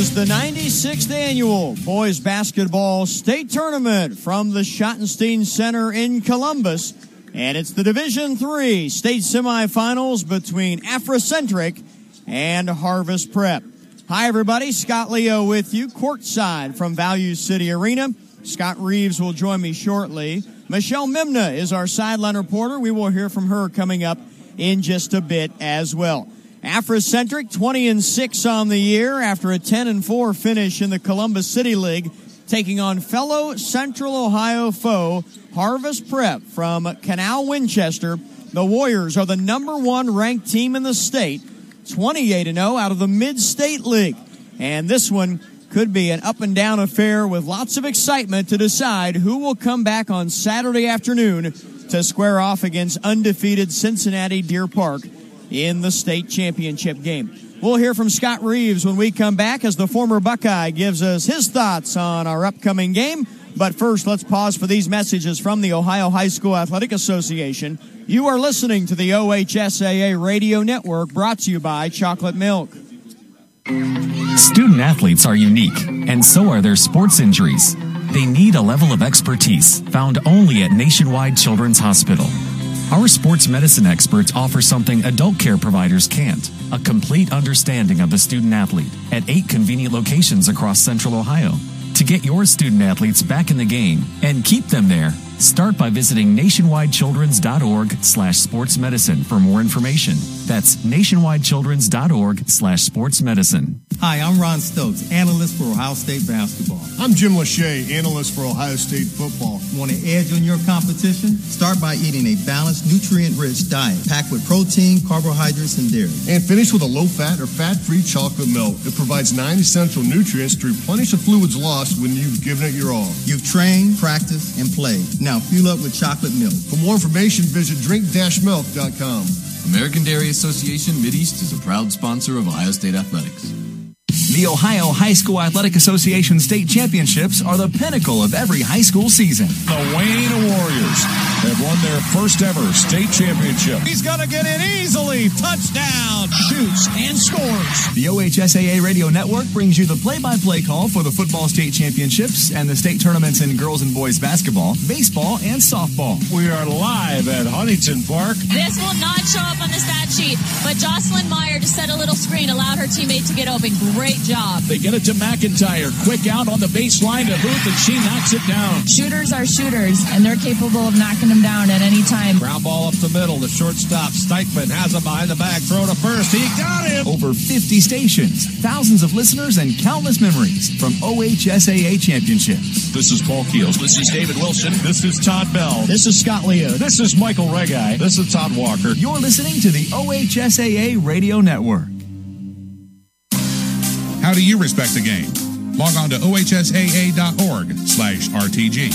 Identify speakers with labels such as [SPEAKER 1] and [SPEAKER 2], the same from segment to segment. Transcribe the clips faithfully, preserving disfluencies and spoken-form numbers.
[SPEAKER 1] is the ninety-sixth Annual Boys Basketball State Tournament from the Schottenstein Center in Columbus. And it's the Division three State Semifinals between Afrocentric and Harvest Prep. Hi, everybody. Scott Leo with you, courtside from Value City Arena. Scott Reeves will join me shortly. Michelle Mimna is our sideline reporter. We will hear from her coming up in just a bit as well. Afrocentric twenty and six on the year after a ten and four finish in the Columbus City League, taking on fellow Central Ohio foe Harvest Prep from Canal Winchester. The Warriors are the number one ranked team in the state, twenty-eight and oh out of the Mid-State League. And this one could be an up-and-down affair with lots of excitement to decide who will come back on Saturday afternoon to square off against undefeated Cincinnati Deer Park in the state championship game. We'll hear from Scott Reeves when we come back as the former Buckeye gives us his thoughts on our upcoming game. But first, let's pause for these messages from the Ohio High School Athletic Association. You are listening to the O H S A A Radio Network, brought to you by Chocolate Milk.
[SPEAKER 2] Student athletes are unique, and so are their sports injuries. They need a level of expertise found only at Nationwide Children's Hospital. Our sports medicine experts offer something adult care providers can't, a complete understanding of the student athlete at eight convenient locations across Central Ohio. To get your student athletes back in the game and keep them there, start by visiting nationwidechildrens.org slash sports medicine for more information. That's nationwidechildrens.org slash sports medicine.
[SPEAKER 3] Hi, I'm Ron Stokes, analyst for Ohio State basketball.
[SPEAKER 4] I'm Jim Lachey, analyst for Ohio State football.
[SPEAKER 3] Want an edge on your competition? Start by eating a balanced, nutrient-rich diet packed with protein, carbohydrates, and dairy.
[SPEAKER 4] And finish with a low-fat or fat-free chocolate milk. It provides nine essential nutrients to replenish the fluids lost when you've given it your all.
[SPEAKER 3] You've trained, practiced, and played. Now fuel up with chocolate milk.
[SPEAKER 4] For more information, visit drink dash milk dot com.
[SPEAKER 5] American Dairy Association Mideast is a proud sponsor of Ohio State Athletics.
[SPEAKER 6] The Ohio High School Athletic Association State Championships are the pinnacle of every high school season.
[SPEAKER 7] The Wayne Warriors have won their first ever state championship.
[SPEAKER 1] He's going to get it easily. Touchdown. Shoots and scores.
[SPEAKER 6] The O H S A A Radio Network brings you the play-by-play call for the football state championships and the state tournaments in girls and boys basketball, baseball, and softball.
[SPEAKER 7] We are live at Huntington Park.
[SPEAKER 8] This will not show up on the stat sheet, but Jocelyn Meyer just set a little screen, allowed her teammate to get open. Great job.
[SPEAKER 7] They get it to McIntyre. Quick out on the baseline to Booth, and she knocks it down.
[SPEAKER 9] Shooters are shooters, and they're capable of knocking them down at any time.
[SPEAKER 7] Ground ball up the middle. The shortstop, Steichman, has him behind the back. Throw to first. He got him.
[SPEAKER 6] Over fifty stations, thousands of listeners, and countless memories from O H S A A championships.
[SPEAKER 7] This is Paul Keels. This is David Wilson. This is Todd Bell.
[SPEAKER 1] This is Scott Leo.
[SPEAKER 7] This is Michael Regai. This is Todd Walker.
[SPEAKER 6] You're listening to the O H S A A Radio Network.
[SPEAKER 10] How do you respect the game? Log on to O H S A A dot org slash R T G.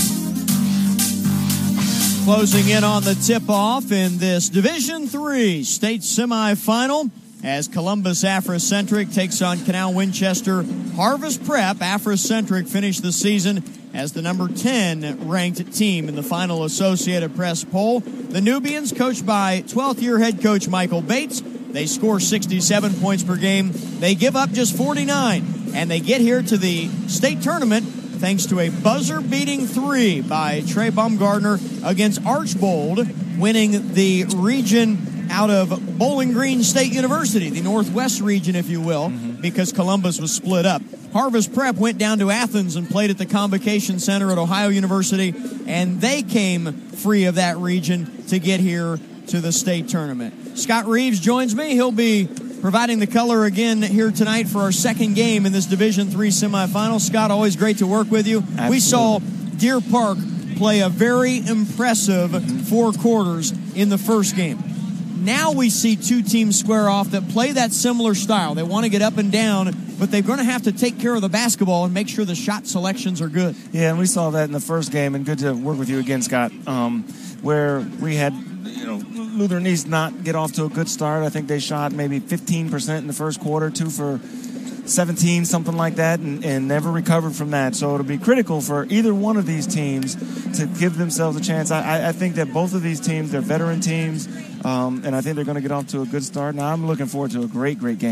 [SPEAKER 1] Closing in on the tip-off in this Division three state semifinal as Columbus Afrocentric takes on Canal Winchester Harvest Prep. Afrocentric finished the season as the number ten ranked team in the final Associated Press poll. The Nubians, coached by twelfth-year head coach Michael Bates, they score sixty-seven points per game. They give up just forty-nine, and they get here to the state tournament thanks to a buzzer-beating three by Trey Baumgartner against Archbold, winning the region out of Bowling Green State University, the Northwest region, if you will, mm-hmm. because Columbus was split up. Harvest Prep went down to Athens and played at the Convocation Center at Ohio University, and they came free of that region to get here to the state tournament. Scott Reeves joins me. He'll be providing the color again here tonight for our second game in this Division three semifinal. Scott, always great to work with you.
[SPEAKER 11] Absolutely.
[SPEAKER 1] We saw Deer Park play a very impressive four quarters in the first game. Now we see two teams square off that play that similar style. They want to get up and down, but they're going to have to take care of the basketball and make sure the shot selections are good.
[SPEAKER 11] Yeah, and we saw that in the first game, and good to work with you again, Scott, um, where we had, you know, Lutheran East not get off to a good start. I think they shot maybe fifteen percent in the first quarter, two for seventeen, something like that, and, and never recovered from that. So it'll be critical for either one of these teams to give themselves a chance. I, I think that both of these teams, they're veteran teams, um, and I think they're going to get off to a good start. Now I'm looking forward to a great, great game.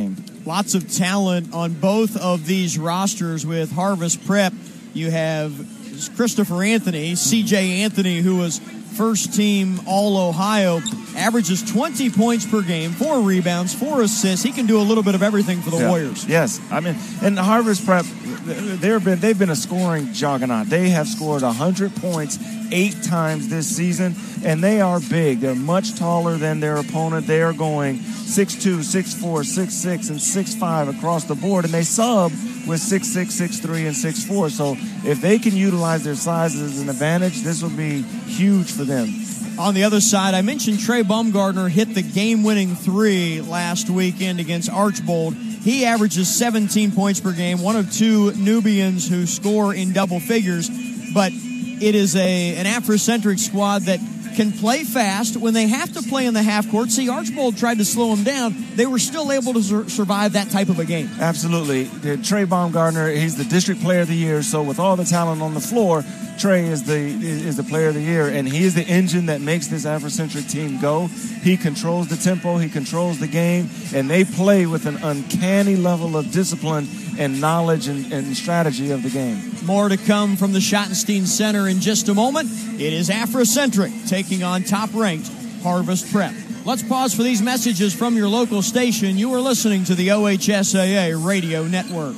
[SPEAKER 1] lots of talent on both of these rosters. With Harvest Prep, you have Christopher Anthony, C J Anthony, who was first team All-Ohio, averages twenty points per game, four rebounds, four assists. He can do a little bit of everything for the
[SPEAKER 11] yeah.
[SPEAKER 1] Warriors.
[SPEAKER 11] Yes. I mean, and Harvest Prep, they've been, they've been a scoring juggernaut. They have scored one hundred points eight times this season, and they are big. They're much taller than their opponent. They are going six two, six four, six six, and six five across the board, and they sub with six six, six three, and six four. So if they can utilize their size as an advantage, this will be huge for them.
[SPEAKER 1] On the other side, I mentioned Trey Baumgartner hit the game-winning three last weekend against Archbold. He averages seventeen points per game, one of two Nubians who score in double figures. But it is a an Afrocentric squad that can play fast when they have to play in the half court. See, Archbold tried to slow them down. They were still able to sur- survive that type of a game.
[SPEAKER 11] Absolutely. Trey Baumgartner, he's the district player of the year. So with all the talent on the floor, Trey is the is the player of the year, and he is the engine that makes this Afrocentric team go. He controls the tempo, he controls the game, and they play with an uncanny level of discipline and knowledge and, and strategy of the game.
[SPEAKER 1] More to come from the Schottenstein Center in just a moment. It is Afrocentric taking on top-ranked Harvest Prep. Let's pause for these messages from your local station. You are listening to the O H S A A Radio Network.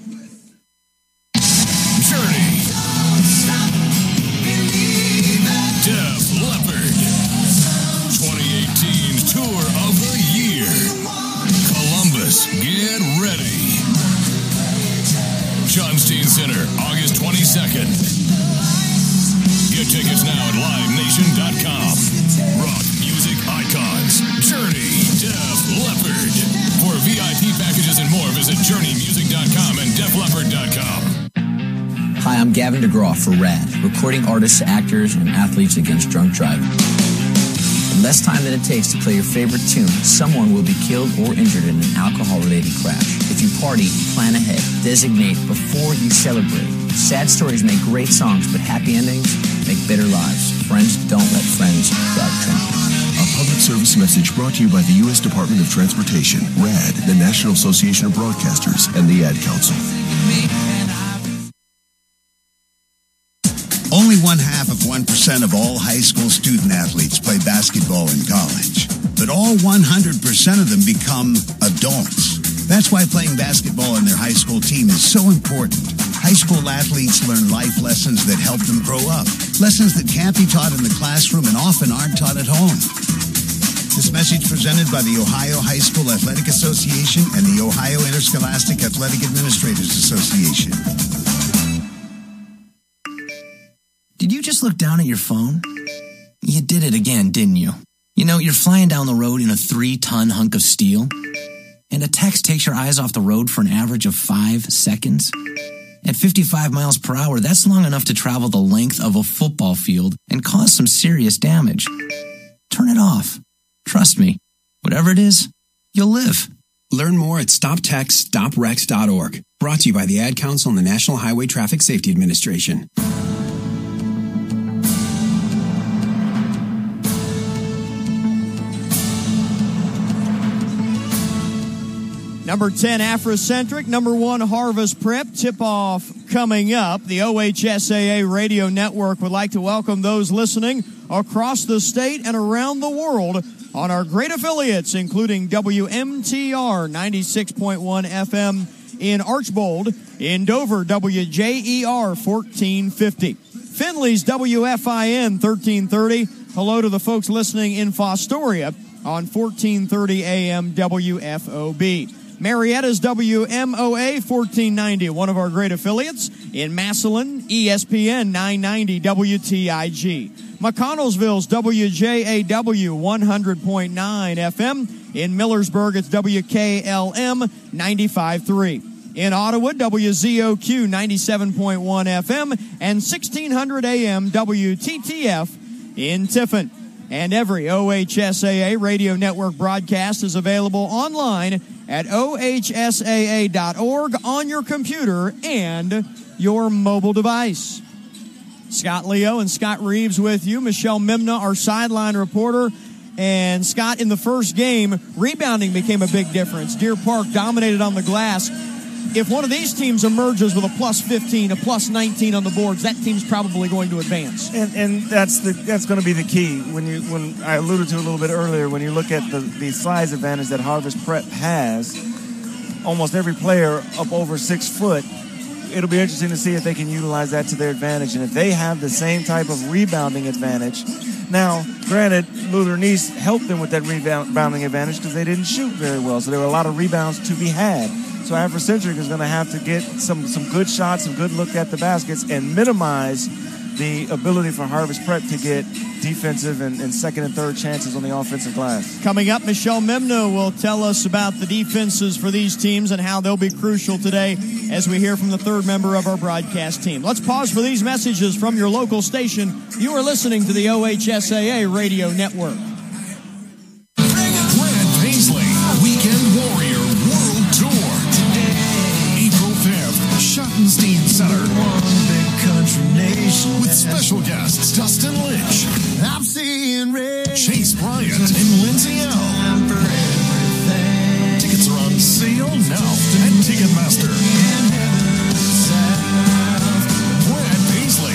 [SPEAKER 12] Journey. Def Leppard. twenty eighteen Tour of the Year. Columbus, get ready. Schottenstein Center, August twenty-second. Get tickets now at live nation dot com. Rock music icons. Journey, Def Leppard. For V I P packages and more, visit journey music dot com and def leppard dot com.
[SPEAKER 13] Hi, I'm Gavin DeGraw for RAD, recording artists, actors, and athletes against drunk driving. In less time than it takes to play your favorite tune, someone will be killed or injured in an alcohol-related crash. If you party, plan ahead. Designate before you celebrate. Sad stories make great songs, but happy endings make bitter lives. Friends don't let friends drive drunk.
[SPEAKER 14] A public service message brought to you by the U S Department of Transportation, RAD, the National Association of Broadcasters, and the Ad Council.
[SPEAKER 15] Only one half of one percent of all high school student athletes play basketball in college, but all one hundred percent of them become adults. That's why playing basketball in their high school team is so important. High school athletes learn life lessons that help them grow up, lessons that can't be taught in the classroom and often aren't taught at home. This message presented by the Ohio High School Athletic Association and the Ohio Interscholastic Athletic Administrators Association.
[SPEAKER 16] Did you just look down at your phone? You did it again, didn't you? You know, you're flying down the road in a three-ton hunk of steel, and a text takes your eyes off the road for an average of five seconds. At fifty-five miles per hour, that's long enough to travel the length of a football field and cause some serious damage. Turn it off. Trust me, whatever it is, you'll live.
[SPEAKER 17] Learn more at stop text stop wrecks dot org. Brought to you by the Ad Council and the National Highway Traffic Safety Administration.
[SPEAKER 1] Number ten, Afrocentric. Number one, Harvest Prep. Tip-off coming up. The O H S A A Radio Network would like to welcome those listening across the state and around the world on our great affiliates, including W M T R ninety-six point one F M in Archbold, in Dover, W J E R fourteen fifty. Findley's W F I N thirteen thirty. Hello to the folks listening in Fostoria on fourteen thirty A M W F O B. Marietta's W M O A fourteen ninety, one of our great affiliates. In Massillon, E S P N nine ninety W T I G. McConnellsville's W J A W one hundred point nine F M. In Millersburg, it's W K L M ninety-five point three. In Ottawa, W Z O Q ninety-seven point one F M and sixteen hundred A M W T T F in Tiffin. And every O H S A A Radio Network broadcast is available online at O H S A A dot org on your computer and your mobile device. Scott Leo and Scott Reeves with you. Michelle Mimna, our sideline reporter, And, Scott, in the first game, rebounding became a big difference. Deer Park dominated on the glass. If one of these teams emerges with a plus fifteen, a plus nineteen on the boards, that team's probably going to advance.
[SPEAKER 11] And, and that's the that's going to be the key. When you when I alluded to a little bit earlier, when you look at the, the size advantage that Harvest Prep has, almost every player up over six foot, it'll be interesting to see if they can utilize that to their advantage. And if they have the same type of rebounding advantage. Now, granted, Lutheran East helped them with that rebounding advantage because they didn't shoot very well. So there were a lot of rebounds to be had. So Africentric is going to have to get some, some good shots, some good look at the baskets, and minimize the ability for Harvest Prep to get defensive and, and second and third chances on the offensive glass.
[SPEAKER 1] Coming up, Michelle Memno will tell us about the defenses for these teams and how they'll be crucial today as we hear from the third member of our broadcast team. Let's pause for these messages from your local station. You are listening to the O H S A A Radio Network.
[SPEAKER 12] Brad Paisley, Weekend Warrior World Tour. April fifth, Schottenstein Center. With special guests Dustin Lynch, I'm seeing red. Chase Bryant, and Lindsay L. Tickets are on sale now at Ticketmaster. Brad Paisley.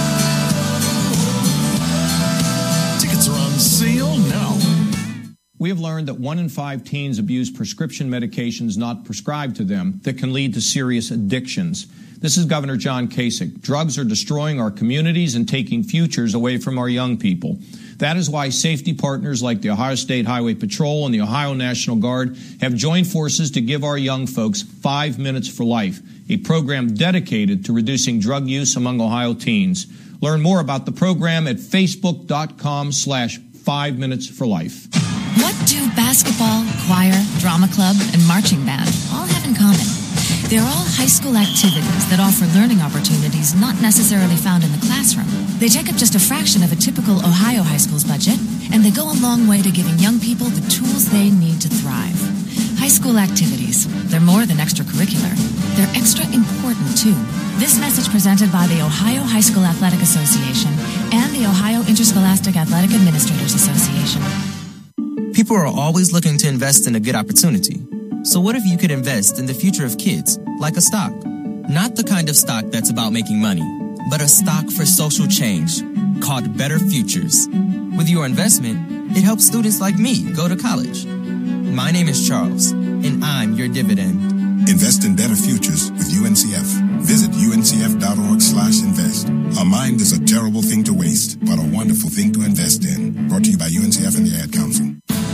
[SPEAKER 12] Tickets are on sale now.
[SPEAKER 7] We have learned that one in five teens abuse prescription medications not prescribed to them that can lead to serious addictions. This is Governor John Kasich. Drugs are destroying our communities and taking futures away from our young people. That is why safety partners like the Ohio State Highway Patrol and the Ohio National Guard have joined forces to give our young folks Five Minutes for Life, a program dedicated to reducing drug use among Ohio teens. Learn more about the program at facebook.com slash five minutes for life.
[SPEAKER 18] What do basketball, choir, drama club, and marching band all have in common? They're all high school activities that offer learning opportunities not necessarily found in the classroom. They take up just a fraction of a typical Ohio high school's budget, and they go a long way to giving young people the tools they need to thrive. High school activities, they're more than extracurricular. They're extra important, too. This message presented by the Ohio High School Athletic Association and the Ohio Interscholastic Athletic Administrators Association.
[SPEAKER 16] People are always looking to invest in a good opportunity. So what if you could invest in the future of kids, like a stock? Not the kind of stock that's about making money, but a stock for social change, called Better Futures. With your investment, it helps students like me go to college. My name is Charles, and I'm your dividend.
[SPEAKER 19] Invest in better futures with U N C F. Visit uncf.org slash invest. A mind is a terrible thing to waste, but a wonderful thing to invest in. Brought to you by U N C F and the Ad Council.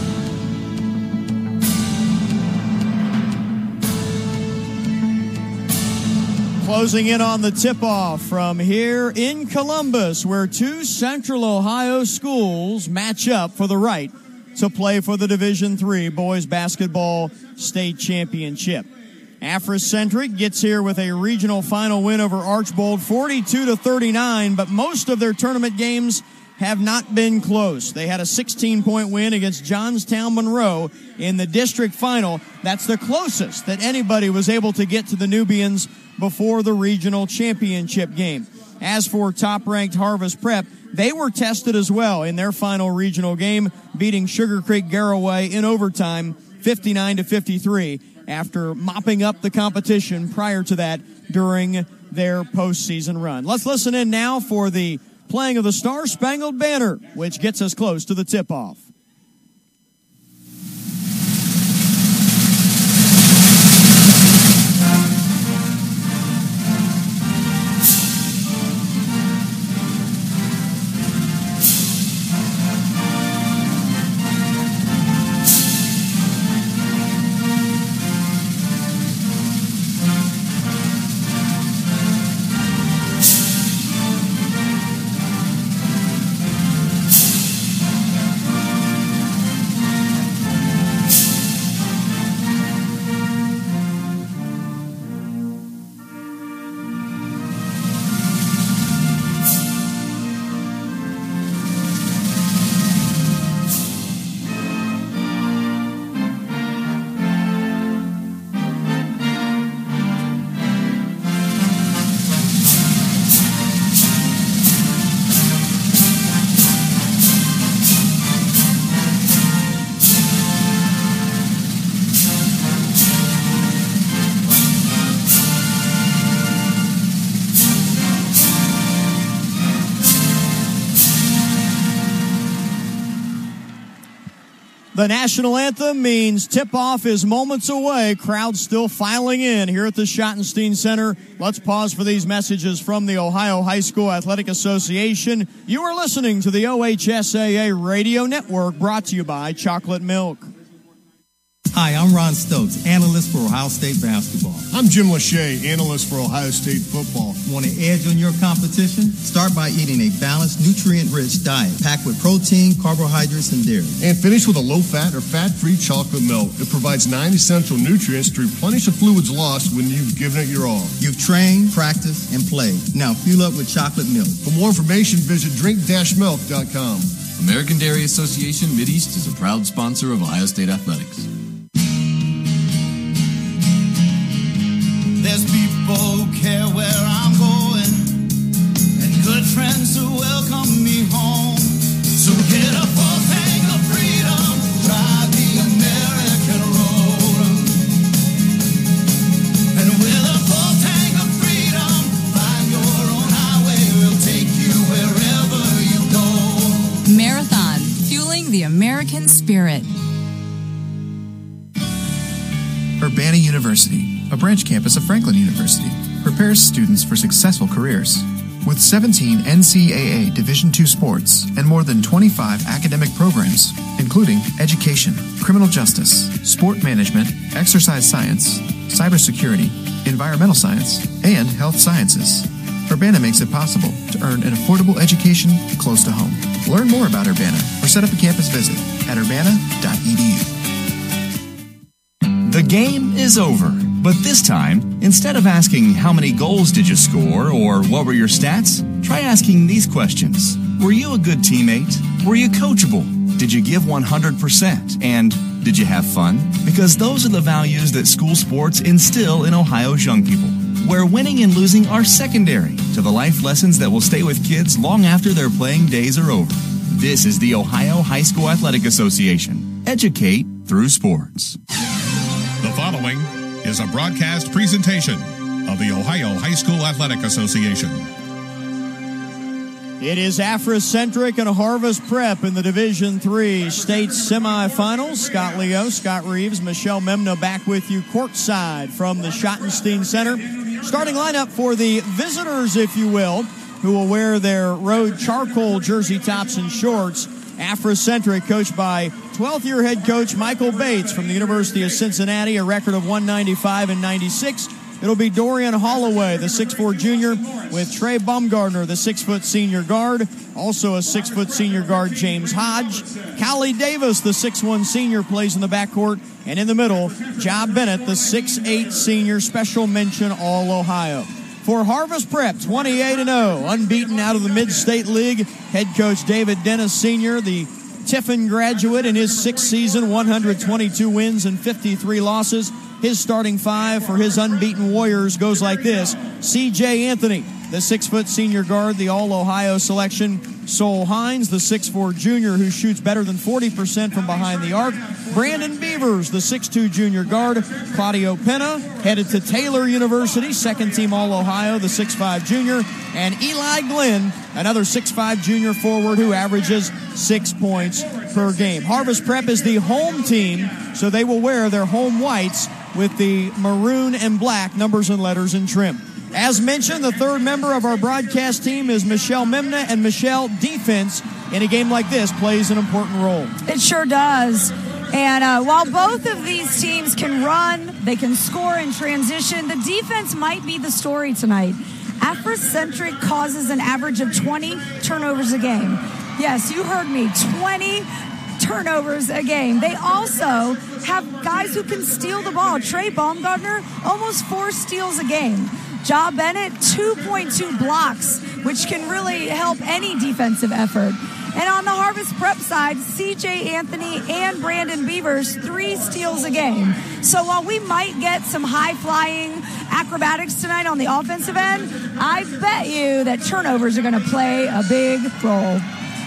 [SPEAKER 1] Closing in on the tip-off from here in Columbus, where two Central Ohio schools match up for the right to play for the Division three Boys Basketball State Championship. Africentric gets here with a regional final win over Archbold, forty-two to thirty-nine, but most of their tournament games have not been close. They had a sixteen-point win against Johnstown Monroe in the district final. That's the closest that anybody was able to get to the Nubians before the regional championship game. As for top-ranked Harvest Prep, they were tested as well in their final regional game, beating Sugar Creek Garraway in overtime, fifty-nine to fifty-three, after mopping up the competition prior to that during their postseason run. Let's listen in now for the playing of the Star-Spangled Banner, which gets us close to the tip-off. The national anthem means tip-off is moments away. Crowds still filing in here at the Schottenstein Center. Let's pause for these messages from the Ohio High School Athletic Association. You are listening to the O H S A A Radio Network, brought to you by Chocolate Milk.
[SPEAKER 3] Hi, I'm Ron Stokes, analyst for Ohio State basketball.
[SPEAKER 4] I'm Jim Lachey, analyst for Ohio State football.
[SPEAKER 3] Want an edge on your competition? Start by eating a balanced, nutrient-rich diet packed with protein, carbohydrates, and dairy.
[SPEAKER 4] And finish with a low-fat or fat-free chocolate milk. It provides nine essential nutrients to replenish the fluids lost when you've given it your all.
[SPEAKER 3] You've trained, practiced, and played. Now fuel up with chocolate milk.
[SPEAKER 4] For more information, visit drink dash milk dot com.
[SPEAKER 5] American Dairy Association Mideast is a proud sponsor of Ohio State Athletics.
[SPEAKER 20] There's people who care where I'm going, and good friends who welcome me home. So get a full tank of freedom, drive the American road. And with a full tank of freedom, find your own highway, we'll take you wherever you go.
[SPEAKER 18] Marathon, fueling the American spirit.
[SPEAKER 21] Urbana University, a branch campus of Franklin University, prepares students for successful careers. With seventeen N C double A Division two sports and more than twenty-five academic programs, including education, criminal justice, sport management, exercise science, cybersecurity, environmental science, and health sciences, Urbana makes it possible to earn an affordable education close to home. Learn more about Urbana or set up a campus visit at urbana dot e d u.
[SPEAKER 6] The game is over, but this time, instead of asking how many goals did you score or what were your stats, try asking these questions. Were you a good teammate? Were you coachable? Did you give one hundred percent? And did you have fun? Because those are the values that school sports instill in Ohio's young people, where winning and losing are secondary to the life lessons that will stay with kids long after their playing days are over. This is the Ohio High School Athletic Association. Educate through sports.
[SPEAKER 10] The following is a broadcast presentation of the Ohio High School Athletic Association.
[SPEAKER 1] It is Afrocentric and Harvest Prep in the Division three state semifinals. Scott Leo, Scott Reeves, Michelle Memna back with you courtside from the Schottenstein Center. Starting lineup for the visitors, if you will, who will wear their road charcoal jersey tops and shorts. Afrocentric, coached by twelfth-year head coach Michael Bates from the University of Cincinnati, a record of one ninety-five and ninety-six. It'll be Dorian Holloway, the six foot four junior, with Trey Baumgartner, the six foot senior guard. Also a six foot senior guard, James Hodge. Callie Davis, the six one senior, plays in the backcourt. And in the middle, Ja Bennett, the six eight senior, special mention All-Ohio. For Harvest Prep, twenty-eight and oh, unbeaten out of the Mid-State League. Head coach David Dennis Senior, the Tiffin graduate in his sixth season, one hundred twenty-two wins and fifty-three losses. His starting five for his unbeaten Warriors goes like this. C J Anthony, the six foot senior guard, the All-Ohio selection. Sol Hines, the six four junior who shoots better than forty percent from behind the arc. Brandon Beavers, the six two junior guard. Claudio Pena, headed to Taylor University, second team All-Ohio, the six five junior. And Eli Glenn, another six five junior forward who averages six points per game. Harvest Prep is the home team, so they will wear their home whites with the maroon and black numbers and letters and trim. As mentioned, the third member of our broadcast team is Michelle Memna, and Michelle, defense in a game like this plays an important role.
[SPEAKER 22] It sure does. And uh, while both of these teams can run, they can score in transition, the defense might be the story tonight. Afrocentric causes an average of twenty turnovers a game. Yes, you heard me, twenty turnovers a game. They also have guys who can steal the ball. Trey Baumgartner, almost four steals a game. Ja Bennett, two point two blocks, which can really help any defensive effort. And on the Harvest Prep side, C J Anthony and Brandon Beavers, three steals a game. So while we might get some high-flying acrobatics tonight on the offensive end, I bet you that turnovers are going to play a big role.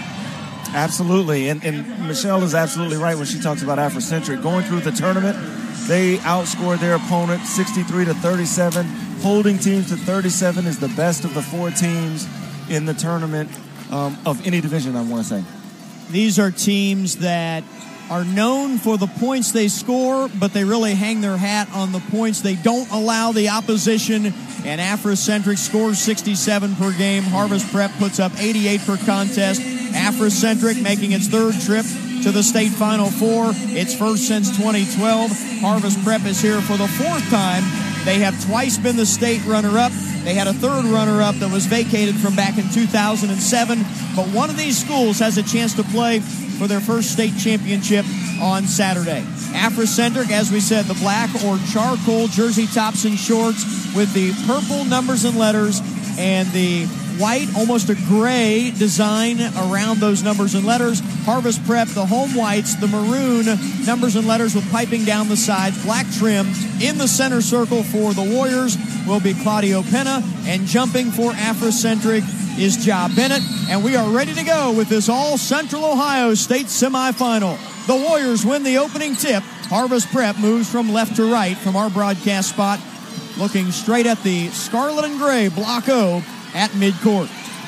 [SPEAKER 11] Absolutely, and, and Michelle is absolutely right when she talks about Afrocentric. Going through the tournament, they outscored their opponent sixty-three to thirty-seven. Holding teams to thirty-seven is the best of the four teams in the tournament um, of any division, I want to say.
[SPEAKER 1] These are teams that are known for the points they score, but they really hang their hat on the points they don't allow the opposition. And Afrocentric scores sixty-seven per game. Harvest Prep puts up eighty-eight per contest. Afrocentric making its third trip to the state Final Four. Its first since twenty twelve. Harvest Prep is here for the fourth time. They have twice been the state runner-up. They had a third runner-up that was vacated from back in two thousand seven. But one of these schools has a chance to play for their first state championship on Saturday. Afrocentric, as we said, the black or charcoal jersey tops and shorts with the purple numbers and letters and the white, almost a gray design around those numbers and letters. Harvest Prep, the home whites, the maroon numbers and letters with piping down the sides, black trim. In the center circle for the Warriors will be Claudio Pena, and jumping for Afrocentric is Ja Bennett. And we are ready to go with this all Central Ohio State semifinal. The Warriors win the opening tip. Harvest Prep moves from left to right from our broadcast spot, looking straight at the scarlet and gray Block O at midcourt.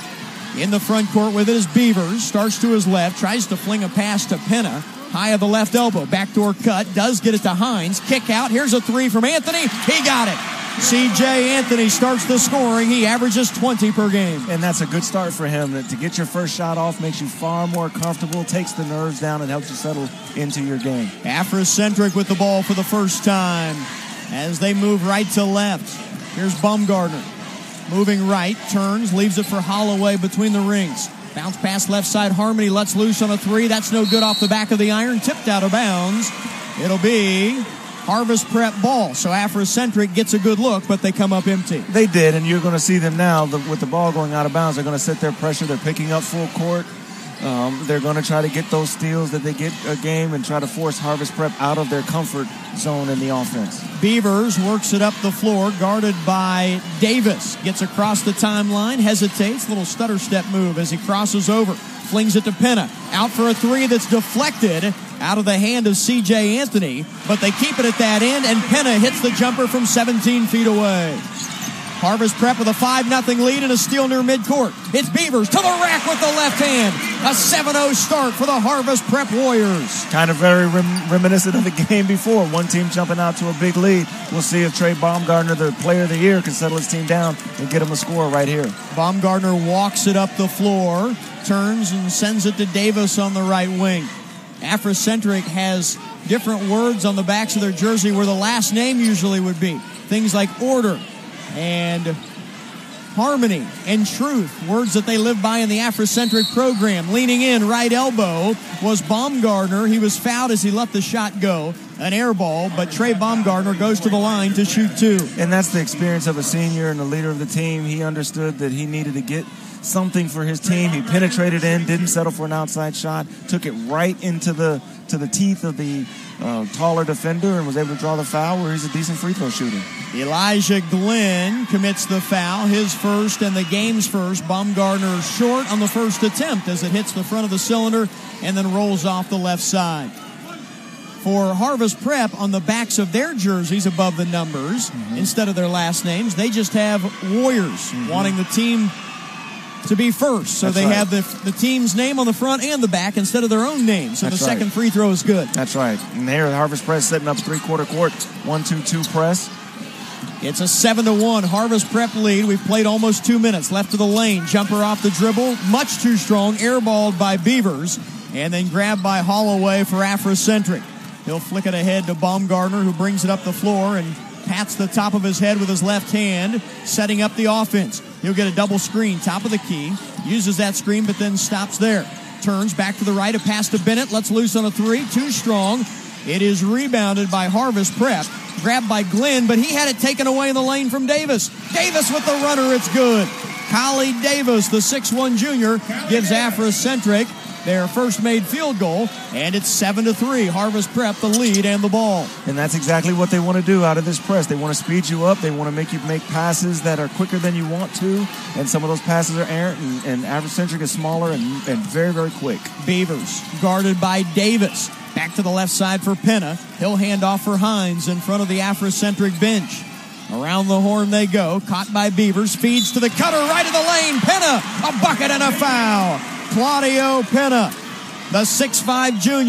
[SPEAKER 1] In the front court with it is Beavers. Starts to his left, tries to fling a pass to Pena. High of the left elbow, backdoor cut, does get it to Hines. Kick out, here's a three from Anthony. He got it. C J Anthony starts the scoring. He averages twenty per game.
[SPEAKER 11] And that's a good start for him. To get your first shot off makes you far more comfortable, takes the nerves down, and helps you settle into your game.
[SPEAKER 1] Afrocentric with the ball for the first time as they move right to left. Here's Baumgartner. Moving right, turns, leaves it for Holloway between the rings. Bounce pass left side, Harmony lets loose on a three. That's no good off the back of the iron. Tipped out of bounds. It'll be Harvest Prep ball. So Afrocentric gets a good look, but they come up empty.
[SPEAKER 11] They did, and you're going to see them now the, with the ball going out of bounds. They're going to set their pressure. They're picking up full court. Um, they're going to try to get those steals that they get a game and try to force Harvest Prep out of their comfort zone in the offense.
[SPEAKER 1] Beavers works it up the floor, guarded by Davis. Gets across the timeline, hesitates, little stutter step move as he crosses over. Flings it to Pena. Out for a three that's deflected out of the hand of C J Anthony, but they keep it at that end, and Pena hits the jumper from seventeen feet away. Harvest Prep with a five nothing lead and a steal near midcourt. It's Beavers to the rack with the left hand. A seven oh start for the Harvest Prep Warriors.
[SPEAKER 11] Kind of very rem- reminiscent of the game before. One team jumping out to a big lead. We'll see if Trey Baumgartner, the player of the year, can settle his team down and get him a score right here.
[SPEAKER 1] Baumgartner walks it up the floor, turns and sends it to Davis on the right wing. Afrocentric has different words on the backs of their jersey where the last name usually would be. Things like order and harmony and truth, words that they live by in the Afrocentric program. Leaning in, right elbow, was Baumgartner. He was fouled as he let the shot go. An air ball, but Trey Baumgartner goes to the line to shoot two.
[SPEAKER 11] And that's the experience of a senior and the leader of the team. He understood that he needed to get something for his team. He penetrated in, didn't settle for an outside shot, took it right into the to the teeth of the uh, taller defender and was able to draw the foul where he's a decent free throw shooter.
[SPEAKER 1] Elijah Glenn commits the foul, his first and the game's first. Baumgartner short on the first attempt as it hits the front of the cylinder and then rolls off the left side. For Harvest Prep, on the backs of their jerseys above the numbers, mm-hmm. instead of their last names, they just have Warriors, mm-hmm. wanting the team to be first. So That's they right. have the the team's name on the front and the back instead of their own name. So That's the second right. free throw is good.
[SPEAKER 11] That's right. And here, Harvest Prep setting up three-quarter court, one two two press.
[SPEAKER 1] It's a seven to one Harvest Prep lead. We've played almost two minutes. Left of the lane. Jumper off the dribble. Much too strong. Airballed by Beavers. And then grabbed by Holloway for Afrocentric. He'll flick it ahead to Baumgartner, who brings it up the floor and pats the top of his head with his left hand, setting up the offense. He'll get a double screen, top of the key, uses that screen, but then stops there. Turns back to the right, a pass to Bennett, lets loose on a three, too strong. It is rebounded by Harvest Prep, grabbed by Glenn, but he had it taken away in the lane from Davis. Davis with the runner, it's good. Khalid Davis, the six one junior, gives Afrocentric their first made field goal, and it's seven to three. Harvest Prep the lead and the ball.
[SPEAKER 11] And that's exactly what they want to do out of this press. They want to speed you up. They want to make you make passes that are quicker than you want to, and some of those passes are errant, and, and Afrocentric is smaller and, and very, very quick.
[SPEAKER 1] Beavers guarded by Davis. Back to the left side for Pena. He'll hand off for Hines in front of the Afrocentric bench. Around the horn they go. Caught by Beavers. Feeds to the cutter right of the lane. Pena, a bucket and a foul. Claudio Pena, the six five junior,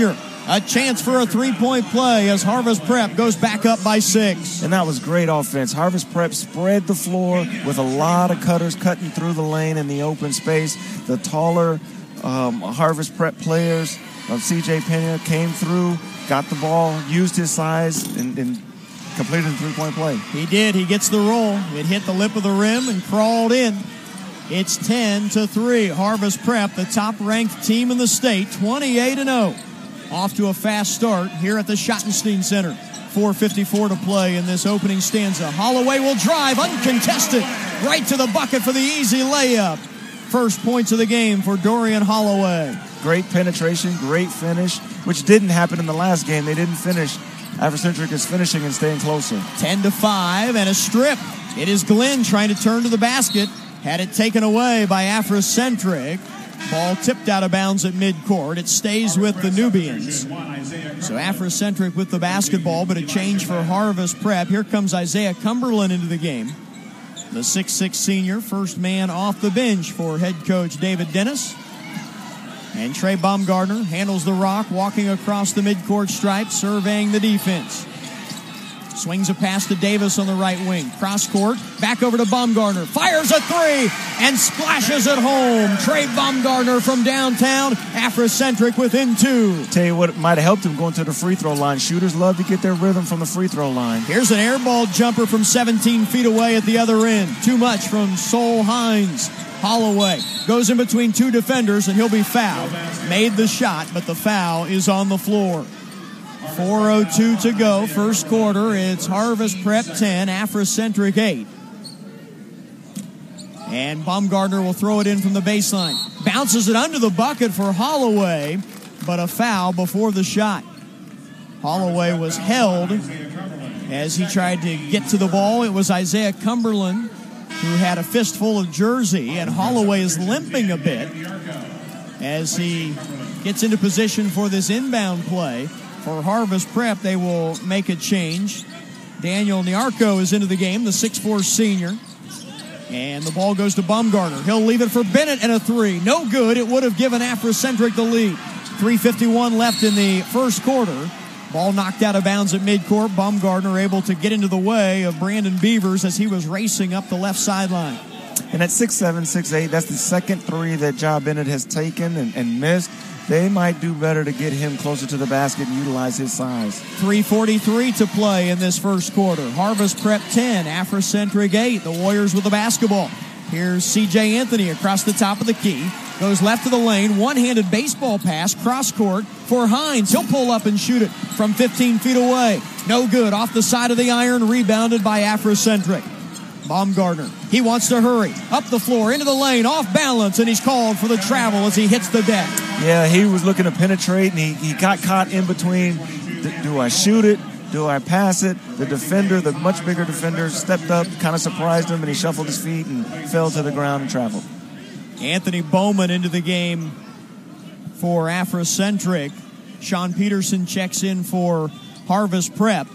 [SPEAKER 1] A chance for a three-point play as Harvest Prep goes back up by six.
[SPEAKER 11] And that was great offense. Harvest Prep spread the floor with a lot of cutters cutting through the lane in the open space. The taller um, Harvest Prep players of C J Pena came through, got the ball, used his size, and, and completed the three-point play.
[SPEAKER 1] He did. He gets the roll. It hit the lip of the rim and crawled in. It's ten to three. Harvest Prep, the top-ranked team in the state, twenty-eight and oh. Off to a fast start here at the Schottenstein Center. four fifty-four to play in this opening stanza. Holloway will drive, uncontested, right to the bucket for the easy layup. First points of the game for Dorian Holloway.
[SPEAKER 11] Great penetration, great finish, which didn't happen in the last game. They didn't finish. Afrocentric is finishing and staying closer.
[SPEAKER 1] ten to five and a strip. It is Glenn trying to turn to the basket. Had it taken away by Afrocentric. Ball tipped out of bounds at midcourt. It stays with the Nubians. So Afrocentric with the basketball, but a change for Harvest Prep. Here comes Isaiah Cumberland into the game. The six six senior, first man off the bench for head coach David Dennis. And Trey Baumgartner handles the rock, walking across the midcourt stripe, surveying the defense. Swings a pass to Davis on the right wing. Cross court, back over to Baumgartner. Fires a three and splashes it home. Trey Baumgartner from downtown. Afrocentric within two.
[SPEAKER 11] Tell you what might have helped him going to the free throw line. Shooters love to get their rhythm from the free throw line.
[SPEAKER 1] Here's an air ball jumper from seventeen feet away at the other end. Too much from Sol Hines. Holloway goes in between two defenders and he'll be fouled. Made the shot, but the foul is on the floor. four oh two to go, first quarter. It's Harvest Prep ten, Afrocentric eight. And Baumgartner will throw it in from the baseline. Bounces it under the bucket for Holloway, but a foul before the shot. Holloway was held as he tried to get to the ball. It was Isaiah Cumberland who had a fistful of jersey, and Holloway is limping a bit as he gets into position for this inbound play. For Harvest Prep, they will make a change. Daniel Niarco is into the game, the six four senior. And the ball goes to Baumgartner. He'll leave it for Bennett and a three. No good. It would have given Afrocentric the lead. three fifty-one left in the first quarter. Ball knocked out of bounds at midcourt. Baumgartner able to get into the way of Brandon Beavers as he was racing up the left sideline.
[SPEAKER 11] And at six seven, six eight, that's the second three that Ja Bennett has taken and, and missed. They might do better to get him closer to the basket and utilize his size.
[SPEAKER 1] three forty-three to play in this first quarter. Harvest Prep ten, Afrocentric eight. The Warriors with the basketball. Here's C J Anthony across the top of the key. Goes left of the lane. One-handed baseball pass. Cross court for Hines. He'll pull up and shoot it from fifteen feet away. No good. Off the side of the iron. Rebounded by Afrocentric. Baumgartner. He wants to hurry. Up the floor, into the lane, off balance, and he's called for the travel as he hits the deck.
[SPEAKER 11] Yeah, he was looking to penetrate, and he, he got caught in between. Do I shoot it? Do I pass it? The defender, the much bigger defender, stepped up, kind of surprised him, and he shuffled his feet and fell to the ground and traveled.
[SPEAKER 1] Anthony Bowman into the game for Afrocentric. Sean Peterson checks in for Harvest Prep.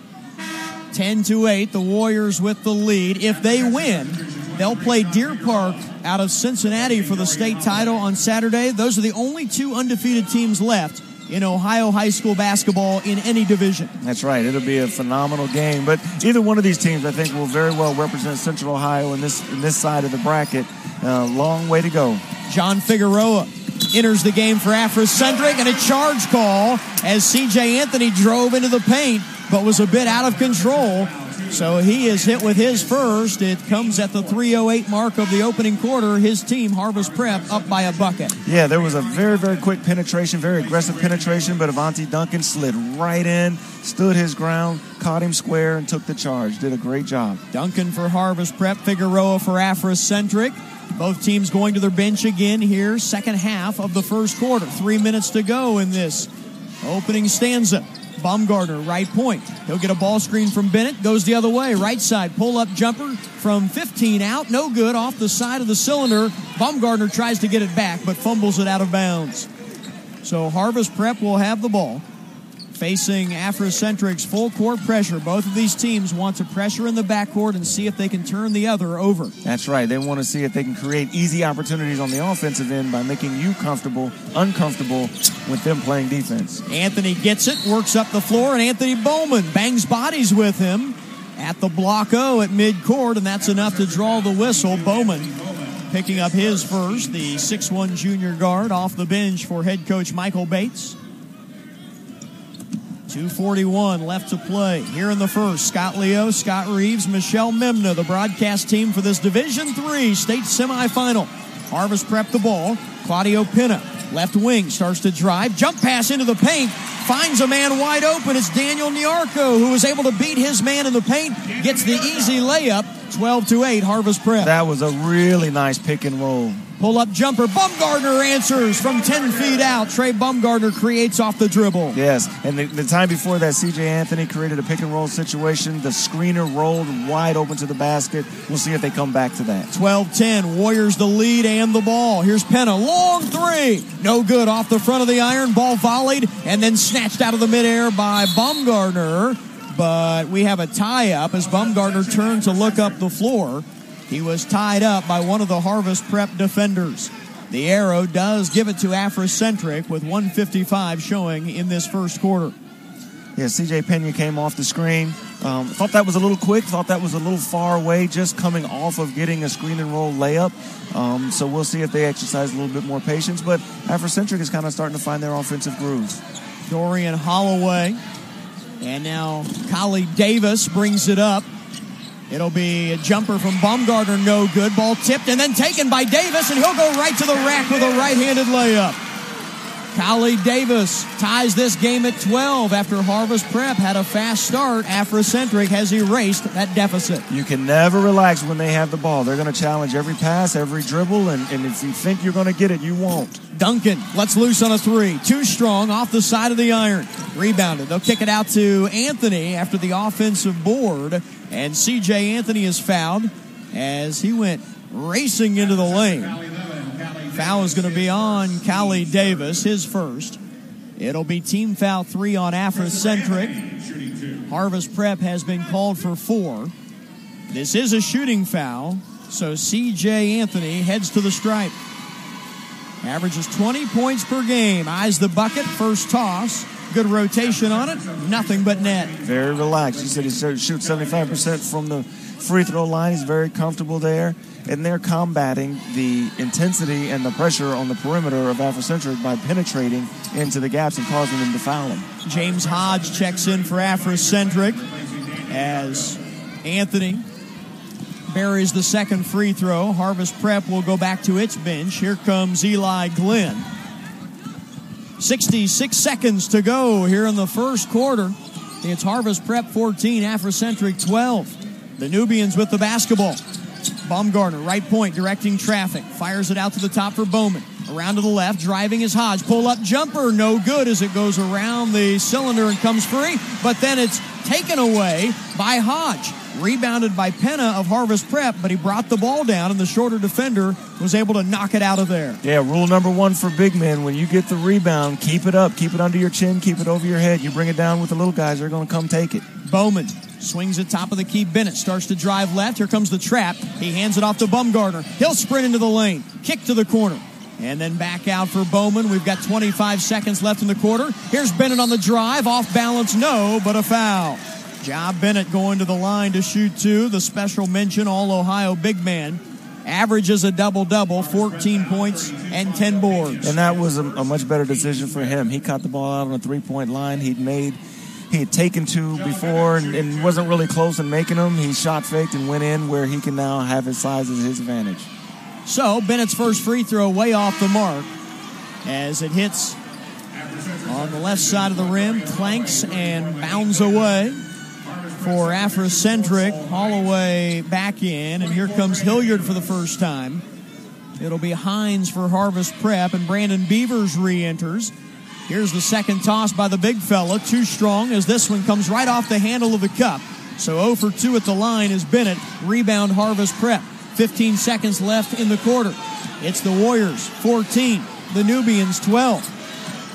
[SPEAKER 1] ten to eight, the Warriors with the lead. If they win, they'll play Deer Park out of Cincinnati for the state title on Saturday. Those are the only two undefeated teams left in Ohio high school basketball in any division.
[SPEAKER 11] That's right. It'll be a phenomenal game. But either one of these teams, I think, will very well represent Central Ohio in this in this side of the bracket. A uh, long way to go.
[SPEAKER 1] John Figueroa enters the game for Afrocentric, and a charge call as C J Anthony drove into the paint, but was a bit out of control. So he is hit with his first. It comes at the three oh eight mark of the opening quarter. His team, Harvest Prep, up by a bucket.
[SPEAKER 11] Yeah, there was a very, very quick penetration, very aggressive penetration, but Avanti Duncan slid right in, stood his ground, caught him square, and took the charge. Did a great job.
[SPEAKER 1] Duncan for Harvest Prep, Figueroa for Afrocentric. Both teams going to their bench again here, second half of the first quarter. Three minutes to go in this opening stanza. Baumgartner, right point. He'll get a ball screen from Bennett. Goes the other way. Right side. Pull-up jumper from fifteen out. No good. Off the side of the cylinder. Baumgartner tries to get it back, but fumbles it out of bounds. So Harvest Prep will have the ball. facing Afrocentric's full court pressure. Both of these teams want to pressure in the backcourt and see if they can turn the other over.
[SPEAKER 11] That's right. They want to see if they can create easy opportunities on the offensive end by making you comfortable, uncomfortable with them playing defense.
[SPEAKER 1] Anthony gets it, works up the floor, and Anthony Bowman bangs bodies with him at the block O at midcourt, and that's enough to draw the whistle. Bowman picking up his first, the six one junior guard off the bench for head coach Michael Bates. two forty-one left to play here in the first. Scott Leo, Scott Reeves, Michelle Memna, the broadcast team for this Division three state semifinal. Harvest Prep the ball. Claudio Pena, left wing, starts to drive. Jump pass into the paint. Finds a man wide open. It's Daniel Niarco, who was able to beat his man in the paint. Gets the easy layup. twelve to eight, Harvest Prep.
[SPEAKER 11] That was a really nice pick and roll.
[SPEAKER 1] Pull-up jumper. Bumgardner answers from ten feet out. Trey Bumgardner creates off the dribble.
[SPEAKER 11] Yes, and the, the time before that, C J Anthony created a pick-and-roll situation. The screener rolled wide open to the basket. We'll see if they come back to that.
[SPEAKER 1] twelve ten, Warriors the lead and the ball. Here's Pena, long three. No good, off the front of the iron. Ball volleyed and then snatched out of the midair by Bumgardner. But we have a tie-up as Bumgardner turned to look up the floor. He was tied up by one of the Harvest Prep defenders. The arrow does give it to Afrocentric with one fifty-five showing in this first quarter.
[SPEAKER 11] Yeah, C J Pena came off the screen. Um, thought that was a little quick. Thought that was a little far away, just coming off of getting a screen and roll layup. Um, so we'll see if they exercise a little bit more patience. But Afrocentric is kind of starting to find their offensive grooves.
[SPEAKER 1] Dorian Holloway. And now Kali Davis brings it up. It'll be a jumper from Baumgartner, no good. Ball tipped and then taken by Davis, and he'll go right to the rack with a right-handed layup. Kali Davis ties this game at twelve after Harvest Prep had a fast start. Afrocentric has erased that deficit.
[SPEAKER 11] You can never relax when they have the ball. They're going to challenge every pass, every dribble, and, and if you think you're going to get it, you won't.
[SPEAKER 1] Duncan lets loose on a three. Too strong off the side of the iron. Rebounded. They'll kick it out to Anthony after the offensive board. And C J Anthony is fouled as he went racing into the lane. Foul is going to be on Kali Davis, his first. It'll be team foul three on Afrocentric. Harvest Prep has been called for four. This is a shooting foul, so C J Anthony heads to the stripe. Averages twenty points per game. Eyes the bucket, first toss. Good rotation on it. Nothing but net.
[SPEAKER 11] Very relaxed. He said he shoots seventy-five percent from the free throw line. He's very comfortable there. And they're combating the intensity and the pressure on the perimeter of Afrocentric by penetrating into the gaps and causing them to foul him.
[SPEAKER 1] James Hodge checks in for Afrocentric as Anthony buries the second free throw. Harvest Prep will go back to its bench. Here comes Eli Glenn. sixty-six seconds to go here in the first quarter. It's Harvest Prep fourteen, Afrocentric twelve. The Nubians with the basketball. Baumgartner, right point, directing traffic. Fires it out to the top for Bowman. Around to the left, driving is Hodge. Pull-up jumper, no good as it goes around the cylinder and comes free. But then it's taken away by Hodge. Rebounded by Pena of Harvest Prep, but he brought the ball down, and the shorter defender was able to knock it out of there.
[SPEAKER 11] Yeah, rule number one for big men, when you get the rebound, keep it up. Keep it under your chin, keep it over your head. You bring it down with the little guys, they're going to come take it.
[SPEAKER 1] Bowman swings it top of the key. Bennett starts to drive left. Here comes the trap. He hands it off to Baumgartner. He'll sprint into the lane. Kick to the corner. And then back out for Bowman. We've got twenty-five seconds left in the quarter. Here's Bennett on the drive. Off balance, no, but a foul. Job Bennett going to the line to shoot two. The special mention, All-Ohio big man. Averages a double-double, fourteen points and ten boards.
[SPEAKER 11] And that was a, a much better decision for him. He caught the ball out on a three-point line. He'd made... He had taken two before and, and wasn't really close in making them. He shot faked and went in where he can now have his size as his advantage.
[SPEAKER 1] So Bennett's first free throw way off the mark as it hits on the left side of the rim, clanks and bounds away for Afrocentric. Holloway back in, and here comes Hilliard for the first time. It'll be Hines for Harvest Prep, and Brandon Beavers re-enters. Here's the second toss by the big fella, too strong as this one comes right off the handle of the cup. So zero for two at the line is Bennett. Rebound Harvest Prep. fifteen seconds left in the quarter. It's the Warriors fourteen, the Nubians twelve.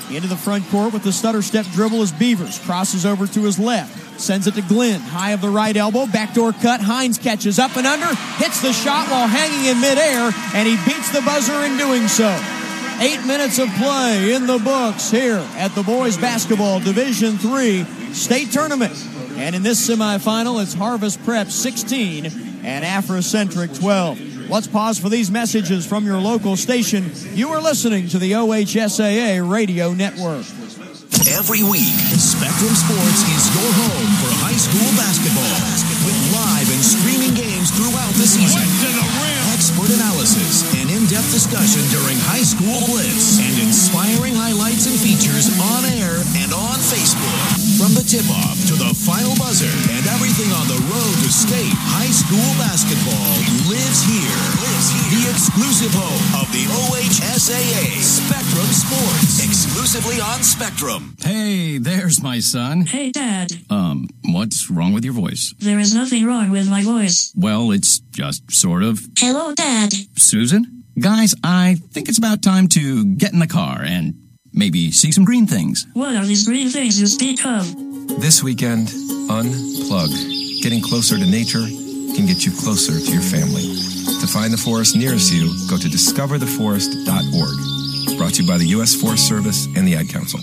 [SPEAKER 1] Into the front court with the stutter step dribble is Beavers. Crosses over to his left. Sends it to Glenn. High of the right elbow. Backdoor cut. Hines catches up and under. Hits the shot while hanging in midair. And he beats the buzzer in doing so. Eight minutes of play in the books here at the boys basketball Division three state tournament. And in this semifinal, it's Harvest Prep sixteen and Afrocentric twelve. Let's pause for these messages from your local station. You are listening to the O H S A A Radio Network.
[SPEAKER 2] Every week, Spectrum Sports is your home for high school basketball. With live and streaming games throughout the season. Expert analysis and in-depth discussion during High School Blitz. And inspiring highlights and features on air and on Facebook. From the tip-off to the final buzzer and everything on the road to state high school basketball lives here. Lives here. The exclusive home of the O H S A A Spectrum Sports. Exclusively on Spectrum.
[SPEAKER 8] Hey, there's my son.
[SPEAKER 23] Hey, Dad.
[SPEAKER 8] Um, what's wrong with your voice?
[SPEAKER 23] There is nothing wrong with my voice.
[SPEAKER 8] Well, it's just sort of.
[SPEAKER 23] Hello, Dad.
[SPEAKER 8] Susan? Guys, I think it's about time to get in the car and maybe see some green things.
[SPEAKER 23] What are these green things you speak of?
[SPEAKER 24] This weekend, unplug. Getting closer to nature can get you closer to your family. To find the forest nearest you, go to discover the forest dot org. Brought to you by the U S Forest Service and the Ad Council.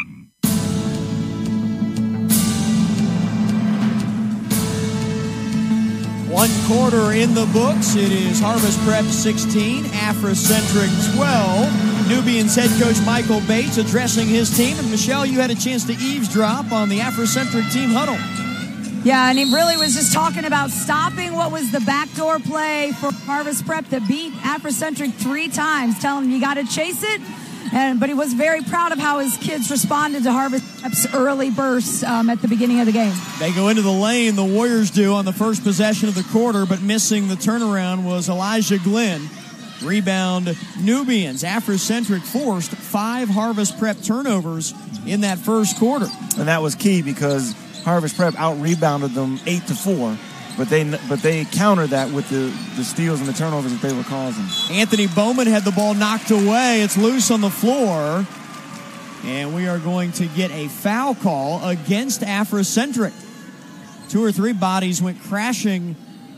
[SPEAKER 1] One quarter in the books. It is Harvest Prep sixteen, Afrocentric twelve. Nubians head coach Michael Bates addressing his team. And Michelle, you had a chance to eavesdrop on the Afrocentric team huddle.
[SPEAKER 22] Yeah, and he really was just talking about stopping what was the backdoor play for Harvest Prep that beat Afrocentric three times, telling him you got to chase it. And but he was very proud of how his kids responded to Harvest Prep's early bursts um, at the beginning of the game.
[SPEAKER 1] They go into the lane, the Warriors do, on the first possession of the quarter, but missing the turnaround was Elijah Glenn. Rebound Nubians. Afrocentric forced five Harvest Prep turnovers in that first quarter.
[SPEAKER 11] And that was key because Harvest Prep out-rebounded them eight to four. But they but they countered that with the, the steals and the turnovers that they were causing.
[SPEAKER 1] Anthony Bowman had the ball knocked away. It's loose on the floor. And we are going to get a foul call against Afrocentric. Two or three bodies went crashing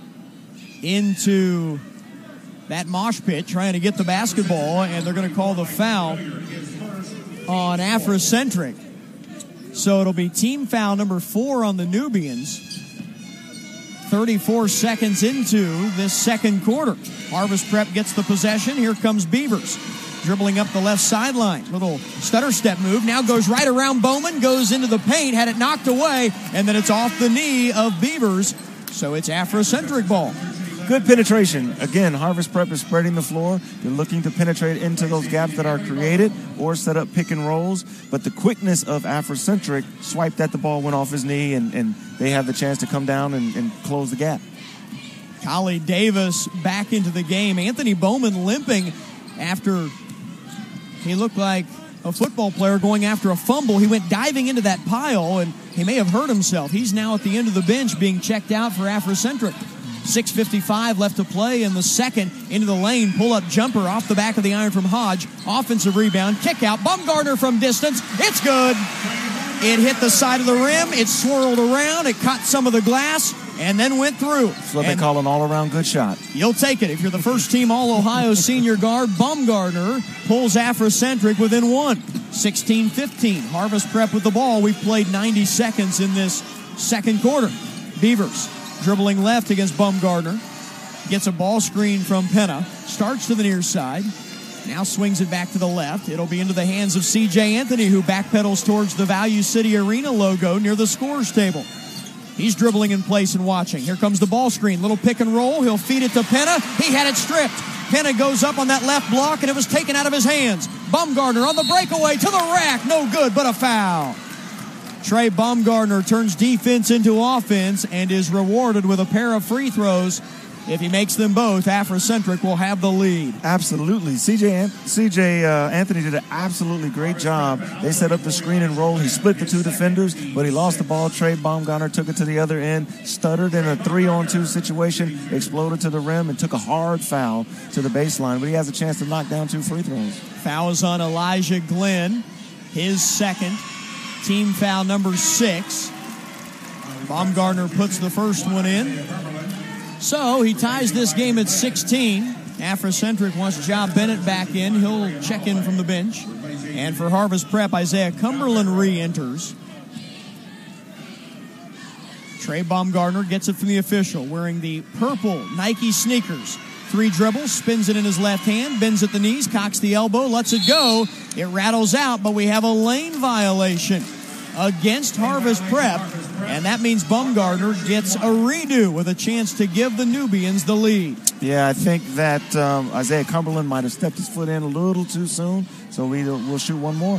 [SPEAKER 1] into that mosh pit trying to get the basketball, and they're going to call the foul on Afrocentric. So it'll be team foul number four on the Nubians. thirty-four seconds into this second quarter. Harvest Prep gets the possession. Here comes Beavers. Dribbling up the left sideline. Little stutter step move. Now goes right around Bowman. Goes into the paint. Had it knocked away. And then it's off the knee of Beavers. So it's Afrocentric ball.
[SPEAKER 11] Good penetration. Again, Harvest Prep is spreading the floor. They're looking to penetrate into those gaps that are created or set up pick and rolls. But the quickness of Afrocentric swiped at the ball, went off his knee, and, and they have the chance to come down and, and close the gap.
[SPEAKER 1] Kali Davis back into the game. Anthony Bowman limping after he looked like a football player going after a fumble. He went diving into that pile, and he may have hurt himself. He's now at the end of the bench being checked out for Afrocentric. six fifty-five left to play in the second. Into the lane, pull-up jumper off the back of the iron from Hodge. Offensive rebound, kick out. Baumgartner from distance. It's good. It hit the side of the rim. It swirled around. It caught some of the glass and then went through.
[SPEAKER 11] That's what
[SPEAKER 1] and
[SPEAKER 11] they call an all-around good shot.
[SPEAKER 1] You'll take it. If you're the first team All-Ohio senior guard, Baumgartner pulls Afrocentric within one. sixteen fifteen. Harvest Prep with the ball. We've played ninety seconds in this second quarter. Beavers dribbling left against Baumgartner. Gets a ball screen from Penna. Starts to the near side. Now swings it back to the left. It'll be into the hands of C J Anthony, who backpedals towards the Value City Arena logo near the scorer's table. He's dribbling in place and watching. Here comes the ball screen. Little pick and roll. He'll feed it to Penna. He had it stripped. Penna goes up on that left block, and it was taken out of his hands. Baumgartner on the breakaway to the rack. No good, but a foul. Trey Baumgartner turns defense into offense and is rewarded with a pair of free throws. If he makes them both, Afrocentric will have the lead.
[SPEAKER 11] Absolutely. C J An- C J uh, Anthony did an absolutely great job. They set up the screen and roll. He split the two defenders, but he lost the ball. Trey Baumgartner took it to the other end, stuttered in a three-on-two situation, exploded to the rim, and took a hard foul to the baseline. But he has a chance to knock down two free throws.
[SPEAKER 1] Foul is on Elijah Glenn. his second. Team foul number six. Baumgartner puts the first one in. So he ties this game at sixteen. Afrocentric wants Ja Bennett back in. He'll check in from the bench. And for Harvest Prep, Isaiah Cumberland re-enters. Trey Baumgartner gets it from the official, wearing the purple Nike sneakers. Three dribbles, spins it in his left hand, bends at the knees, cocks the elbow, lets it go. It rattles out, but we have a lane violation against Harvest Prep, and that means Baumgartner gets a redo with a chance to give the Nubians the lead.
[SPEAKER 11] Yeah, I think that um, Isaiah Cumberland might have stepped his foot in a little too soon, so we, we'll shoot one more.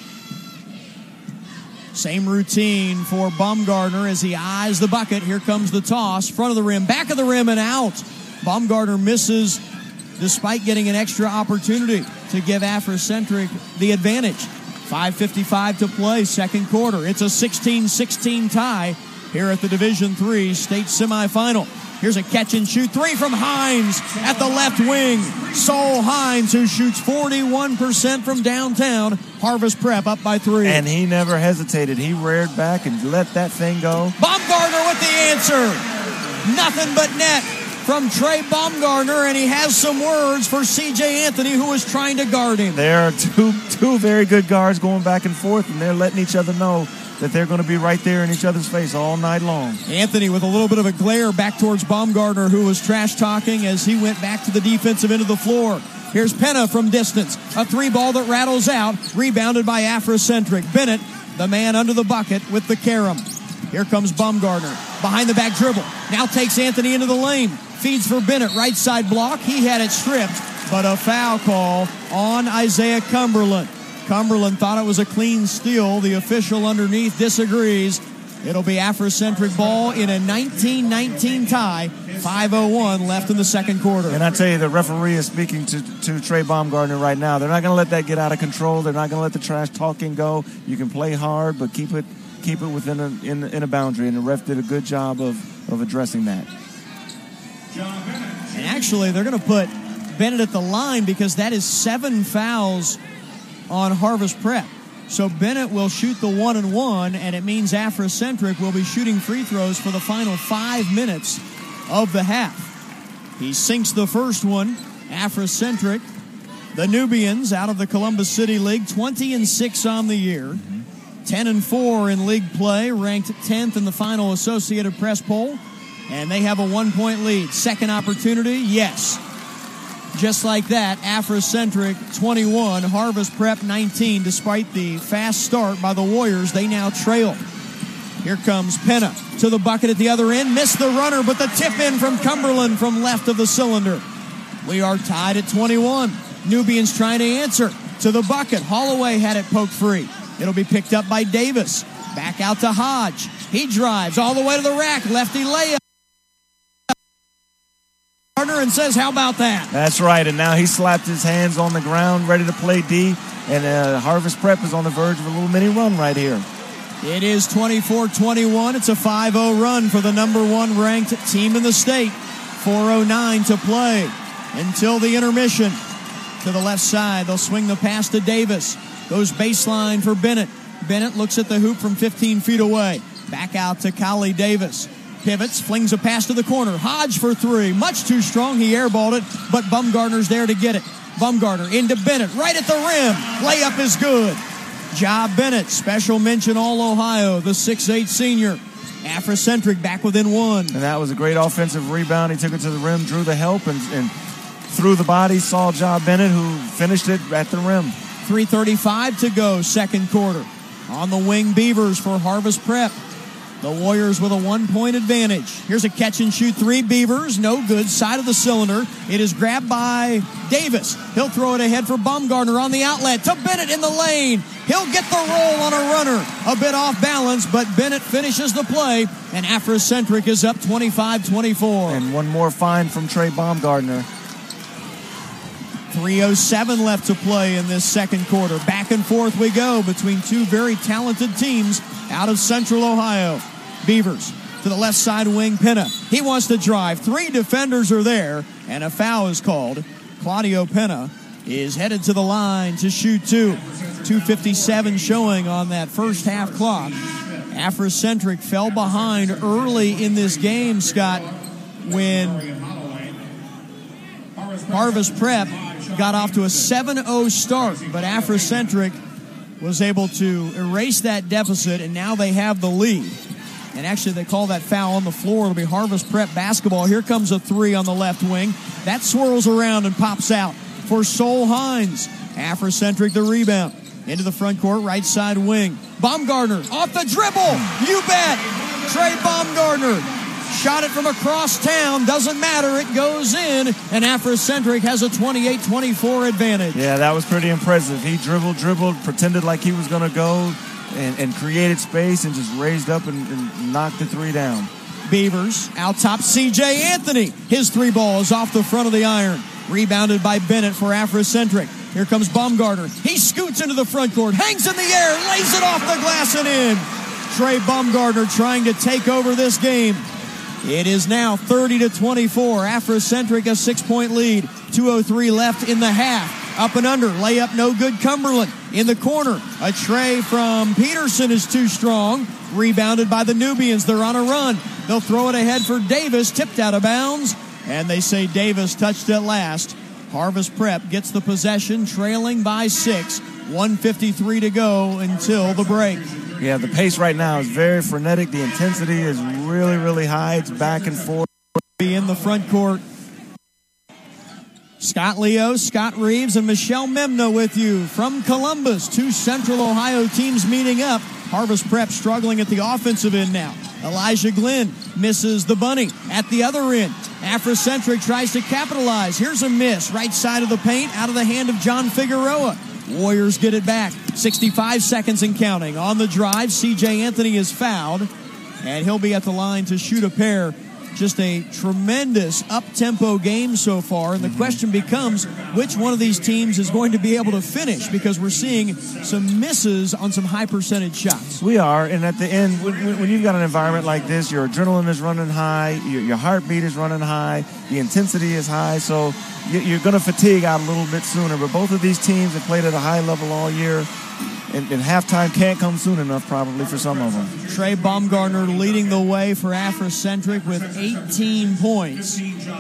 [SPEAKER 1] Same routine for Baumgartner as he eyes the bucket. Here comes the toss, front of the rim, back of the rim, and out. Baumgartner misses despite getting an extra opportunity to give Afrocentric the advantage. five fifty-five to play, second quarter. It's a sixteen sixteen tie here at the Division three state semifinal. Here's a catch and shoot three from Hines at the left wing. Sol Hines, who shoots forty-one percent from downtown. Harvest Prep up by three.
[SPEAKER 11] And he never hesitated. He reared back and let that thing go.
[SPEAKER 1] Baumgartner with the answer. Nothing but net from Trey Baumgartner, and he has some words for C J Anthony, who was trying to guard him.
[SPEAKER 11] There are two two very good guards going back and forth, and they're letting each other know that they're going to be right there in each other's face all night long.
[SPEAKER 1] Anthony with a little bit of a glare back towards Baumgartner, who was trash-talking as he went back to the defensive end of the floor. Here's Penna from distance. A three ball that rattles out, rebounded by Afrocentric. Bennett, the man under the bucket with the carom. Here comes Baumgartner. Behind the back dribble. Now takes Anthony into the lane. Feeds for Bennett. Right side block. He had it stripped, but a foul call on Isaiah Cumberland. Cumberland thought it was a clean steal. The official underneath disagrees. It'll be Afrocentric ball in a nineteen nineteen tie. five oh one left in the second quarter.
[SPEAKER 11] And I tell you, the referee is speaking to, to Trey Baumgartner right now. They're not going to let that get out of control. They're not going to let the trash talking go. You can play hard, but keep it keep it within a, in, in a boundary. And the ref did a good job of, of addressing that.
[SPEAKER 1] And actually, they're going to put Bennett at the line because that is seven fouls on Harvest Prep. So Bennett will shoot the one and one, and it means Afrocentric will be shooting free throws for the final five minutes of the half. He sinks the first one. Afrocentric, the Nubians out of the Columbus City League, twenty and six on the year, ten and four in league play, ranked tenth in the final Associated Press poll, and they have a one-point lead. Second opportunity, yes. Just like that, Afrocentric twenty-one, Harvest Prep nineteen. Despite the fast start by the Warriors, they now trail. Here comes Penna to the bucket at the other end. Missed the runner, but the tip in from Cumberland from left of the cylinder. We are tied at twenty-one. Nubians trying to answer to the bucket. Holloway had it poked free. It'll be picked up by Davis. Back out to Hodge. He drives all the way to the rack. Lefty layup. And says, how about that?
[SPEAKER 11] That's right, and now he slapped his hands on the ground, ready to play D, and uh, Harvest Prep is on the verge of a little mini run right here.
[SPEAKER 1] It is twenty-four twenty-one. It's a five oh run for the number one ranked team in the state. four oh nine to play until the intermission. To the left side, they'll swing the pass to Davis. Goes baseline for Bennett. Bennett looks at the hoop from fifteen feet away. Back out to Kali Davis. Pivots, flings a pass to the corner. Hodge for three. Much too strong. He airballed it, but Baumgartner's there to get it. Baumgartner into Bennett, right at the rim. Layup is good. Ja Bennett, special mention All-Ohio, the six eight senior. Afrocentric back within one.
[SPEAKER 11] And that was a great offensive rebound. He took it to the rim, drew the help, and, and threw the body. Saw Ja Bennett, who finished it at the rim.
[SPEAKER 1] three thirty-five to go, second quarter. On the wing, Beavers for Harvest Prep. The Warriors with a one-point advantage. Here's a catch-and-shoot three. Beavers, no good. Side of the cylinder. It is grabbed by Davis. He'll throw it ahead for Baumgartner on the outlet. To Bennett in the lane. He'll get the roll on a runner. A bit off balance, but Bennett finishes the play, and Afrocentric is up twenty-five twenty-four.
[SPEAKER 11] And one more find from Trey Baumgartner.
[SPEAKER 1] three oh seven left to play in this second quarter. Back and forth we go between two very talented teams out of Central Ohio. Beavers to the left side wing, Penna. He wants to drive. Three defenders are there, and a foul is called. Claudio Penna is headed to the line to shoot two. two fifty-seven showing on that first half clock. Africentric fell behind early in this game, Scott, when Harvest Prep got off to a seven oh start, but Africentric was able to erase that deficit, and now they have the lead. And actually, they call that foul on the floor. It'll be Harvest Prep basketball. Here comes a three on the left wing. That swirls around and pops out for Sol Hines. Africentric the rebound. Into the front court, right side wing. Baumgartner off the dribble. You bet. Trey Baumgartner shot it from across town. Doesn't matter. It goes in. And Africentric has a twenty-eight twenty-four advantage.
[SPEAKER 11] Yeah, that was pretty impressive. He dribbled, dribbled, pretended like he was going to go. And, and created space and just raised up and, and knocked the three down.
[SPEAKER 1] Beavers out top C J Anthony. His three ball is off the front of the iron. Rebounded by Bennett for Africentric. Here comes Baumgartner. He scoots into the front court. Hangs in the air. Lays it off the glass and in. Trey Baumgartner trying to take over this game. It is now thirty to twenty-four. Africentric a six-point lead. two oh three left in the half. Up and under. Layup no good. Cumberland in the corner. A tray from Peterson is too strong. Rebounded by the Nubians. They're on a run. They'll throw it ahead for Davis. Tipped out of bounds. And they say Davis touched it last. Harvest Prep gets the possession, trailing by six. one fifty-three to go until the break.
[SPEAKER 11] Yeah, the pace right now is very frenetic. The intensity is really, really high. It's back and forth.
[SPEAKER 1] In the front court. Scott Leo, Scott Reeves, and Michelle Memno with you from Columbus. Two Central Ohio teams meeting up. Harvest Prep struggling at the offensive end now. Elijah Glenn misses the bunny at the other end. Africentric tries to capitalize. Here's a miss. Right side of the paint, out of the hand of John Figueroa. Warriors get it back. sixty-five seconds and counting. On the drive, C J Anthony is fouled, and he'll be at the line to shoot a pair. Just a tremendous up-tempo game so far, and the question becomes which one of these teams is going to be able to finish, because we're seeing some misses on some high-percentage shots.
[SPEAKER 11] We are, and at the end, when, when you've got an environment like this, your adrenaline is running high, your, your heartbeat is running high, the intensity is high, so you're going to fatigue out a little bit sooner. But both of these teams have played at a high level all year. And, and halftime can't come soon enough, probably, for some of them.
[SPEAKER 1] Trey Baumgartner leading the way for Africentric with eighteen points.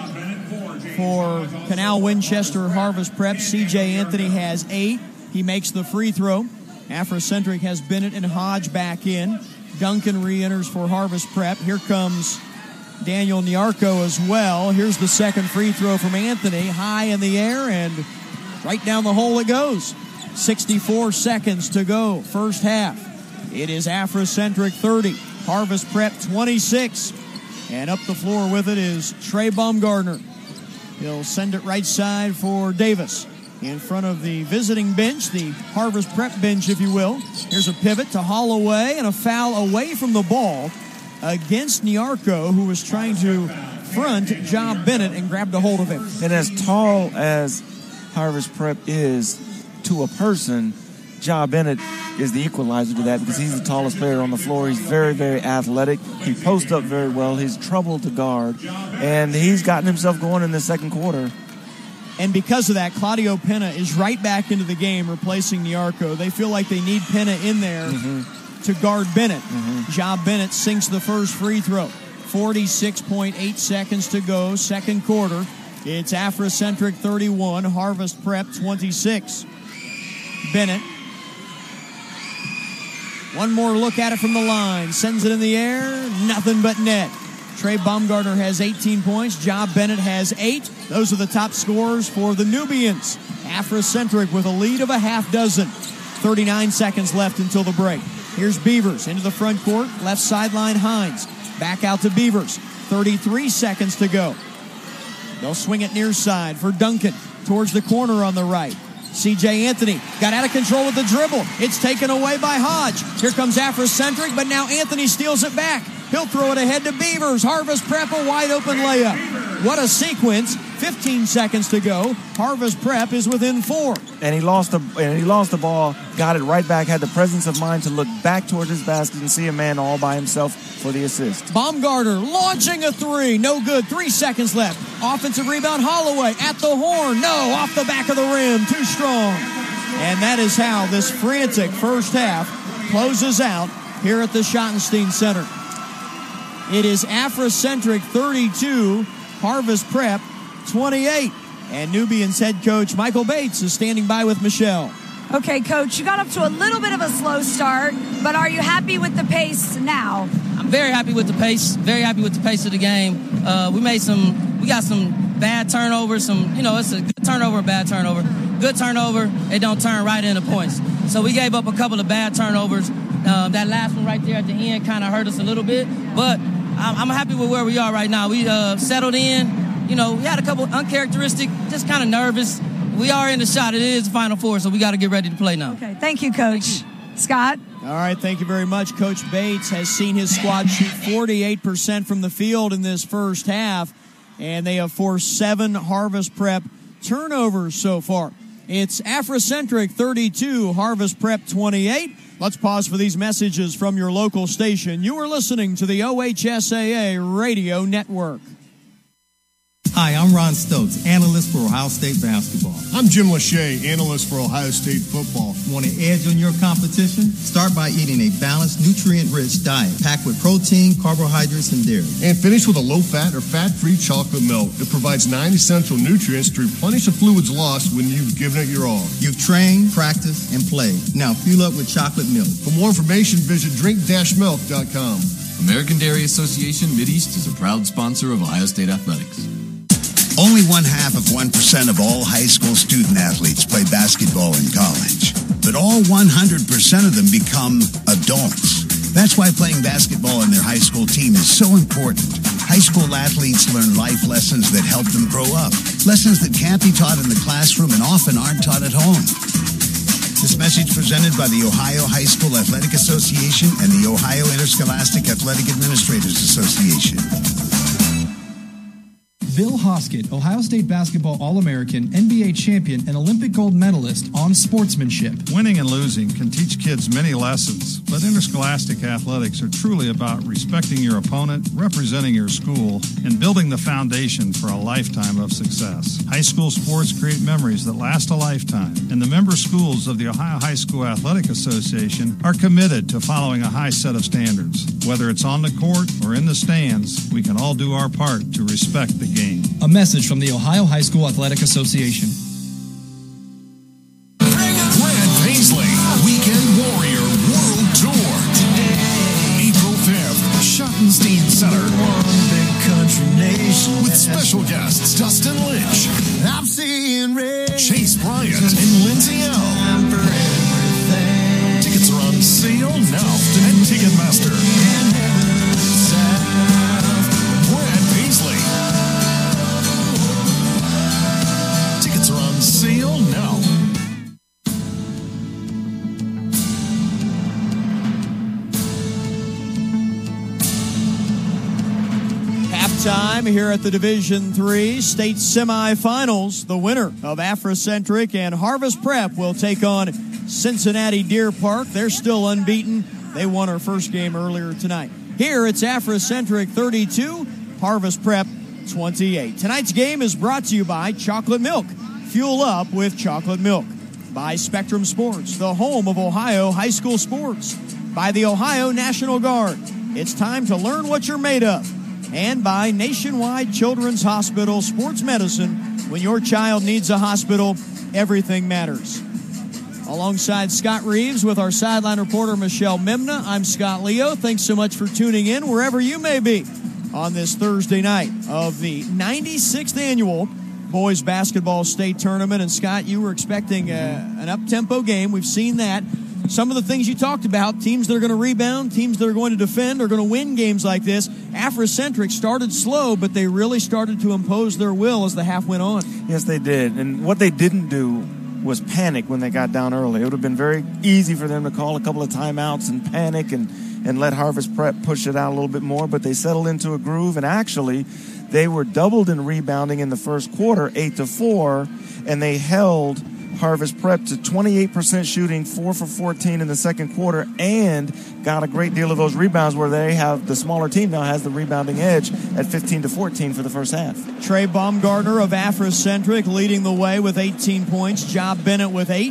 [SPEAKER 1] For Canal Winchester Harvest Prep, C J Anthony has eight. He makes the free throw. Africentric has Bennett and Hodge back in. Duncan re-enters for Harvest Prep. Here comes Daniel Nyarko as well. Here's the second free throw from Anthony. High in the air and right down the hole it goes. sixty-four seconds to go, first half. It is Africentric thirty, Harvest Prep twenty-six. And up the floor with it is Trey Baumgartner. He'll send it right side for Davis. In front of the visiting bench, the Harvest Prep bench, if you will. Here's a pivot to Holloway and a foul away from the ball against Nyarko, who was trying to front Ja Bennett and grabbed a hold of him.
[SPEAKER 11] And as tall as Harvest Prep is to a person, Ja Bennett is the equalizer to that, because he's the tallest player on the floor. He's very, very athletic. He posts up very well. He's trouble to guard. And he's gotten himself going in the second quarter.
[SPEAKER 1] And because of that, Claudio Pena is right back into the game, replacing Nyarko. They feel like they need Pena in there mm-hmm. to guard Bennett. Mm-hmm. Ja Bennett sinks the first free throw. forty-six point eight seconds to go, second quarter. It's Africentric thirty-one, Harvest Prep twenty-six. Bennett. One more look at it from the line. Sends it in the air. Nothing but net. Trey Baumgartner has eighteen points. Ja Bennett has eight. Those are the top scorers for the Nubians. Africentric with a lead of a half dozen. thirty-nine seconds left until the break. Here's Beavers into the front court. Left sideline Hines. Back out to Beavers. thirty-three seconds to go. They'll swing it near side for Duncan. Towards the corner on the right. C J Anthony got out of control with the dribble. It's taken away by Hodge. Here comes Africentric, but now Anthony steals it back. He'll throw it ahead to Beavers. Harvest Prep, a wide open layup. What a sequence. fifteen seconds to go. Harvest Prep is within four.
[SPEAKER 11] And he lost the and he lost the ball, got it right back, had the presence of mind to look back towards his basket and see a man all by himself for the assist.
[SPEAKER 1] Baumgartner launching a three. No good. Three seconds left. Offensive rebound, Holloway at the horn. No, off the back of the rim. Too strong. And that is how this frantic first half closes out here at the Schottenstein Center. It is Afrocentric thirty-two, Harvest Prep twenty-eight. And Nubians head coach Michael Bates is standing by with Michelle.
[SPEAKER 22] Okay, Coach, you got up to a little bit of a slow start, but are you happy with the pace now?
[SPEAKER 9] I'm very happy with the pace, very happy with the pace of the game. Uh, we made some, we got some bad turnovers, some, you know, it's a good turnover, a bad turnover. Good turnover, it don't turn right into points. So we gave up a couple of bad turnovers. Uh, that last one right there at the end kind of hurt us a little bit, but I'm, I'm happy with where we are right now. We uh, settled in. You know, we had a couple uncharacteristic, just kind of nervous. We are in the shot. It is the Final Four, so we got to get ready to play now.
[SPEAKER 22] Okay, thank you, Coach. Thank you. Scott?
[SPEAKER 1] All right, thank you very much. Coach Bates has seen his squad shoot forty-eight percent from the field in this first half, and they have forced seven Harvest Prep turnovers so far. It's Afrocentric thirty-two, Harvest Prep twenty-eight. Let's pause for these messages from your local station. You are listening to the O H S A A Radio Network.
[SPEAKER 3] Hi, I'm Ron Stokes, analyst for Ohio State basketball.
[SPEAKER 4] I'm Jim Lachey, analyst for Ohio State football.
[SPEAKER 3] Want an edge on your competition? Start by eating a balanced, nutrient-rich diet packed with protein, carbohydrates, and dairy.
[SPEAKER 4] And finish with a low-fat or fat-free chocolate milk. It provides nine essential nutrients to replenish the fluids lost when you've given it your all.
[SPEAKER 3] You've trained, practiced, and played. Now fuel up with chocolate milk.
[SPEAKER 4] For more information, visit drink dash milk dot com.
[SPEAKER 5] American Dairy Association Mideast is a proud sponsor of Ohio State Athletics.
[SPEAKER 13] Only one half of one percent of all high school student athletes play basketball in college, but all one hundred percent of them become adults. That's why playing basketball in their high school team is so important. High school athletes learn life lessons that help them grow up, lessons that can't be taught in the classroom and often aren't taught at home. This message presented by the Ohio High School Athletic Association and the Ohio Interscholastic Athletic Administrators Association.
[SPEAKER 14] Bill Hoskett, Ohio State basketball All-American, N B A champion, and Olympic gold medalist on sportsmanship.
[SPEAKER 15] Winning and losing can teach kids many lessons, but interscholastic athletics are truly about respecting your opponent, representing your school, and building the foundation for a lifetime of success. High school sports create memories that last a lifetime, and the member schools of the Ohio High School Athletic Association are committed to following a high set of standards. Whether it's on the court or in the stands, we can all do our part to respect the game.
[SPEAKER 14] A message from the Ohio High School Athletic Association.
[SPEAKER 12] Brad Paisley, Weekend Warrior World Tour. April fifth, Schottenstein Center.
[SPEAKER 20] One big country nation.
[SPEAKER 12] With special guests Dustin Lynch,
[SPEAKER 20] I'm seeing red.
[SPEAKER 12] Chase Bryant, and Lindsay L. Tickets are on sale now at Ticketmaster. Brad Paisley. Tickets are on sale now.
[SPEAKER 1] Halftime here at the Division three State Semifinals. The winner of Afrocentric and Harvest Prep will take on Cincinnati Deer Park. They're still unbeaten. They won our first game earlier tonight. Here it's Afrocentric thirty-two, Harvest Prep twenty-eight. Tonight's game is brought to you by Chocolate Milk. Fuel up with chocolate milk. By Spectrum Sports, the home of Ohio high school sports. By the Ohio National Guard. It's time to learn what you're made of. And by Nationwide Children's Hospital Sports Medicine. When your child needs a hospital, everything matters. Alongside Scott Reeves with our sideline reporter Michelle Mimna, I'm Scott Leo. Thanks so much for tuning in wherever you may be on this Thursday night of the ninety-sixth Annual Boys Basketball State Tournament. And Scott, you were expecting a, an up-tempo game. We've seen that. Some of the things you talked about, teams that are going to rebound, teams that are going to defend, are going to win games like this. Afrocentric started slow, but they really started to impose their will as the half went on.
[SPEAKER 11] Yes, they did. And what they didn't do was panic when they got down early. It would have been very easy for them to call a couple of timeouts and panic and, and let Harvest Prep push it out a little bit more, but they settled into a groove, and actually they were doubled in rebounding in the first quarter, eight to four, and they held Harvest Prep to twenty-eight percent shooting, four for fourteen in the second quarter, and got a great deal of those rebounds where they have, the smaller team now has the rebounding edge at fifteen to fourteen for the first half.
[SPEAKER 1] Trey Baumgartner of Afrocentric leading the way with eighteen points. Job Bennett with eight.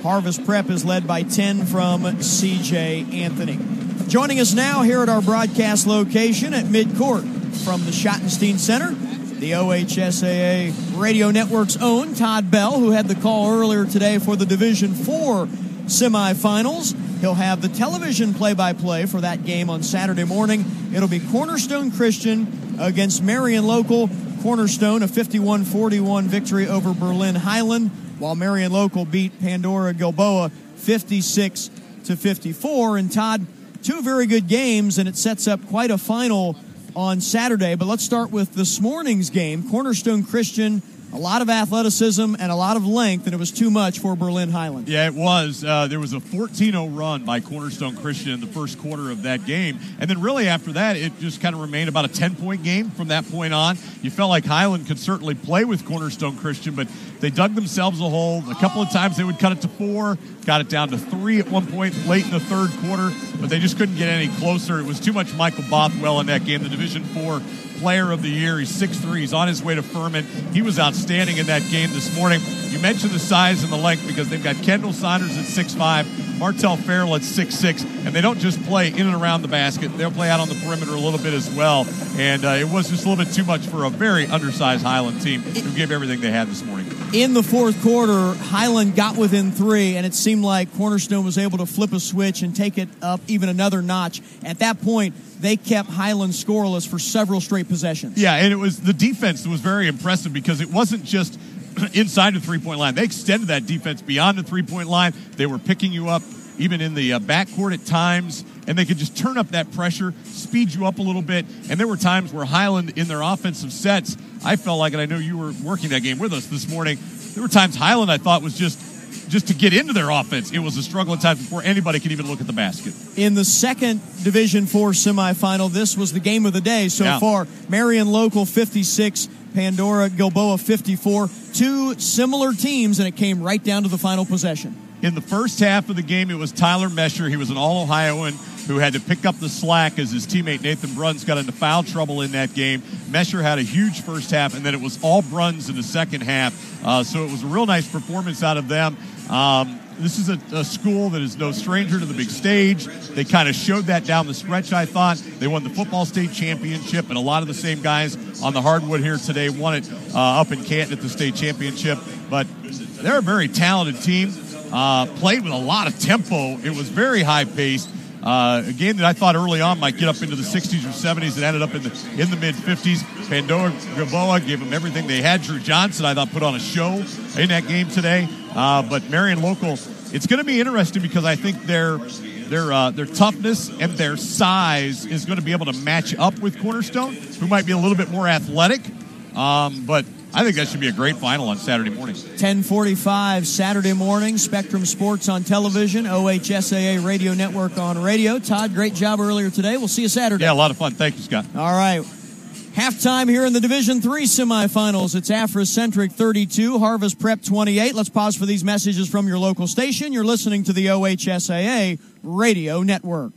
[SPEAKER 1] Harvest Prep is led by ten from C J Anthony. Joining us now here at our broadcast location at midcourt from the Schottenstein Center, the O H S A A Radio Network's own Todd Bell, who had the call earlier today for the Division four semifinals. He'll have the television play-by-play for that game on Saturday morning. It'll be Cornerstone Christian against Marion Local. Cornerstone, a fifty-one forty-one victory over Berlin Highland, while Marion Local beat Pandora Gilboa fifty-six to fifty-four. And Todd, two very good games, and it sets up quite a final on Saturday. But let's start with this morning's game. Cornerstone Christian, a lot of athleticism and a lot of length, and it was too much for Berlin Highland.
[SPEAKER 7] Yeah, it was. Uh, there was a fourteen oh run by Cornerstone Christian in the first quarter of that game. And then really after that, it just kind of remained about a ten-point game from that point on. You felt like Highland could certainly play with Cornerstone Christian, but they dug themselves a hole. A couple of times they would cut it to four, got it down to three at one point late in the third quarter, but they just couldn't get any closer. It was too much Michael Bothwell in that game, the Division four Player of the Year. He's six three. He's on his way to Furman. He was outstanding in that game this morning. You mentioned the size and the length because they've got Kendall Saunders at six five, Martell Farrell at six six, and they don't just play in and around the basket. They'll play out on the perimeter a little bit as well. And uh, it was just a little bit too much for a very undersized Highland team who gave everything they had this morning.
[SPEAKER 1] In the fourth quarter, Highland got within three, and it seemed like Cornerstone was able to flip a switch and take it up even another notch. At that point, they kept Highland scoreless for several straight possessions.
[SPEAKER 7] Yeah, and it was the defense that was very impressive because it wasn't just inside the three-point line. They extended that defense beyond the three-point line. They were picking you up even in the uh, backcourt at times, and they could just turn up that pressure, speed you up a little bit. And there were times where Highland, in their offensive sets, I felt like, and I know you were working that game with us this morning, there were times Highland I thought was just just to get into their offense. It was a struggle at times before anybody could even look at the basket.
[SPEAKER 1] In the second Division four semifinal, this was the game of the day so
[SPEAKER 7] yeah.
[SPEAKER 1] far. Marion Local fifty-six, Pandora Gilboa fifty-four. Two similar teams, and it came right down to the final possession.
[SPEAKER 7] In the first half of the game, it was Tyler Mesher. He was an All-Ohioan who had to pick up the slack as his teammate Nathan Bruns got into foul trouble in that game. Mesher had a huge first half, and then it was all Bruns in the second half. Uh, so it was a real nice performance out of them. Um, this is a, a school that is no stranger to the big stage. They kind of showed that down the stretch, I thought. They won the football state championship, and a lot of the same guys on the hardwood here today won it uh, up in Canton at the state championship. But they're a very talented team. Uh, played with a lot of tempo. It was very high-paced. Uh, a game that I thought early on might get up into the sixties or seventies. It ended up in the in the mid-fifties. Pandora Gilboa gave them everything they had. Drew Johnson, I thought, put on a show in that game today. Uh, but Marion Local, it's going to be interesting because I think their their uh, their toughness and their size is going to be able to match up with Cornerstone, who might be a little bit more athletic. Um, but I think that should be a great final on Saturday morning.
[SPEAKER 1] ten forty-five Saturday morning, Spectrum Sports on television, O H S A A Radio Network on radio. Todd, great job earlier today. We'll see you Saturday.
[SPEAKER 7] Yeah, a lot of fun. Thank you, Scott.
[SPEAKER 1] All right. Halftime here in the Division three semifinals. It's Afrocentric thirty-two, Harvest Prep twenty-eight. Let's pause for these messages from your local station. You're listening to the O H S A A Radio Network.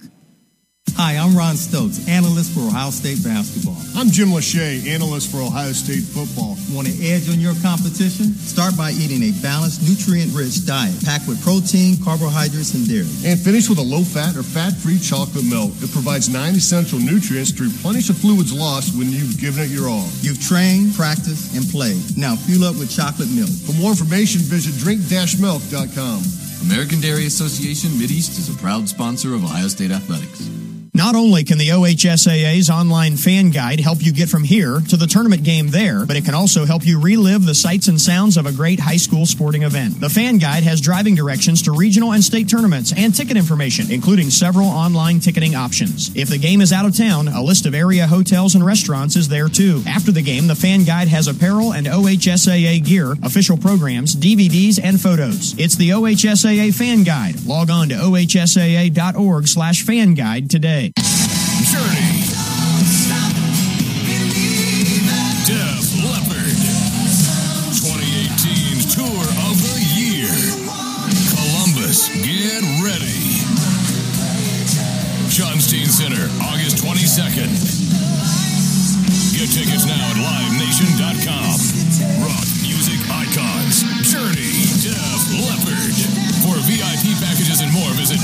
[SPEAKER 3] Hi, I'm Ron Stokes, analyst for Ohio State basketball.
[SPEAKER 4] I'm Jim Lachey, analyst for Ohio State football.
[SPEAKER 3] Want an edge on your competition? Start by eating a balanced, nutrient-rich diet packed with protein, carbohydrates, and dairy.
[SPEAKER 4] And finish with a low-fat or fat-free chocolate milk. It provides nine essential nutrients to replenish the fluids lost when you've given it your all.
[SPEAKER 3] You've trained, practiced, and played. Now fuel up with chocolate milk.
[SPEAKER 4] For more information, visit drink dash milk dot com.
[SPEAKER 5] American Dairy Association Mideast is a proud sponsor of Ohio State Athletics.
[SPEAKER 1] Not only can the O H S A A's online fan guide help you get from here to the tournament game there, but it can also help you relive the sights and sounds of a great high school sporting event. The fan guide has driving directions to regional and state tournaments and ticket information, including several online ticketing options. If the game is out of town, a list of area hotels and restaurants is there too. After the game, the fan guide has apparel and O H S A A gear, official programs, D V Ds, and photos. It's the O H S A A fan guide. Log on to O H S A A dot org slash fan guide today.
[SPEAKER 12] Journey. Def Leppard. twenty eighteen's Tour of the Year. Columbus, get ready. Schottenstein Center, August twenty-second. Get tickets now at live nation dot com. Rock music icons. Journey. Def Leppard. For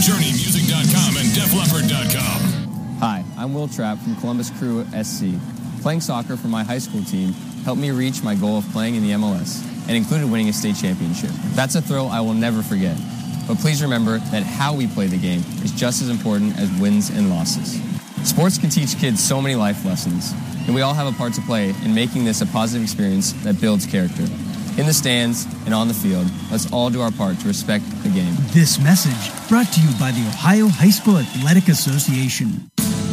[SPEAKER 12] journey music dot com and def leppard dot com.
[SPEAKER 16] Hi, I'm Will Trapp from Columbus Crew S C. Playing soccer for my high school team helped me reach my goal of playing in the M L S and included winning a state championship. That's a thrill I will never forget. But please remember that how we play the game is just as important as wins and losses. Sports can teach kids so many life lessons, and we all have a part to play in making this a positive experience that builds character. In the stands and on the field, let's all do our part to respect the game.
[SPEAKER 17] This message brought to you by the Ohio High School Athletic Association.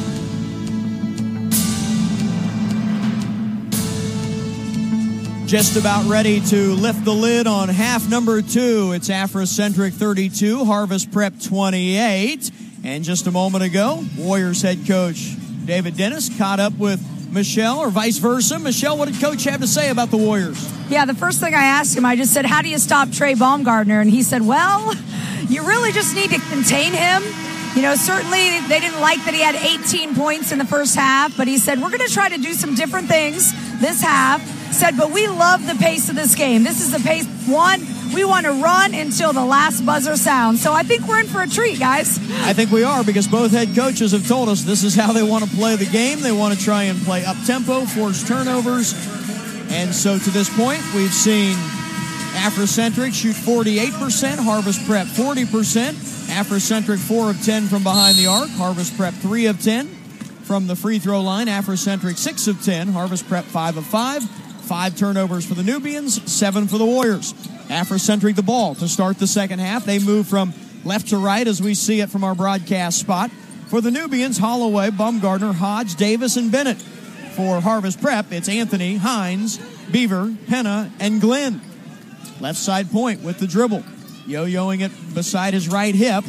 [SPEAKER 1] Just about ready to lift the lid on half number two. It's Afrocentric thirty-two, Harvest Prep twenty-eight. And just a moment ago, Warriors head coach David Dennis caught up with Michelle, or vice versa. Michelle, what did Coach have to say about the Warriors?
[SPEAKER 22] Yeah, the first thing I asked him, I just said, how do you stop Trey Baumgartner? And he said, well, you really just need to contain him. You know, certainly they didn't like that he had eighteen points in the first half, but he said, we're going to try to do some different things this half. Said, but we love the pace of this game. This is the pace. One, we want to run until the last buzzer sounds. So I think we're in for a treat, guys.
[SPEAKER 1] I think we are, because both head coaches have told us this is how they want to play the game. They want to try and play up-tempo, force turnovers. And so to this point, we've seen Afrocentric shoot forty-eight percent, Harvest Prep forty percent. Afrocentric four of ten from behind the arc, Harvest Prep three of ten from the free throw line. Afrocentric six of ten, Harvest Prep five of five. Five turnovers for the Nubians, seven for the Warriors. Afrocentric the ball to start the second half. They move from left to right as we see it from our broadcast spot. For the Nubians, Holloway, Baumgartner, Hodge, Davis, and Bennett. For Harvest Prep, it's Anthony, Hines, Beaver, Penna, and Glenn. Left side point with the dribble. Yo-yoing it beside his right hip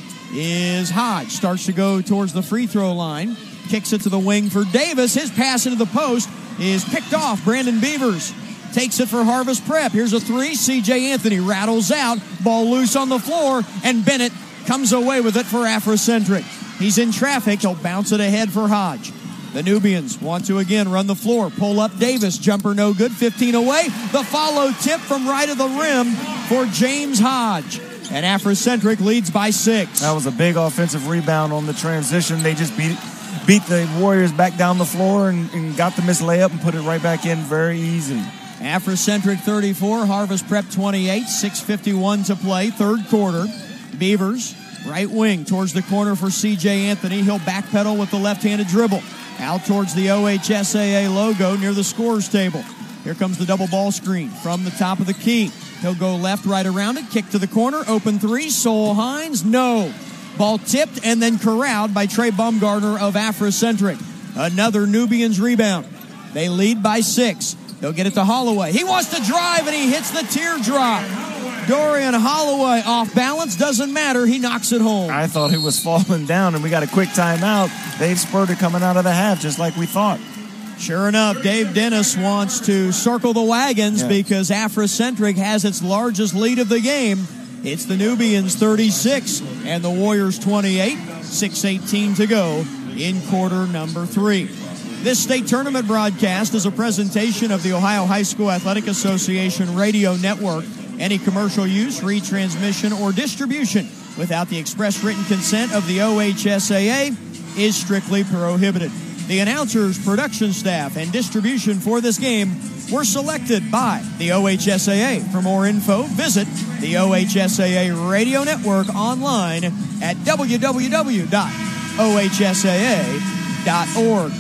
[SPEAKER 1] is Hodge. Starts to go towards the free throw line. Kicks it to the wing for Davis. His pass into the post is picked off. Brandon Beavers takes it for Harvest Prep. Here's a three. C J Anthony rattles out. Ball loose on the floor, and Bennett comes away with it for Afrocentric. He's in traffic. He'll bounce it ahead for Hodge. The Nubians want to again run the floor. Pull up Davis. Jumper no good. fifteen away. The follow tip from right of the rim for James Hodge. And Afrocentric leads by six.
[SPEAKER 11] That was a big offensive rebound on the transition. They just beat beat the Warriors back down the floor and, and got the missed layup and put it right back in very easy.
[SPEAKER 1] Afrocentric thirty-four, Harvest Prep twenty-eight, six fifty-one to play, third quarter. Beavers, right wing towards the corner for C J Anthony. He'll backpedal with the left-handed dribble. Out towards the O H S A A logo near the scorer's table. Here comes the double ball screen from the top of the key. He'll go left, right around it, kick to the corner, open three, Sol Hines, no. Ball tipped and then corralled by Trey Baumgartner of Afrocentric. Another Nubians rebound. They lead by six. They'll get it to Holloway. He wants to drive, and he hits the teardrop. Dorian Holloway off balance. Doesn't matter. He knocks it home.
[SPEAKER 11] I thought he was falling down, and we got a quick timeout. They've spurred it coming out of the half, just like we thought.
[SPEAKER 1] Sure enough, Dave Dennis wants to circle the wagons, yeah, because Afrocentric has its largest lead of the game. It's the Nubians thirty-six and the Warriors twenty-eight. six eighteen to go in quarter number three. This state tournament broadcast is a presentation of the Ohio High School Athletic Association radio network. Any commercial use, retransmission, or distribution without the express written consent of the O H S A A is strictly prohibited. The announcers, production staff, and distribution for this game were selected by the O H S A A. For more info, visit the O H S A A Radio Network online at w w w dot o h s a a dot org.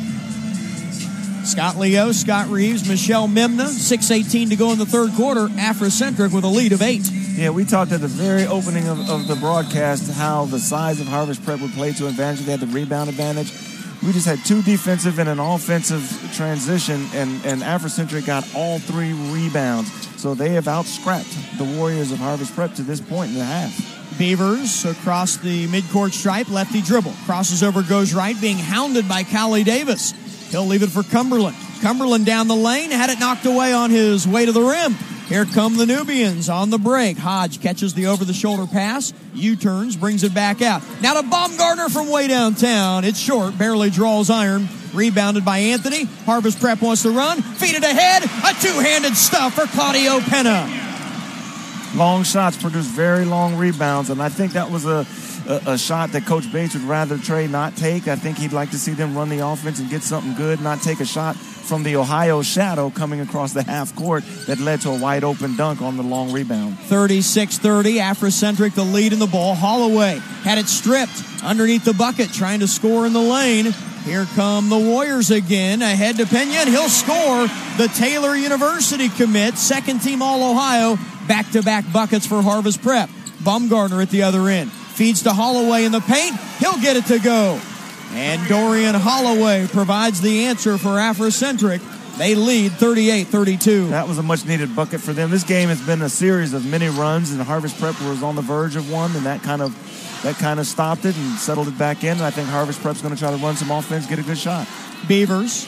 [SPEAKER 1] Scott Leo, Scott Reeves, Michelle Mimna, six eighteen to go in the third quarter. Afrocentric with a lead of eight.
[SPEAKER 11] Yeah, we talked at the very opening of, of the broadcast how the size of Harvest Prep would play to advantage. They had the rebound advantage. We just had two defensive and an offensive transition, and, and Afrocentric got all three rebounds. So they have out-scrapped the Warriors of Harvest Prep to this point in the half.
[SPEAKER 1] Beavers across the midcourt stripe, lefty dribble. Crosses over, goes right, being hounded by Callie Davis. He'll leave it for Cumberland. Cumberland down the lane, had it knocked away on his way to the rim. Here come the Nubians on the break. Hodge catches the over-the-shoulder pass, U-turns, brings it back out. Now to Baumgartner from way downtown. It's short, barely draws iron. Rebounded by Anthony. Harvest Prep wants to run. Feed it ahead. A two-handed stuff for Claudio Penna.
[SPEAKER 11] Long shots produce very long rebounds, and I think that was a a, a shot that Coach Bates would rather Trey not take. I think he'd like to see them run the offense and get something good, not take a shot from the Ohio shadow coming across the half court that led to a wide open dunk on the long rebound.
[SPEAKER 1] thirty-six thirty, Afrocentric the lead in the ball. Holloway had it stripped underneath the bucket, trying to score in the lane. Here come the Warriors again, ahead to Pena, and he'll score. The Taylor University commit, second team All-Ohio, back-to-back buckets for Harvest Prep. Baumgartner at the other end, feeds to Holloway in the paint. He'll get it to go. And Dorian Holloway provides the answer for Afrocentric. They lead thirty-eight thirty-two.
[SPEAKER 11] That was a much-needed bucket for them. This game has been a series of mini runs, and Harvest Prep was on the verge of one, and that kind of that kind of stopped it and settled it back in. And I think Harvest Prep's going to try to run some offense, get a good shot.
[SPEAKER 1] Beavers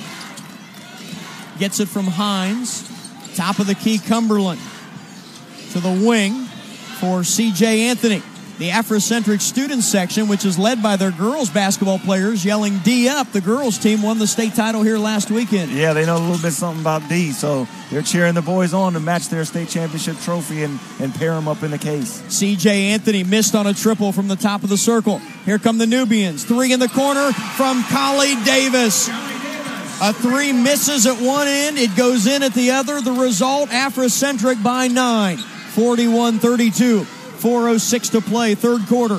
[SPEAKER 1] gets it from Hines. Top of the key, Cumberland. To the wing for C J Anthony. The Afrocentric student section, which is led by their girls basketball players, yelling D up. The girls team won the state title here last weekend.
[SPEAKER 11] Yeah, they know a little bit something about D, so they're cheering the boys on to match their state championship trophy and, and pair them up in the case.
[SPEAKER 1] C J Anthony missed on a triple from the top of the circle. Here come the Nubians. Three in the corner from Collie Davis. A three misses at one end. It goes in at the other. The result, Afrocentric by nine. forty-one thirty-two. four oh six to play, third quarter.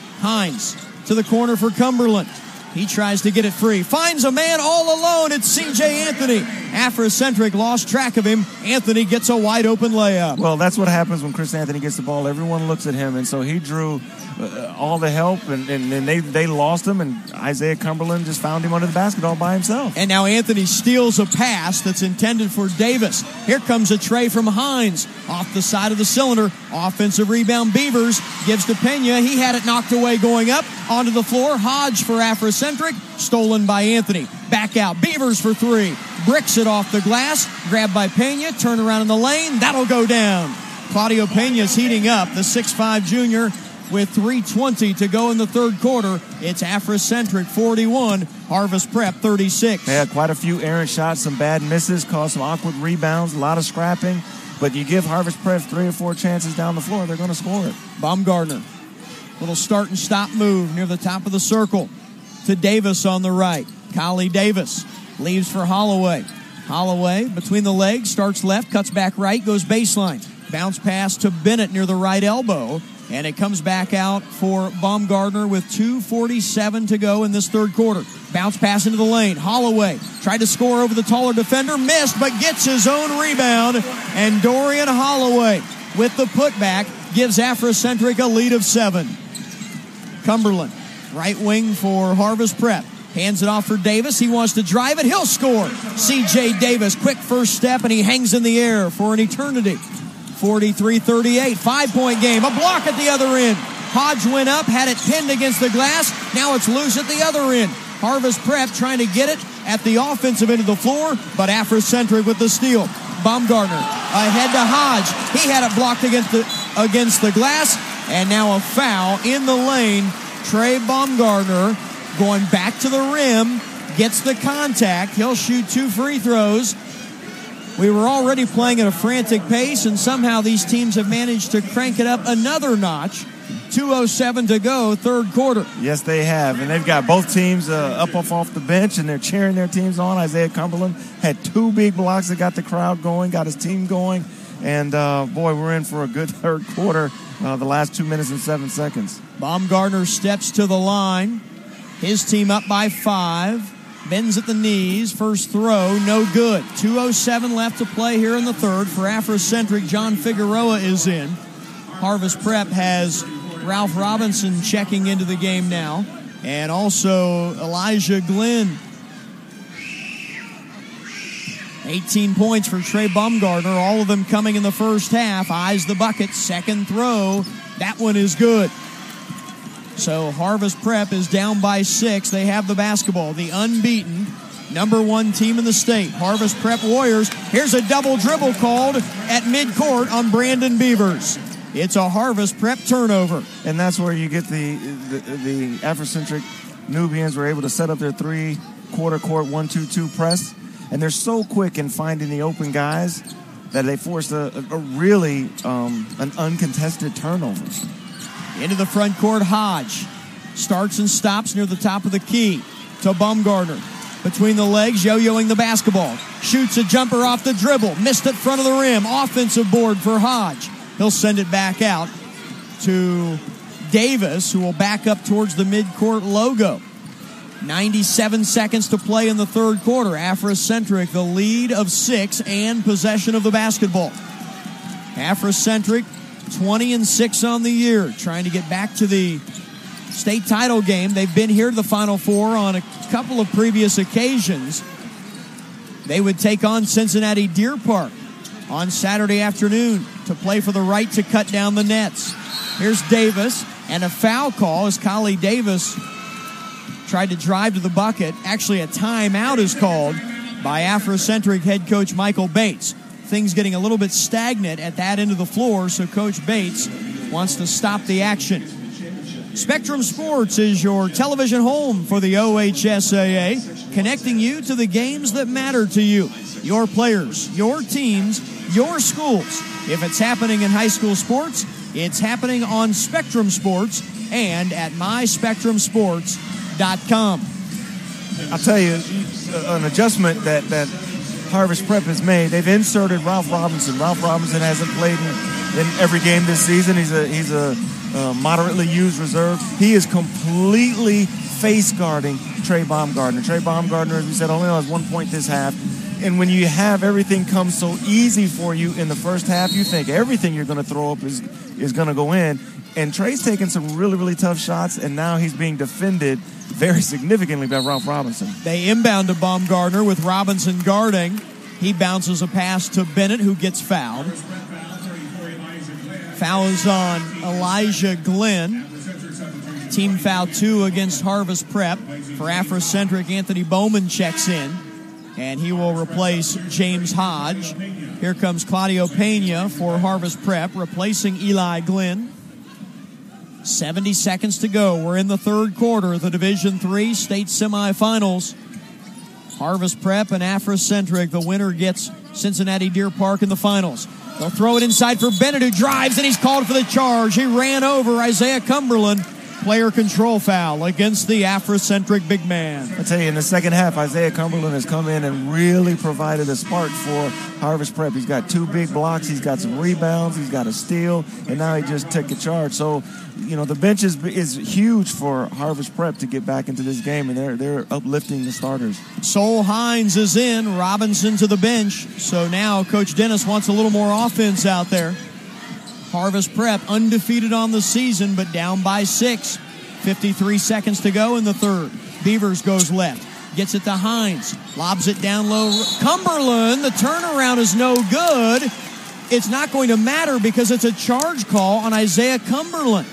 [SPEAKER 1] Hines to the corner for Cumberland. He tries to get it free. Finds a man all alone. It's C J Anthony. Afrocentric lost track of him. Anthony gets a wide open layup.
[SPEAKER 11] Well, that's what happens when Chris Anthony gets the ball. Everyone looks at him, and so he drew uh, all the help, and, and, and they, they lost him, and Isaiah Cumberland just found him under the basket all by himself.
[SPEAKER 1] And now Anthony steals a pass that's intended for Davis. Here comes a tray from Hines off the side of the cylinder. Offensive rebound, Beavers gives to Pena. He had it knocked away going up onto the floor. Hodge for Afrocentric. Stolen by Anthony. Back out. Beavers for three. Bricks it off the glass. Grabbed by Pena. Turn around in the lane. That'll go down. Claudio Pena's heating up. The six five junior with three twenty to go in the third quarter. It's Afrocentric forty-one. Harvest Prep thirty-six.
[SPEAKER 11] They had quite a few errant shots, some bad misses, caused some awkward rebounds, a lot of scrapping. But you give Harvest Prep three or four chances down the floor, they're going to score it.
[SPEAKER 1] Baumgartner. Little start and stop move near the top of the circle. To Davis on the right. Collie Davis leaves for Holloway. Holloway between the legs, starts left, cuts back right, goes baseline. Bounce pass to Bennett near the right elbow, and it comes back out for Baumgartner with two forty-seven to go in this third quarter. Bounce pass into the lane. Holloway tried to score over the taller defender, missed, but gets his own rebound, and Dorian Holloway with the putback gives Afrocentric a lead of seven. Cumberland, right wing for Harvest Prep. Hands it off for Davis. He wants to drive it. He'll score. C J Davis, quick first step, and he hangs in the air for an eternity. forty-three thirty-eight, five-point game. A block at the other end. Hodge went up, had it pinned against the glass. Now it's loose at the other end. Harvest Prep trying to get it at the offensive end of the floor, but Afrocentric with the steal. Baumgartner ahead to Hodge. He had it blocked against the, against the glass, and now a foul in the lane. Trey Baumgartner going back to the rim, gets the contact. He'll shoot two free throws. We were already playing at a frantic pace, and somehow these teams have managed to crank it up another notch. two oh seven to go, third quarter.
[SPEAKER 11] Yes, they have, and they've got both teams uh, up off, off the bench, and they're cheering their teams on. Isaiah Cumberland had two big blocks that got the crowd going, got his team going, and uh, boy, we're in for a good third quarter, uh, the last two minutes and seven seconds.
[SPEAKER 1] Baumgartner steps to the line. His team up by five. Bends at the knees. First throw, no good. two oh seven left to play here in the third. For Afrocentric, John Figueroa is in. Harvest Prep has Ralph Robinson checking into the game now. And also Elijah Glenn. eighteen points for Trey Baumgartner. All of them coming in the first half. Eyes the bucket. Second throw. That one is good. So Harvest Prep is down by six. They have the basketball. The unbeaten number one team in the state. Harvest Prep Warriors. Here's a double dribble called at midcourt on Brandon Beavers. It's a Harvest Prep turnover.
[SPEAKER 11] And that's where you get the, the, the Afrocentric Nubians were able to set up their three quarter court one two two press. And they're so quick in finding the open guys that they forced a, a really um, an uncontested turnover.
[SPEAKER 1] Into the front court, Hodge. Starts and stops near the top of the key to Baumgartner. Between the legs, yo-yoing the basketball. Shoots a jumper off the dribble. Missed it front of the rim. Offensive board for Hodge. He'll send it back out to Davis, who will back up towards the midcourt logo. ninety-seven seconds to play in the third quarter. Afrocentric, the lead of six and possession of the basketball. Afrocentric, twenty and six on the year, trying to get back to the state title game. They've been here to the Final Four on a couple of previous occasions. They would take on Cincinnati Deer Park on Saturday afternoon to play for the right to cut down the nets. Here's Davis, and a foul call as Kali Davis tried to drive to the bucket. Actually, a timeout is called by Afrocentric head coach Michael Bates. Things getting a little bit stagnant at that end of the floor, so Coach Bates wants to stop the action. Spectrum Sports is your television home for the O H S A A, connecting you to the games that matter to you, your players, your teams, your schools. If it's happening in high school sports, it's happening on Spectrum Sports and at my spectrum sports dot com.
[SPEAKER 11] I'll tell you, an adjustment that, that Harvest Prep has made, they've inserted Ralph Robinson. Ralph Robinson hasn't played in, in every game this season. He's a he's a uh, moderately used reserve. He is completely face guarding Trey Baumgartner. Trey Baumgartner, as we said, only has one point this half. And when you have everything come so easy for you in the first half, you think everything you're going to throw up is is going to go in. And Trey's taking some really, really tough shots, and now he's being defended very significantly by Ralph Robinson.
[SPEAKER 1] They inbound to Baumgartner with Robinson guarding. He bounces a pass to Bennett, who gets fouled. Foul is on Elijah Glenn. Team foul two against Harvest Prep. For Afrocentric, Anthony Bowman checks in, and he will replace James Hodge. Here comes Claudio Pena for Harvest Prep, replacing Eli Glenn. seventy seconds to go. We're in the third quarter of the Division three state semifinals. Harvest Prep and Afrocentric. The winner gets Cincinnati Deer Park in the finals. They'll throw it inside for Bennett, who drives, and he's called for the charge. He ran over Isaiah Cumberland. Player control foul against the Afrocentric big man.
[SPEAKER 11] I tell you, in the second half, Isaiah Cumberland has come in and really provided a spark for Harvest Prep. He's got two big blocks, he's got some rebounds, he's got a steal, and now he just took a charge. So, you know, the bench is, is huge for Harvest Prep to get back into this game, and they're they're uplifting the starters.
[SPEAKER 1] Sol Hines is in, Robinson to the bench. So now Coach Dennis wants a little more offense out there. Harvest Prep undefeated on the season, but down by six. fifty-three seconds to go in the third. Beavers goes left. Gets it to Hines. Lobs it down low. Cumberland, the turnaround is no good. It's not going to matter because it's a charge call on Isaiah Cumberland.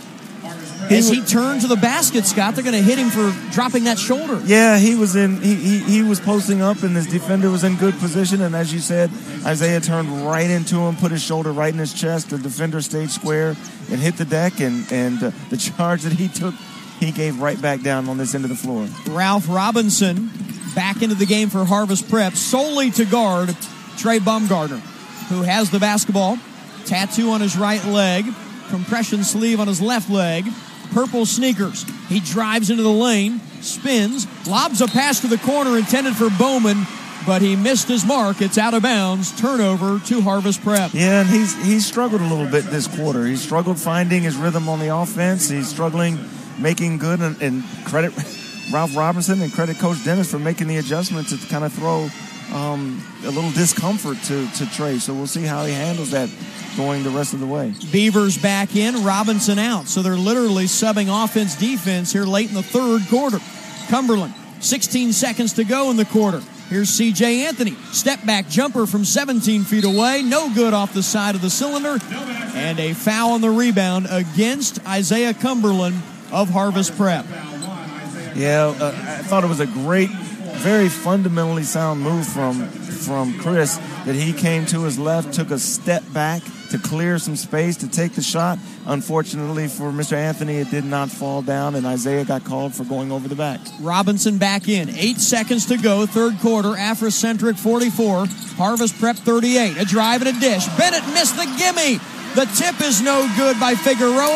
[SPEAKER 1] As he turned to the basket, Scott, they're going to hit him for dropping that shoulder.
[SPEAKER 11] Yeah, he was in. He, he he was posting up, and his defender was in good position. And as you said, Isaiah turned right into him, put his shoulder right in his chest. The defender stayed square and hit the deck, and and uh, the charge that he took, he gave right back down on this end of the floor.
[SPEAKER 1] Ralph Robinson back into the game for Harvest Prep, solely to guard Trey Baumgartner, who has the basketball. Tattoo on his right leg, compression sleeve on his left leg. Purple sneakers. He drives into the lane, spins, lobs a pass to the corner intended for Bowman, but he missed his mark. It's out of bounds. Turnover to Harvest Prep.
[SPEAKER 11] Yeah, and he's he's struggled a little bit this quarter. He's struggled finding his rhythm on the offense. He's struggling making good, and, and credit Ralph Robinson and credit Coach Dennis for making the adjustments to kind of throw um, a little discomfort to, to Trey. So we'll see how he handles that going the rest of the way.
[SPEAKER 1] Beavers back in, Robinson out. So they're literally subbing offense defense here late in the third quarter. Cumberland, sixteen seconds to go in the quarter. Here's C J Anthony. Step back jumper from seventeen feet away. No good off the side of the cylinder. And a foul on the rebound against Isaiah Cumberland of Harvest Prep.
[SPEAKER 11] Yeah, uh, I thought it was a great, very fundamentally sound move from from Chris, that he came to his left, took a step back to clear some space to take the shot. Unfortunately for Mister Anthony, it did not fall down, and Isaiah got called for going over the back.
[SPEAKER 1] Robinson back in. Eight seconds to go, third quarter. Afrocentric forty-four, Harvest Prep thirty-eight. A drive and a dish. Bennett missed the gimme. The tip is no good by Figueroa.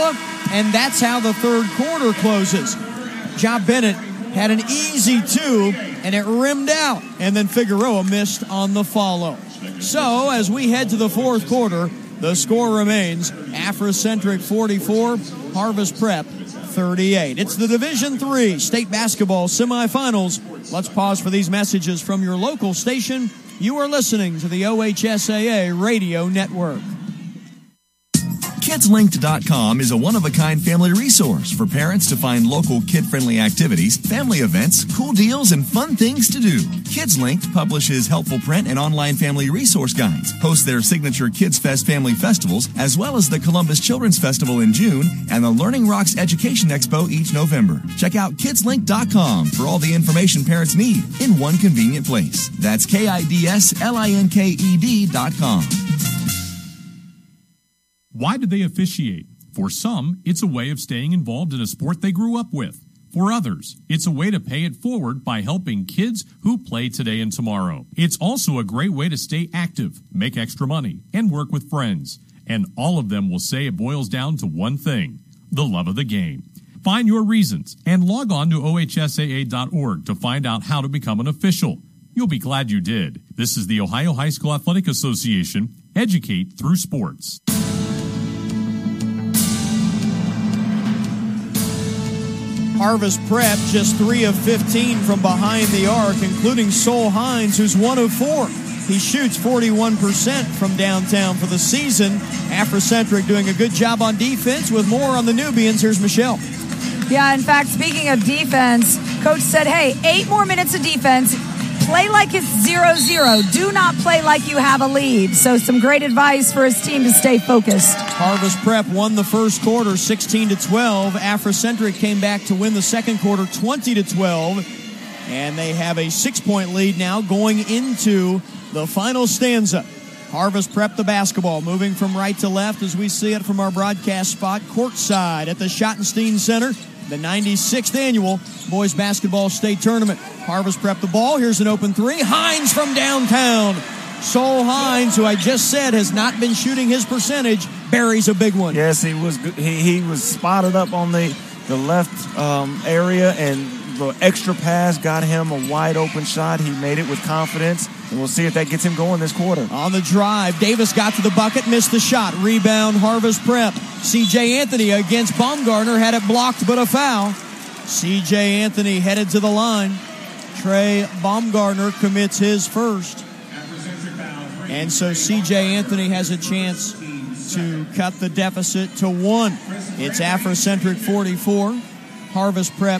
[SPEAKER 1] and that's how the third quarter closes. Ja Bennett had an easy two, and it rimmed out, and then Figueroa missed on the follow. So as we head to the fourth quarter, the score remains Afrocentric forty-four, Harvest Prep thirty-eight. It's the Division three State Basketball Semifinals. Let's pause for these messages from your local station. You are listening to the O H S A A Radio Network.
[SPEAKER 6] Kids Linked dot com is a one-of-a-kind family resource for parents to find local kid-friendly activities, family events, cool deals, and fun things to do. Kids Linked publishes helpful print and online family resource guides, hosts their signature Kids Fest family festivals, as well as the Columbus Children's Festival in June and the Learning Rocks Education Expo each November. Check out Kids Linked dot com for all the information parents need in one convenient place. That's K I D S L I N K E D dot com.
[SPEAKER 18] Why do they officiate? For some, it's a way of staying involved in a sport they grew up with. For others, it's a way to pay it forward by helping kids who play today and tomorrow. It's also a great way to stay active, make extra money, and work with friends. And all of them will say it boils down to one thing: the love of the game. Find your reasons and log on to O H S A A dot org to find out how to become an official. You'll be glad you did. This is the Ohio High School Athletic Association. Educate through sports.
[SPEAKER 1] Harvest Prep just three of fifteen from behind the arc, including Sol Hines, who's one of four. He shoots forty-one percent from downtown for the season. Afrocentric doing a good job on defense. With more on the Nubians, here's Michelle.
[SPEAKER 22] Yeah, in fact, speaking of defense, Coach said, hey, eight more minutes of defense. Play like it's zero zero. Do not play like you have a lead. So some great advice for his team to stay focused.
[SPEAKER 1] Harvest Prep won the first quarter sixteen to twelve. Afrocentric came back to win the second quarter twenty to twelve. And they have a six-point lead now going into the final stanza. Harvest Prep the basketball, moving from right to left as we see it from our broadcast spot courtside at the Schottenstein Center. The ninety-sixth annual Boys Basketball State Tournament. Harvest Prep the ball. Here's an open three. Hines from downtown. Sol Hines, who I just said has not been shooting his percentage, buries a big one.
[SPEAKER 11] Yes, he was good. He, he was spotted up on the, the left um, area, and the extra pass got him a wide open shot. He made it with confidence, and we'll see if that gets him going this quarter.
[SPEAKER 1] On the drive, Davis got to the bucket, missed the shot. Rebound, Harvest Prep. C J Anthony against Baumgartner, had it blocked, but a foul. C J Anthony headed to the line. Trey Baumgartner commits his first. And so C J Anthony has a chance to cut the deficit to one. It's Afrocentric forty-four, Harvest Prep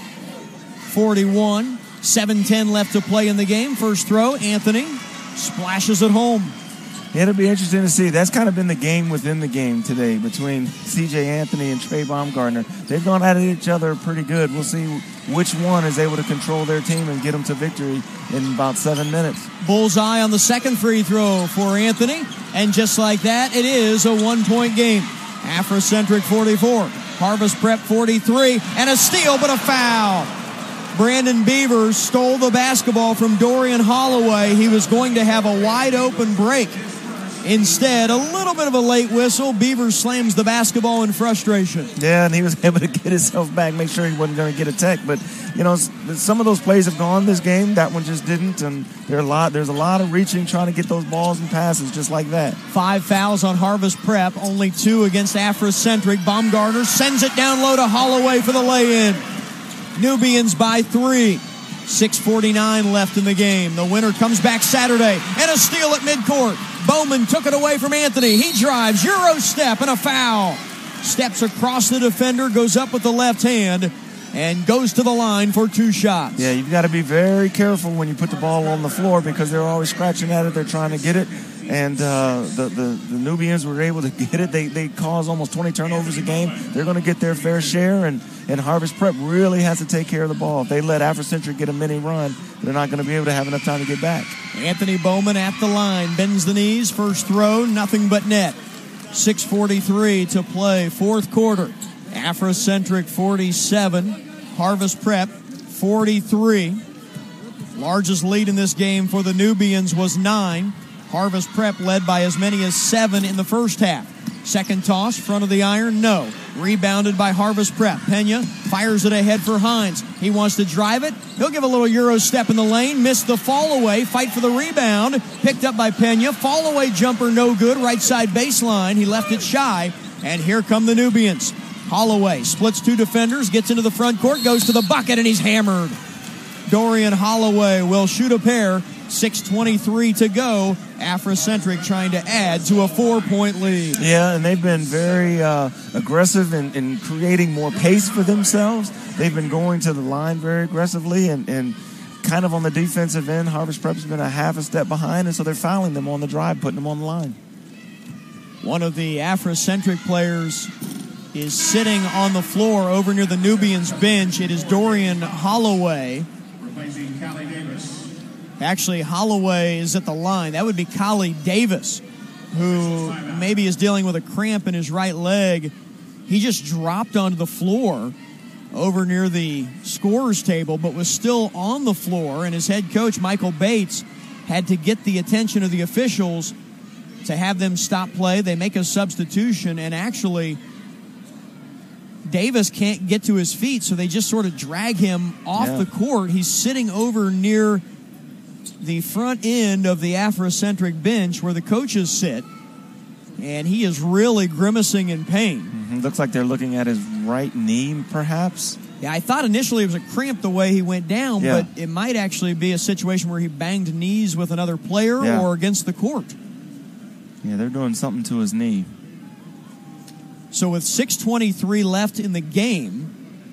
[SPEAKER 1] forty-one. seven ten left to play in the game. First throw, Anthony splashes it home.
[SPEAKER 11] Yeah, it'll be interesting to see. That's kind of been the game within the game today between C J Anthony and Trey Baumgartner. They've gone at each other pretty good. We'll see which one is able to control their team and get them to victory in about seven minutes.
[SPEAKER 1] Bullseye on the second free throw for Anthony. And just like that, it is a one-point game. Afrocentric forty-four, Harvest Prep forty-three, and a steal, but a foul. Brandon Beavers stole the basketball from Dorian Holloway. He was going to have a wide-open break. Instead, a little bit of a late whistle. Beavers slams the basketball in frustration.
[SPEAKER 11] Yeah, and he was able to get himself back, make sure he wasn't going to get a tech. But, you know, some of those plays have gone this game. That one just didn't. And there are a lot, there's a lot of reaching, trying to get those balls and passes just like that.
[SPEAKER 1] Five fouls on Harvest Prep, only two against Afrocentric. Baumgartner sends it down low to Holloway for the lay-in. Nubians by three. six forty-nine left in the game. The winner comes back Saturday. And a steal at midcourt. Bowman took it away from Anthony. He drives, Euro step, and a foul. Steps across the defender, goes up with the left hand, and goes to the line for two shots.
[SPEAKER 11] Yeah, you've got to be very careful when you put the ball on the floor because they're always scratching at it. They're trying to get it. And uh, the, the, the Nubians were able to get it. They they cause almost twenty turnovers a game. They're going to get their fair share, and, and Harvest Prep really has to take care of the ball. If they let Afrocentric get a mini run, they're not going to be able to have enough time to get back.
[SPEAKER 1] Anthony Bowman at the line, bends the knees, first throw, nothing but net. six forty-three to play, fourth quarter. Afrocentric forty-seven, Harvest Prep forty-three. Largest lead in this game for the Nubians was nine. Harvest Prep led by as many as seven in the first half. Second toss, front of the iron, no. Rebounded by Harvest Prep. Pena fires it ahead for Hines. He wants to drive it. He'll give a little Euro step in the lane. Missed the fall away. Fight for the rebound. Picked up by Pena. Fall away jumper no good. Right side baseline. He left it shy. And here come the Nubians. Holloway splits two defenders. Gets into the front court. Goes to the bucket and he's hammered. Dorian Holloway will shoot a pair. six twenty-three to go. Afrocentric trying to add to a four-point lead.
[SPEAKER 11] Yeah, and they've been very uh, aggressive in, in creating more pace for themselves. They've been going to the line very aggressively, and, and kind of on the defensive end, Harvest Prep's been a half a step behind, and so they're fouling them on the drive, putting them on the line.
[SPEAKER 1] One of the Afrocentric players is sitting on the floor over near the Nubians bench. It is Dorian Holloway.
[SPEAKER 2] Replacing Callie Davis.
[SPEAKER 1] Actually, Holloway is at the line. That would be Kali Davis, who maybe is dealing with a cramp in his right leg. He just dropped onto the floor over near the scorer's table, but was still on the floor, and his head coach, Michael Bates, had to get the attention of the officials to have them stop play. They make a substitution, and actually Davis can't get to his feet, so they just sort of drag him off
[SPEAKER 11] Yeah.
[SPEAKER 1] the court. He's sitting over near the front end of the Afrocentric bench where the coaches sit, and he is really grimacing in pain.
[SPEAKER 11] Mm-hmm. Looks like they're looking at his right knee, perhaps.
[SPEAKER 1] Yeah, I thought initially it was a cramp the way he went down,
[SPEAKER 11] Yeah.
[SPEAKER 1] but it might actually be a situation where he banged knees with another player
[SPEAKER 11] Yeah.
[SPEAKER 1] or against the court.
[SPEAKER 11] Yeah, they're doing something to his knee.
[SPEAKER 1] So with six twenty-three left in the game,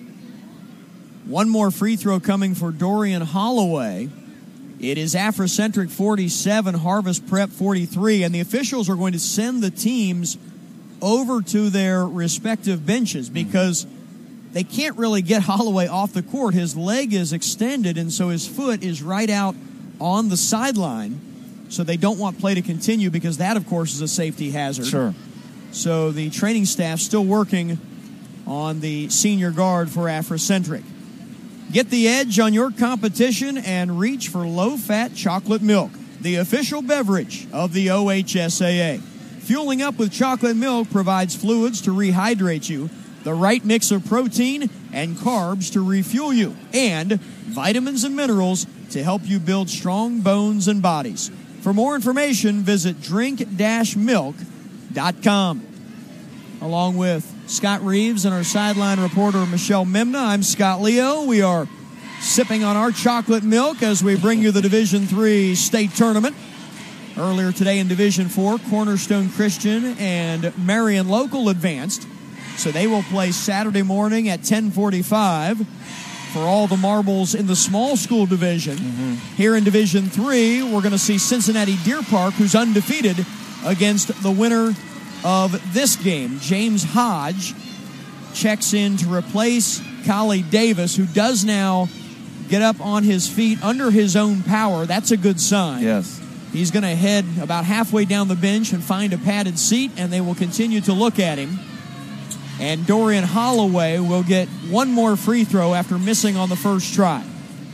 [SPEAKER 1] one more free throw coming for Dorian Holloway. It is Afrocentric forty-seven, Harvest Prep forty-three, and the officials are going to send the teams over to their respective benches because they can't really get Holloway off the court. His leg is extended, and so his foot is right out on the sideline. So they don't want play to continue because that, of course, is a safety hazard.
[SPEAKER 11] Sure.
[SPEAKER 1] So the training staff still working on the senior guard for Afrocentric. Get the edge on your competition and reach for low-fat chocolate milk, the official beverage of the O H S A A. Fueling up with chocolate milk provides fluids to rehydrate you, the right mix of protein and carbs to refuel you, and vitamins and minerals to help you build strong bones and bodies. For more information, visit drink dash milk dot com. Along with Scott Reeves and our sideline reporter, Michelle Memna, I'm Scott Leo. We are sipping on our chocolate milk as we bring you the Division three state tournament. Earlier today in Division four, Cornerstone Christian and Marion Local advanced. So they will play Saturday morning at ten forty-five for all the marbles in the small school division.
[SPEAKER 11] Mm-hmm.
[SPEAKER 1] Here in Division three, we're going to see Cincinnati Deer Park, who's undefeated, against the winner of this game. James Hodge checks in to replace Kali Davis, who does now get up on his feet under his own power. That's a good sign.
[SPEAKER 11] Yes.
[SPEAKER 1] He's going to head about halfway down the bench and find a padded seat, and they will continue to look at him. And Dorian Holloway will get one more free throw after missing on the first try.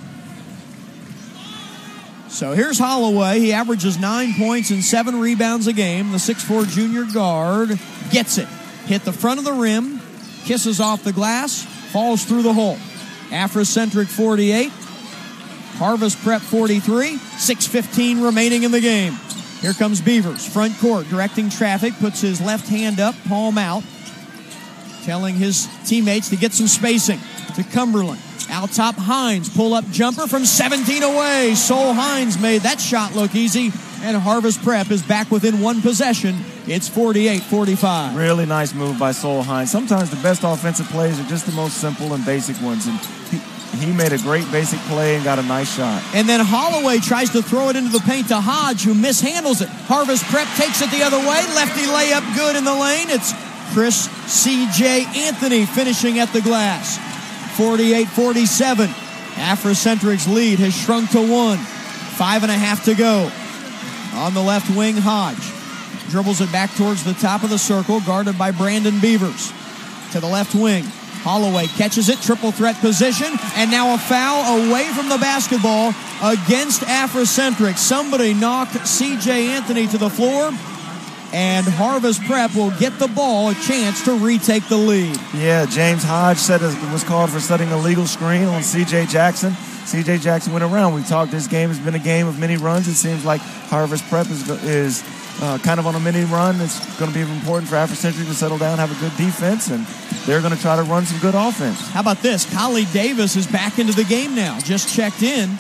[SPEAKER 1] So here's Holloway. He averages nine points and seven rebounds a game. The six foot four junior guard gets it. Hit the front of the rim, kisses off the glass, falls through the hole. Afrocentric forty-eight, Harvest Prep forty-three, six fifteen remaining in the game. Here comes Beavers, front court, directing traffic, puts his left hand up, palm out, telling his teammates to get some spacing. To Cumberland. Out top, Hines. Pull-up jumper from seventeen away. Sol Hines made that shot look easy, and Harvest Prep is back within one possession. It's forty-eight forty-five.
[SPEAKER 11] Really nice move by Sol Hines. Sometimes the best offensive plays are just the most simple and basic ones, and he, he made a great basic play and got a nice shot.
[SPEAKER 1] And then Holloway tries to throw it into the paint to Hodge, who mishandles it. Harvest Prep takes it the other way. Lefty layup good in the lane. It's Chris C J Anthony finishing at the glass. forty-eight forty-seven. Afrocentric's lead has shrunk to one. Five and a half to go. On the left wing, Hodge dribbles it back towards the top of the circle, guarded by Brandon Beavers. To the left wing, Holloway catches it, triple threat position, and now a foul away from the basketball against Afrocentric. Somebody knocked C J Anthony to the floor, and Harvest Prep will get the ball a chance to retake the lead.
[SPEAKER 11] Yeah, James Hodge said it was called for setting a legal screen on C J Jackson. C J Jackson went around. We talked this game has been a game of many runs. It seems like Harvest Prep is is uh, kind of on a mini run. It's going to be important for Afrocentric to settle down, have a good defense, and they're going to try to run some good offense.
[SPEAKER 1] How about this? Khalid Davis is back into the game now. Just checked in.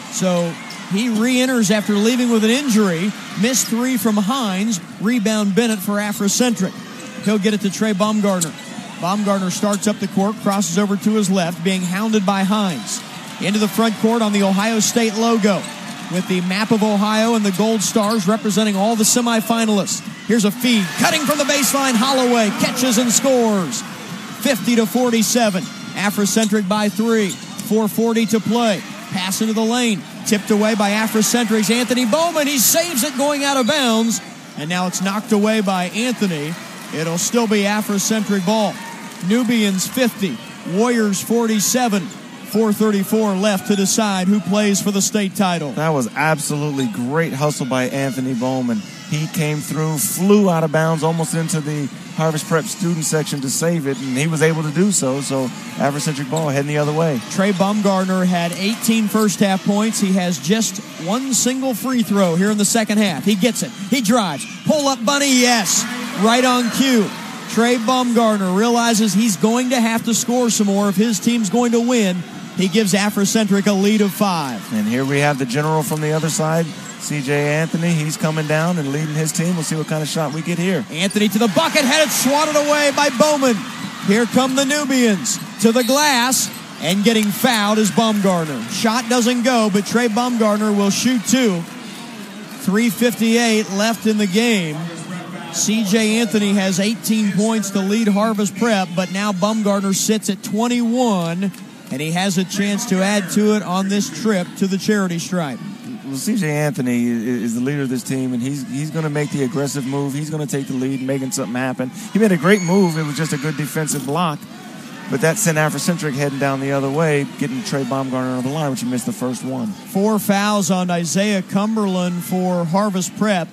[SPEAKER 1] So he re-enters after leaving with an injury. Missed three from Hines. Rebound Bennett for Afrocentric. He'll get it to Trey Baumgartner. Baumgartner starts up the court, crosses over to his left, being hounded by Hines. Into the front court on the Ohio State logo with the map of Ohio and the gold stars representing all the semifinalists. Here's a feed. Cutting from the baseline, Holloway catches and scores. fifty to forty-seven. Afrocentric by three. four forty to play. Pass into the lane. Tipped away by Afrocentric's Anthony Bowman. He saves it going out of bounds. And now it's knocked away by Anthony. It'll still be Afrocentric ball. Nubians fifty. Warriors forty-seven. four thirty-four left to decide who plays for the state title.
[SPEAKER 11] That was absolutely great hustle by Anthony Bowman. He came through, flew out of bounds almost into the Harvest Prep student section to save it, and he was able to do so. So Afrocentric ball heading the other way.
[SPEAKER 1] Trey Baumgartner had eighteen first half points. He has just one single free throw here in the second half. He gets it. He drives. Pull up bunny, yes. Right on cue. Trey Baumgartner realizes he's going to have to score some more if his team's going to win. He gives Afrocentric a lead of five.
[SPEAKER 11] And here we have the general from the other side, C J Anthony. He's coming down and leading his team. We'll see what kind of shot we get here.
[SPEAKER 1] Anthony to the bucket, had it swatted away by Bowman. Here come the Nubians to the glass, and getting fouled is Baumgartner. Shot doesn't go, but Trey Baumgartner will shoot two. three fifty-eight left in the game. C J Anthony has eighteen points to lead Harvest Prep, but now Baumgartner sits at twenty-one. And he has a chance to add to it on this trip to the charity stripe.
[SPEAKER 11] Well, C J Anthony is the leader of this team, and he's he's going to make the aggressive move. He's going to take the lead, making something happen. He made a great move. It was just a good defensive block. But that sent Afrocentric heading down the other way, getting Trey Baumgartner on the line, which he missed the first one.
[SPEAKER 1] Four fouls on Isaiah Cumberland for Harvest Prep.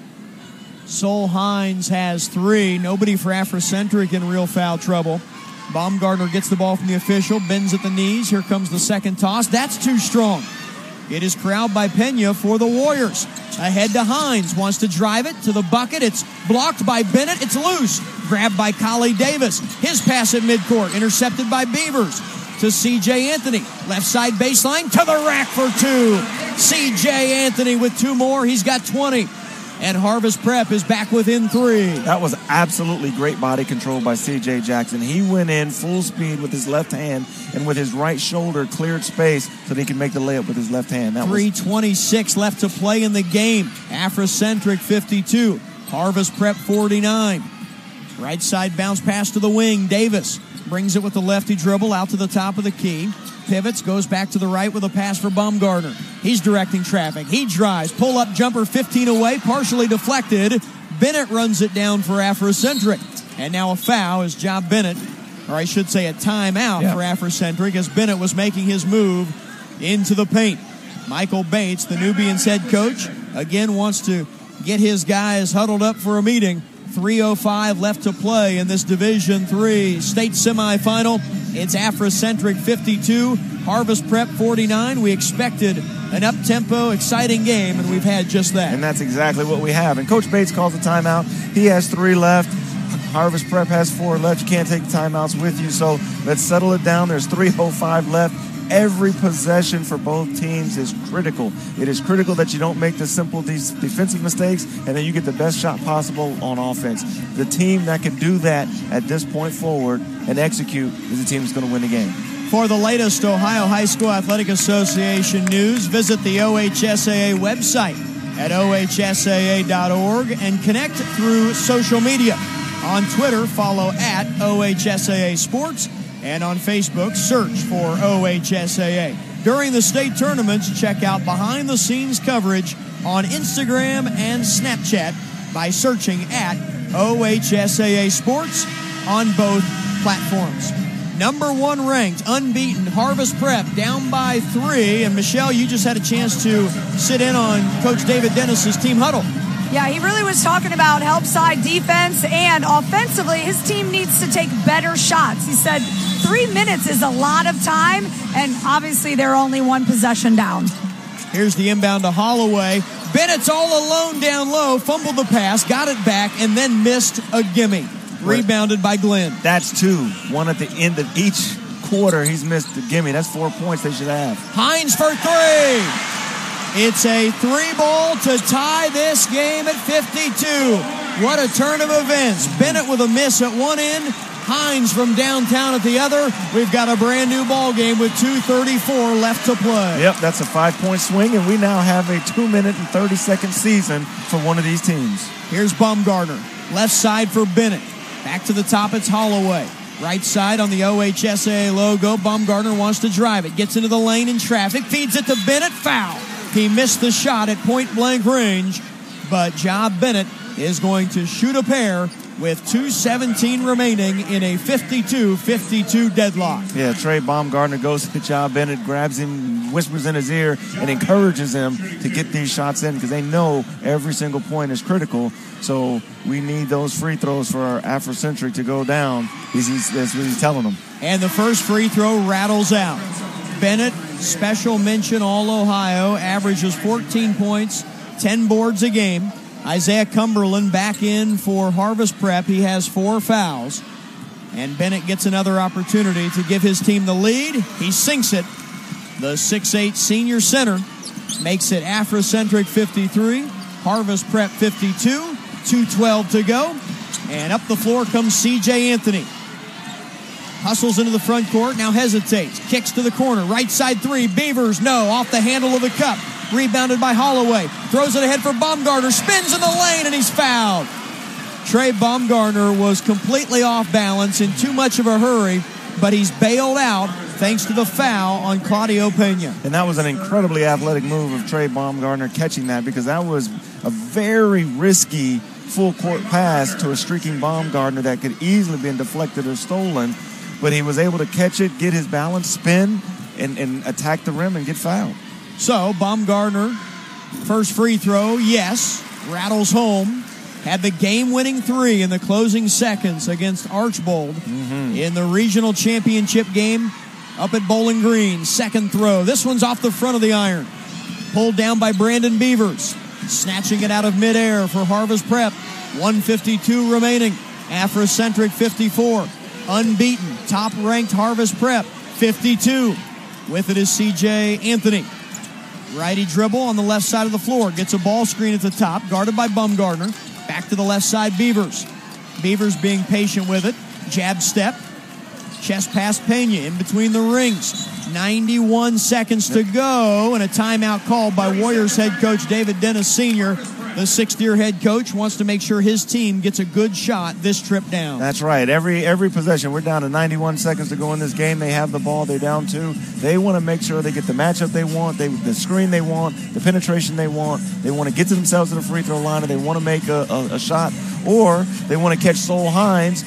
[SPEAKER 1] Sol Hines has three. Nobody for Afrocentric in real foul trouble. Baumgartner gets the ball from the official, bends at the knees. Here comes the second toss. That's too strong. It is corralled by Pena for the Warriors. Ahead to Hines. Wants to drive it to the bucket. It's blocked by Bennett. It's loose. Grabbed by Khalid Davis. His pass at midcourt. Intercepted by Beavers. To C J Anthony. Left side baseline. To the rack for two. C J Anthony with two more. He's got twenty. And Harvest Prep is back within three.
[SPEAKER 11] That was absolutely great body control by C J Jackson. He went in full speed with his left hand and with his right shoulder cleared space so that he could make the layup with his left hand. That
[SPEAKER 1] three twenty-six left to play in the game. Afrocentric fifty-two. Harvest Prep forty-nine. Right side bounce pass to the wing. Davis brings it with the lefty dribble out to the top of the key. Pivots, goes back to the right with a pass for Baumgartner. He's directing traffic. He drives. Pull-up jumper fifteen away, partially deflected. Bennett runs it down for Afrocentric. And now a foul is Job Bennett, or I should say a timeout yeah. for Afrocentric as Bennett was making his move into the paint. Michael Bates, the Nubians head coach, again wants to get his guys huddled up for a meeting. three oh five left to play in this Division three state semifinal. It's Afrocentric fifty-two, Harvest Prep forty-nine. We expected an up-tempo, exciting game, and we've had just that.
[SPEAKER 11] And that's exactly what we have. And Coach Bates calls the timeout. He has three left. Harvest Prep has four left. You can't take the timeouts with you, so let's settle it down. There's three oh five left. Every possession for both teams is critical. It is critical that you don't make the simple de- defensive mistakes and then you get the best shot possible on offense. The team that can do that at this point forward and execute is the team that's going to win the game.
[SPEAKER 1] For the latest Ohio High School Athletic Association news, visit the O H S A A website at O H S A A dot org and connect through social media. On Twitter, follow at O H S A A Sports. And on Facebook, search for O H S A A. During the state tournaments, check out behind-the-scenes coverage on Instagram and Snapchat by searching at O H S A A Sports on both platforms. Number one ranked, unbeaten, Harvest Prep down by three. And Michelle, you just had a chance to sit in on Coach David Dennis's team huddle.
[SPEAKER 22] Yeah, he really was talking about help side defense, and offensively, his team needs to take better shots. He said three minutes is a lot of time, and obviously they're only one possession down.
[SPEAKER 1] Here's the inbound to Holloway. Bennett's all alone down low, fumbled the pass, got it back, and then missed a gimme. Rebounded by Glenn.
[SPEAKER 11] That's two. One at the end of each quarter, he's missed the gimme. That's four points they should have.
[SPEAKER 1] Hines for three. It's a three ball to tie this game at fifty-two. What a turn of events. Bennett with a miss at one end. Hines from downtown at the other. We've got a brand new ball game with two thirty-four left to play.
[SPEAKER 11] Yep, that's a five-point swing, and we now have a two-minute and thirty-second season for one of these teams.
[SPEAKER 1] Here's Baumgartner. Left side for Bennett. Back to the top, it's Holloway. Right side on the O H S A logo. Baumgartner wants to drive it. Gets into the lane in traffic. Feeds it to Bennett. Foul. He missed the shot at point-blank range, but Ja Bennett is going to shoot a pair with two seventeen remaining in a fifty-two fifty-two deadlock.
[SPEAKER 11] Yeah, Trey Baumgartner goes to Ja Bennett, grabs him, whispers in his ear, and encourages him to get these shots in because they know every single point is critical. So we need those free throws for our Afrocentric to go down. He's, he's, that's what he's telling them.
[SPEAKER 1] And the first free throw rattles out. Bennett, special mention All-Ohio, averages fourteen points, ten boards a game. Isaiah Cumberland back in for Harvest Prep. He has four fouls. And Bennett gets another opportunity to give his team the lead. He sinks it. The six eight senior center makes it Afrocentric fifty-three, Harvest Prep fifty-two, two twelve to go. And up the floor comes C J Anthony. Hustles into the front court, now hesitates. Kicks to the corner, right side three. Beavers, no, off the handle of the cup. Rebounded by Holloway. Throws it ahead for Baumgartner. Spins in the lane, and he's fouled. Trey Baumgartner was completely off balance, in too much of a hurry, but he's bailed out thanks to the foul on Claudio Pena.
[SPEAKER 11] And that was an incredibly athletic move of Trey Baumgartner catching that, because that was a very risky full-court pass to a streaking Baumgartner that could easily have been deflected or stolen. But he was able to catch it, get his balance, spin, and, and attack the rim and get fouled.
[SPEAKER 1] So, Baumgartner, first free throw, yes, rattles home. Had the game-winning three in the closing seconds against Archbold mm-hmm. in the regional championship game up at Bowling Green. Second throw. This one's off the front of the iron. Pulled down by Brandon Beavers. Snatching it out of midair for Harvest Prep. one fifty-two remaining. Afrocentric fifty-four. Unbeaten, top-ranked Harvest Prep, fifty-two. With it is C J Anthony. Righty dribble on the left side of the floor. Gets a ball screen at the top, guarded by Baumgartner. Back to the left side, Beavers. Beavers being patient with it. Jab step. Chest pass Pena in between the rings. ninety-one seconds to go, and a timeout called by Warriors head coach David Dennis Senior The sixth-year head coach wants to make sure his team gets a good shot this trip down.
[SPEAKER 11] That's right. Every every possession, we're down to ninety-one seconds to go in this game. They have the ball. They're down two. They want to make sure they get the matchup they want, they, the screen they want, the penetration they want. They want to get to themselves to the free throw line, and they want to make a, a, a shot, or they want to catch Sol Hines,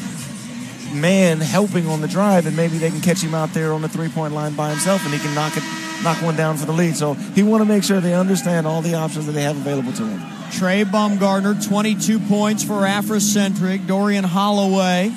[SPEAKER 11] man, helping on the drive, and maybe they can catch him out there on the three-point line by himself, and he can knock it, knock one down for the lead. So he want to make sure they understand all the options that they have available to him.
[SPEAKER 1] Trey Baumgartner, twenty-two points for Afrocentric. Dorian Holloway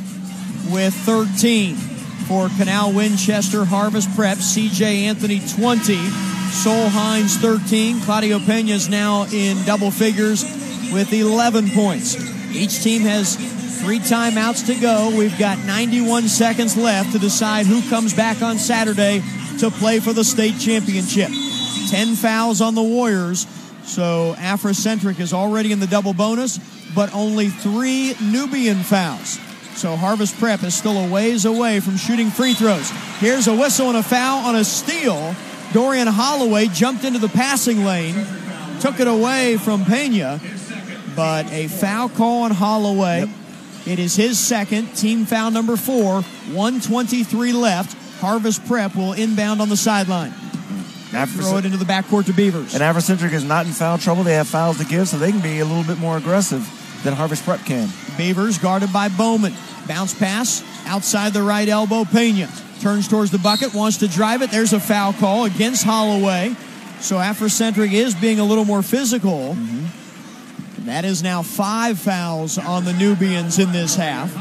[SPEAKER 1] with thirteen for Canal Winchester Harvest Prep. C J Anthony, twenty. Sol Hines, thirteen. Claudio Pena is now in double figures with eleven points. Each team has three timeouts to go. We've got ninety-one seconds left to decide who comes back on Saturday to play for the state championship. ten fouls on the Warriors. So Afrocentric is already in the double bonus, but only three Nubian fouls. So Harvest Prep is still a ways away from shooting free throws. Here's a whistle and a foul on a steal. Dorian Holloway jumped into the passing lane, took it away from Pena, but a foul call on Holloway. Yep. It is his second, team foul number four, one twenty-three left. Harvest Prep will inbound on the sideline. Throw it into the backcourt to Beavers.
[SPEAKER 11] And Afrocentric is not in foul trouble. They have fouls to give, so they can be a little bit more aggressive than Harvest Prep can.
[SPEAKER 1] Beavers guarded by Bowman. Bounce pass outside the right elbow. Pena turns towards the bucket, wants to drive it. There's a foul call against Holloway. So Afrocentric is being a little more physical. Mm-hmm. That is now five fouls on the Nubians in this half.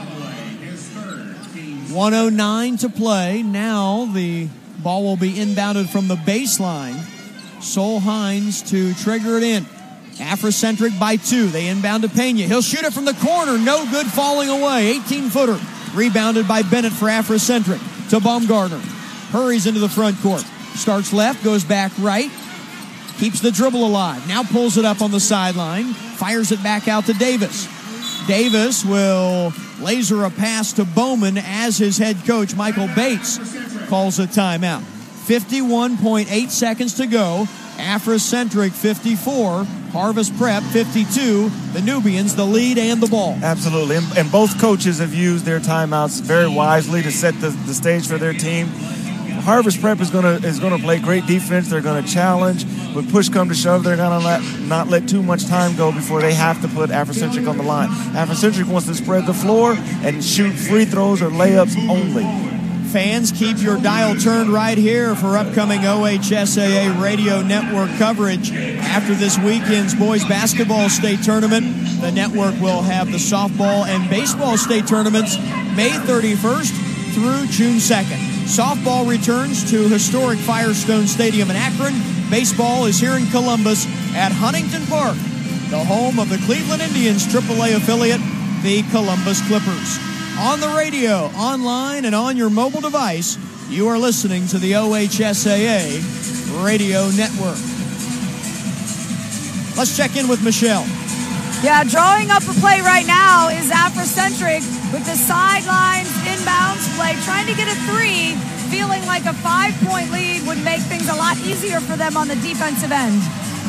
[SPEAKER 1] one oh nine to play. Now the ball will be inbounded from the baseline. Solheim to trigger it in. Afrocentric by two. They inbound to Pena. He'll shoot it from the corner. No good, falling away. eighteen-footer. Rebounded by Bennett for Afrocentric. To Baumgartner. Hurries into the front court. Starts left, goes back right. Keeps the dribble alive. Now pulls it up on the sideline. Fires it back out to Davis. Davis will laser a pass to Bowman as his head coach, Michael Bates, calls a timeout. fifty-one point eight seconds to go. Afrocentric fifty-four, Harvest Prep fifty-two. The Nubians, the lead and the ball.
[SPEAKER 11] Absolutely. And, and both coaches have used their timeouts very wisely to set the, the stage for their team. Harvest Prep is going to is going to play great defense. They're going to challenge. When push come to shove, they're going to let, not let too much time go before they have to put Afrocentric on the line. Afrocentric wants to spread the floor and shoot free throws or layups only.
[SPEAKER 1] Fans, keep your dial turned right here for upcoming O H S A A Radio Network coverage. After this weekend's boys basketball state tournament, the network will have the softball and baseball state tournaments May thirty-first through June second. Softball returns to historic Firestone Stadium in Akron. Baseball is here in Columbus at Huntington Park, the home of the Cleveland Indians triple A affiliate, the Columbus Clippers. On the radio, online, and on your mobile device, you are listening to the O H S A A Radio Network. Let's check in with Michelle.
[SPEAKER 22] Yeah, drawing up a play right now is Afrocentric with the sidelines inbounds play, trying to get a three, feeling like a five-point lead would make things a lot easier for them on the defensive end.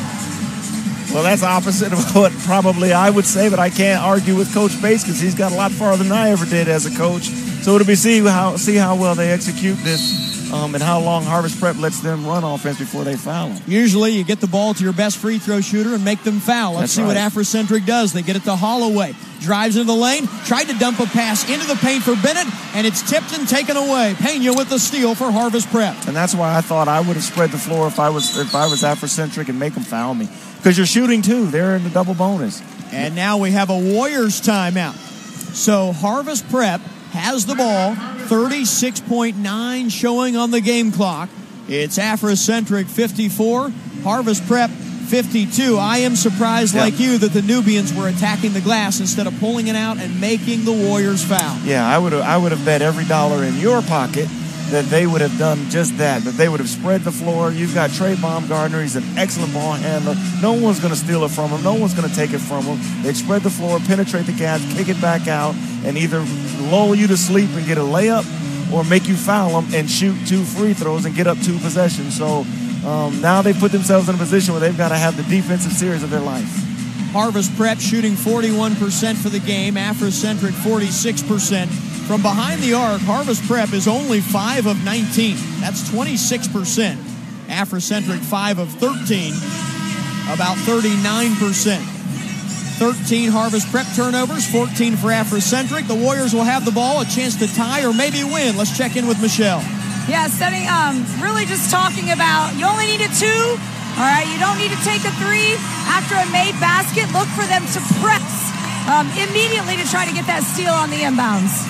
[SPEAKER 11] Well, that's opposite of what probably I would say, but I can't argue with Coach Bates because he's got a lot farther than I ever did as a coach. So it'll be see how see how well they execute this um, and how long Harvest Prep lets them run offense before they foul them.
[SPEAKER 1] Usually you get the ball to your best free throw shooter and make them foul. Let's
[SPEAKER 11] That's
[SPEAKER 1] see
[SPEAKER 11] right.
[SPEAKER 1] what Afrocentric does. They get it to Holloway. Drives into the lane, tried to dump a pass into the paint for Bennett, and it's tipped and taken away. Pena with the steal for Harvest Prep.
[SPEAKER 11] And that's why I thought I would have spread the floor if I was if I was Afrocentric and make them foul me. Because you're shooting too. They're in the double bonus.
[SPEAKER 1] And now we have a Warriors timeout. So Harvest Prep has the ball, thirty-six point nine showing on the game clock. It's Afrocentric fifty-four, Harvest Prep fifty-two. I am surprised,
[SPEAKER 11] Yeah.
[SPEAKER 1] like you, that the Nubians were attacking the glass instead of pulling it out and making the Warriors foul.
[SPEAKER 11] Yeah, I would have I would have bet every dollar in your pocket that they would have done just that, that they would have spread the floor. You've got Trey Baumgartner. He's an excellent ball handler. No one's going to steal it from him. No one's going to take it from him. They'd spread the floor, penetrate the gas, kick it back out, and either lull you to sleep and get a layup or make you foul them and shoot two free throws and get up two possessions. So um, now they put themselves in a position where they've got to have the defensive series of their life.
[SPEAKER 1] Harvest Prep shooting forty-one percent for the game, Afrocentric forty-six percent. From behind the arc, Harvest Prep is only five of nineteen. That's twenty-six percent. Afrocentric five of thirteen, about thirty-nine percent. thirteen Harvest Prep turnovers, fourteen for Afrocentric. The Warriors will have the ball, a chance to tie or maybe win. Let's check in with Michelle.
[SPEAKER 22] Yeah, setting, um, really just talking about you only need a two. All right, you don't need to take a three. After a made basket, look for them to press um, immediately to try to get that steal on the inbounds.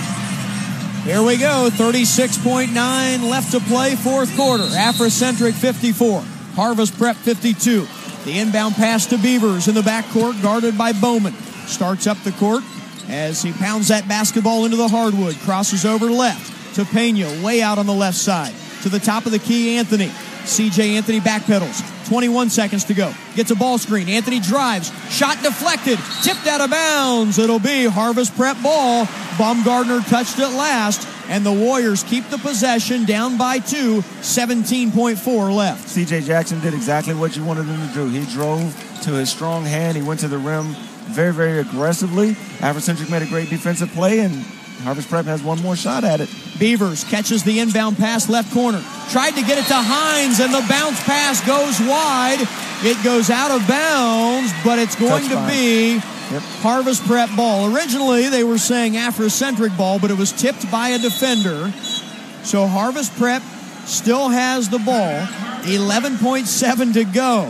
[SPEAKER 1] Here we go, thirty-six point nine left to play, fourth quarter. Afrocentric fifty-four, Harvest Prep fifty-two. The inbound pass to Beavers in the backcourt, guarded by Bowman. Starts up the court as he pounds that basketball into the hardwood. Crosses over left to Pena, way out on the left side. To the top of the key, Anthony. C J Anthony backpedals. twenty-one seconds to go. Gets a ball screen. Anthony drives. Shot deflected. Tipped out of bounds. It'll be Harvest Prep ball. Baumgartner touched it last. And the Warriors keep the possession down by two. seventeen point four left.
[SPEAKER 11] C J Jackson did exactly what you wanted him to do. He drove to his strong hand. He went to the rim very, very aggressively. Afrocentric made a great defensive play, and Harvest Prep has one more shot at it.
[SPEAKER 1] Beavers catches the inbound pass left corner. Tried to get it to Hines, and the bounce pass goes wide. It goes out of bounds, but it's going
[SPEAKER 11] Touchdown.
[SPEAKER 1] to be
[SPEAKER 11] Yep.
[SPEAKER 1] Harvest Prep ball. Originally, they were saying Afrocentric ball, but it was tipped by a defender. So Harvest Prep still has the ball. eleven point seven to go.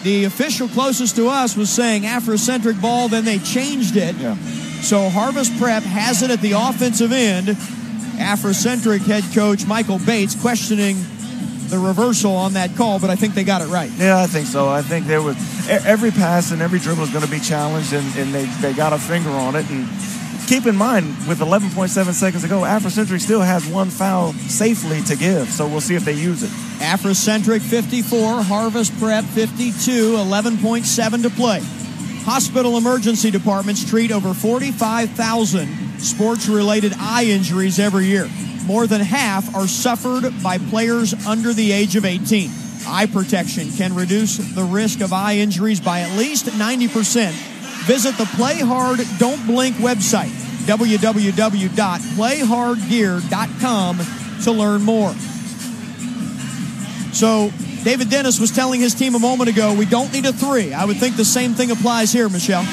[SPEAKER 1] the official closest to us was saying Afrocentric ball, then they changed it.
[SPEAKER 11] Yeah.
[SPEAKER 1] So Harvest Prep has it at the offensive end. Afrocentric head coach Michael Bates questioning the reversal on that call, but I think they got it right.
[SPEAKER 11] Yeah, I think so. I think there was every pass and every dribble is going to be challenged, and, and they, they got a finger on it. And keep in mind, with eleven point seven seconds to go, Afrocentric still has one foul safely to give, so we'll see if they use it.
[SPEAKER 1] Afrocentric fifty-four, Harvest Prep fifty-two, eleven point seven to play. Hospital emergency departments treat over forty-five thousand sports-related eye injuries every year. More than half are suffered by players under the age of eighteen. Eye protection can reduce the risk of eye injuries by at least ninety percent. Visit the Play Hard Don't Blink website, w w w dot play hard gear dot com, to learn more. So, David Dennis was telling his team a moment ago, we don't need a three. I would think the same thing applies here, Michelle.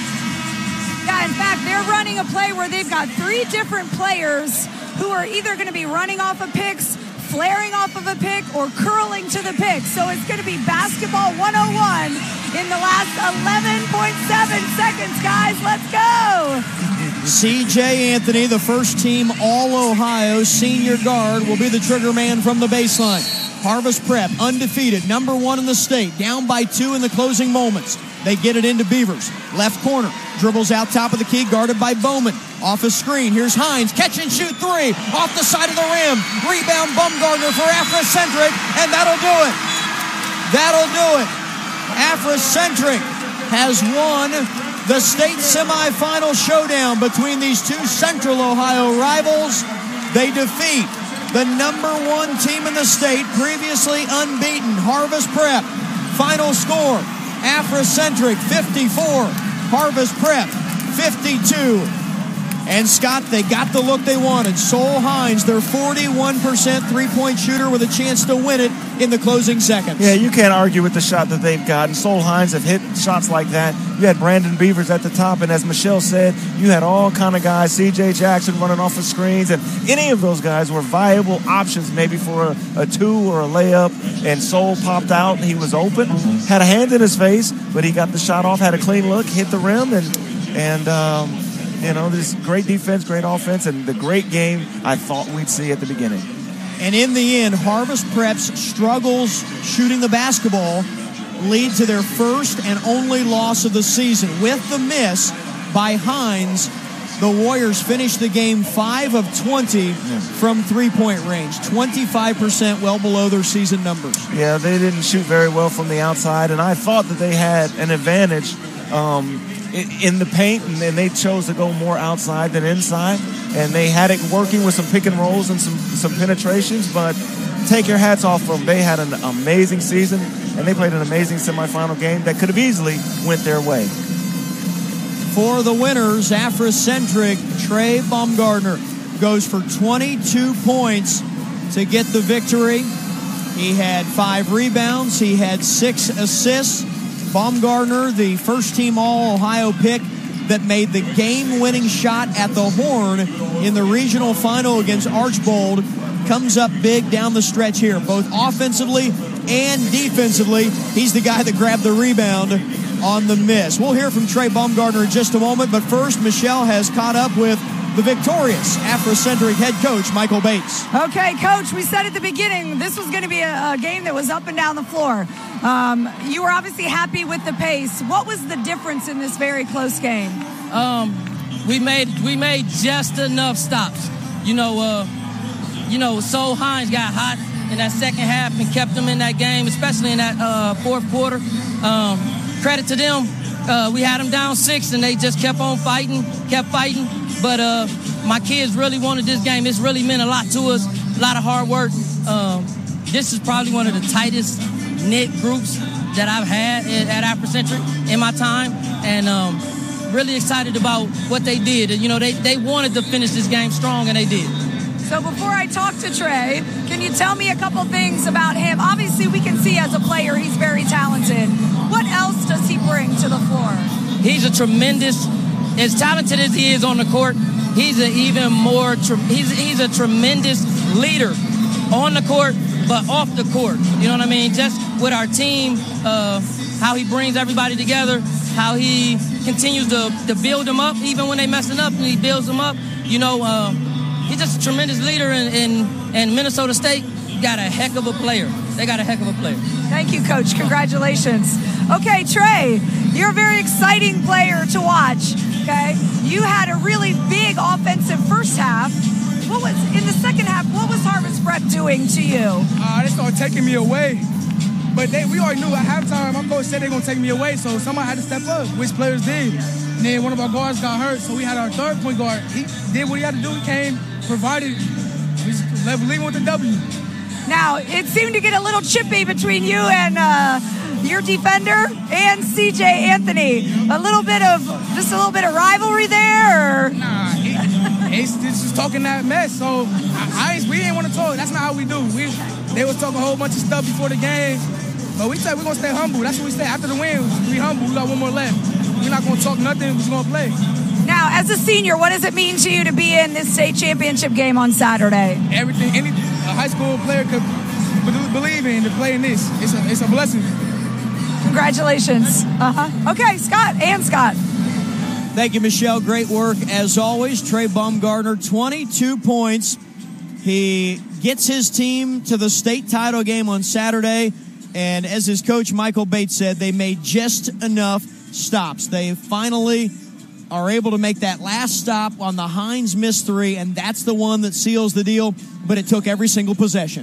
[SPEAKER 22] Yeah, in fact, they're running a play where they've got three different players who are either going to be running off of picks, flaring off of a pick, or curling to the pick. So it's going to be basketball one oh one in the last eleven point seven seconds, guys. Let's go.
[SPEAKER 1] C J Anthony, the first team All-Ohio senior guard, will be the trigger man from the baseline. Harvest Prep, undefeated, number one in the state, down by two in the closing moments. They get it into Beavers. Left corner, dribbles out top of the key, guarded by Bowman. Off a screen, here's Hines, catch and shoot three, off the side of the rim. Rebound Bumgardner for Afrocentric, and that'll do it. That'll do it. Afrocentric has won the state semifinal showdown between these two Central Ohio rivals. They defeat the number one team in the state, previously unbeaten, Harvest Prep. Final score, Afrocentric fifty-four, Harvest Prep fifty-two. And Scott, they got the look they wanted. Sol Hines, their forty-one percent three-point shooter, with a chance to win it in the closing seconds.
[SPEAKER 11] Yeah, you can't argue with the shot that they've gotten. Sol Hines have hit shots like that. You had Brandon Beavers at the top, and as Michelle said, you had all kind of guys, C J Jackson running off of screens, and any of those guys were viable options maybe for a, a two or a layup, and Sol popped out, and he was open, had a hand in his face, but he got the shot off, had a clean look, hit the rim, and, and um, you know, this great defense, great offense, and the great game I thought we'd see at the beginning.
[SPEAKER 1] And in the end, Harvest Prep's struggles shooting the basketball lead to their first and only loss of the season. With the miss by Hines, the Warriors finished the game five of twenty yeah. from three-point range, twenty-five percent, well below their season numbers.
[SPEAKER 11] Yeah, they didn't shoot very well from the outside, and I thought that they had an advantage um, in the paint, and they chose to go more outside than inside, and they had it working with some pick and rolls and some, some penetrations, but take your hats off for them. They had an amazing season, and they played an amazing semifinal game that could have easily went their way.
[SPEAKER 1] For the winners, Afrocentric, Trey Bumgardner goes for twenty-two points to get the victory. He had five rebounds. He had six assists. Baumgartner, the first-team All-Ohio pick that made the game-winning shot at the horn in the regional final against Archbold, comes up big down the stretch here, both offensively and defensively. He's the guy that grabbed the rebound on the miss. We'll hear from Trey Baumgartner in just a moment, but first, Michelle has caught up with the victorious Afrocentric head coach, Michael Bates.
[SPEAKER 22] Okay, Coach, we said at the beginning this was going to be a, a game that was up and down the floor. Um, you were obviously happy with the pace. What was the difference in this very close game?
[SPEAKER 9] Um, we made we made just enough stops. You know, uh, you know, Sol Hines got hot in that second half and kept them in that game, especially in that uh, fourth quarter. Um, credit to them. Uh, we had them down six, and they just kept on fighting, kept fighting. But uh, my kids really wanted this game. It's really meant a lot to us, a lot of hard work. Um, this is probably one of the tightest knit groups that I've had at, at Afrocentric in my time, and um, really excited about what they did. You know, they, they wanted to finish this game strong, and they did.
[SPEAKER 22] So before I talk to Trey, can you tell me a couple things about him? Obviously, we can see as a player he's very talented. What else does he bring to the floor?
[SPEAKER 9] He's a tremendous, as talented as he is on the court, he's an even more, he's, he's a tremendous leader on the court, but off the court. You know what I mean? Just with our team, uh, how he brings everybody together, how he continues to, to build them up, even when they messing up, and he builds them up. You know, uh, he's just a tremendous leader, in, in, in Minnesota State got a heck of a player. They got a heck of a player.
[SPEAKER 22] Thank you, Coach. Congratulations. Okay, Trey, you're a very exciting player to watch, okay? You had a really big offensive first half. What was, in the second half, what was Harvest Prep doing to you?
[SPEAKER 8] Uh, they started taking me away. But they, we already knew at halftime, my coach said they were going to take me away, so somebody had to step up, which players did. And then one of our guards got hurt, so we had our third point guard. He did what he had to do. He came, provided. We just left leaving with the W.
[SPEAKER 22] Now, it seemed to get a little chippy between you and uh, your defender and C J Anthony. A little bit of, just a little bit of rivalry there? Or?
[SPEAKER 8] Nah, it's just talking that mess, so I, I we ain't want to talk. That's not how we do. We They was talking a whole bunch of stuff before the game, but we said we're going to stay humble. That's what we said. After the win, we humble. We got one more left. We're not going to talk nothing. We're just going to play.
[SPEAKER 22] Now, as a senior, what does it mean to you to be in this state championship game on Saturday?
[SPEAKER 8] Everything any a high school player could believe in to play in this. It's a, it's a blessing.
[SPEAKER 22] Congratulations. Uh-huh. Okay, Scott and Scott.
[SPEAKER 1] Thank you, Michelle. Great work as always. Trey Baumgartner, twenty-two points. He gets his team to the state title game on Saturday, and as his coach Michael Bates said, they made just enough stops. They finally are able to make that last stop on the Hines missed three, and that's the one that seals the deal, but it took every single possession.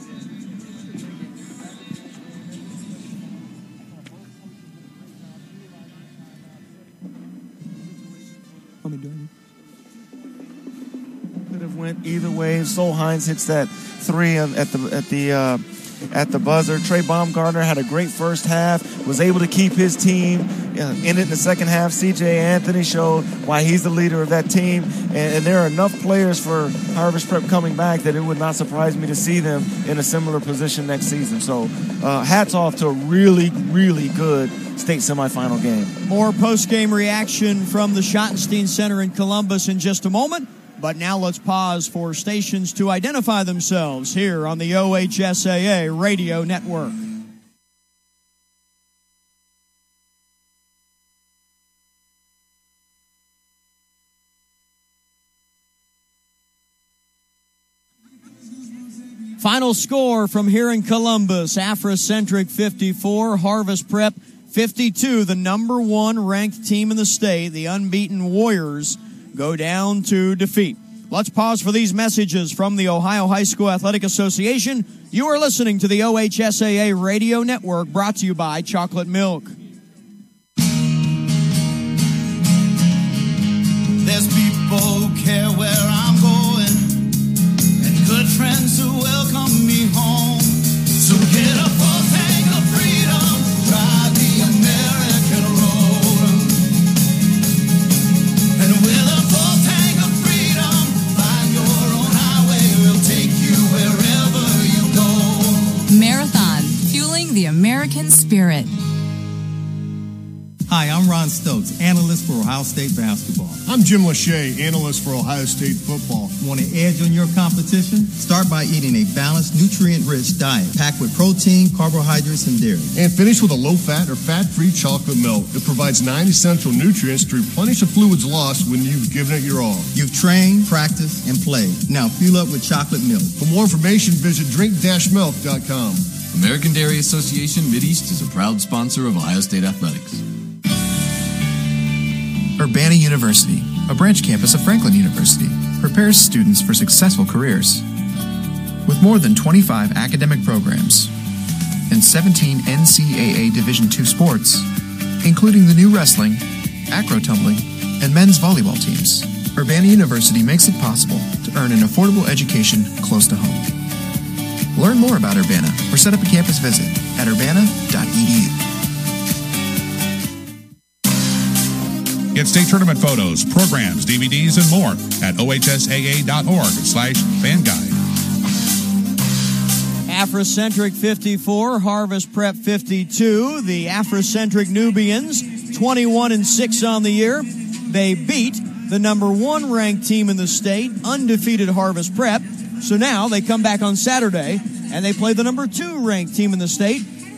[SPEAKER 11] Could have went either way. So Hines hits that three at the at the uh, at the buzzer. Trey Baumgartner had a great first half, was able to keep his team uh, in it in the second half. C J Anthony showed why he's the leader of that team, and, and there are enough players for Harvest Prep coming back that it would not surprise me to see them in a similar position next season. So uh, hats off to a really, really good state semifinal game.
[SPEAKER 1] More post-game reaction from the Schottenstein Center in Columbus in just a moment. But now let's pause for stations to identify themselves here on the O H S A A Radio Network. Final score from here in Columbus, Afrocentric fifty-four, Harvest Prep fifty-two. The number one ranked team in the state, the unbeaten Warriors, go down to defeat. Let's pause for these messages from the Ohio High School Athletic Association. You are listening to the O H S A A Radio Network, brought to you by Chocolate Milk.
[SPEAKER 20] There's people who care where I'm going, and good friends who welcome me home. So get a full tank of freedom, drive the American road. And with a full tank of freedom, find your own highway, we'll take you wherever you go.
[SPEAKER 10] Marathon, fueling the American spirit.
[SPEAKER 3] Hi, I'm Ron Stokes, analyst for Ohio State basketball.
[SPEAKER 4] I'm Jim Lachey, analyst for Ohio State football.
[SPEAKER 3] Want an edge on your competition? Start by eating a balanced, nutrient-rich diet packed with protein, carbohydrates, and dairy.
[SPEAKER 4] And finish with a low-fat or fat-free chocolate milk. It provides nine essential nutrients to replenish the fluids lost when you've given it your all.
[SPEAKER 3] You've trained, practiced, and played. Now fuel up with chocolate milk.
[SPEAKER 4] For more information, visit drink dash milk dot com.
[SPEAKER 5] American Dairy Association Mideast is a proud sponsor of Ohio State Athletics.
[SPEAKER 19] Urbana University, a branch campus of Franklin University, prepares students for successful careers. With more than twenty-five academic programs and seventeen N C double A Division two sports, including the new wrestling, acro tumbling, and men's volleyball teams, Urbana University makes it possible to earn an affordable education close to home. Learn more about Urbana or set up a campus visit at urbana dot e d u.
[SPEAKER 21] Get state tournament photos, programs, D V Ds, and more at O H S A A dot org slash fan guide.
[SPEAKER 1] Afrocentric fifty-four, Harvest Prep fifty-two. The Afrocentric Nubians, twenty-one and six on the year. They beat the number one ranked team in the state, undefeated Harvest Prep. So now they come back on Saturday and they play the number two ranked team in the state,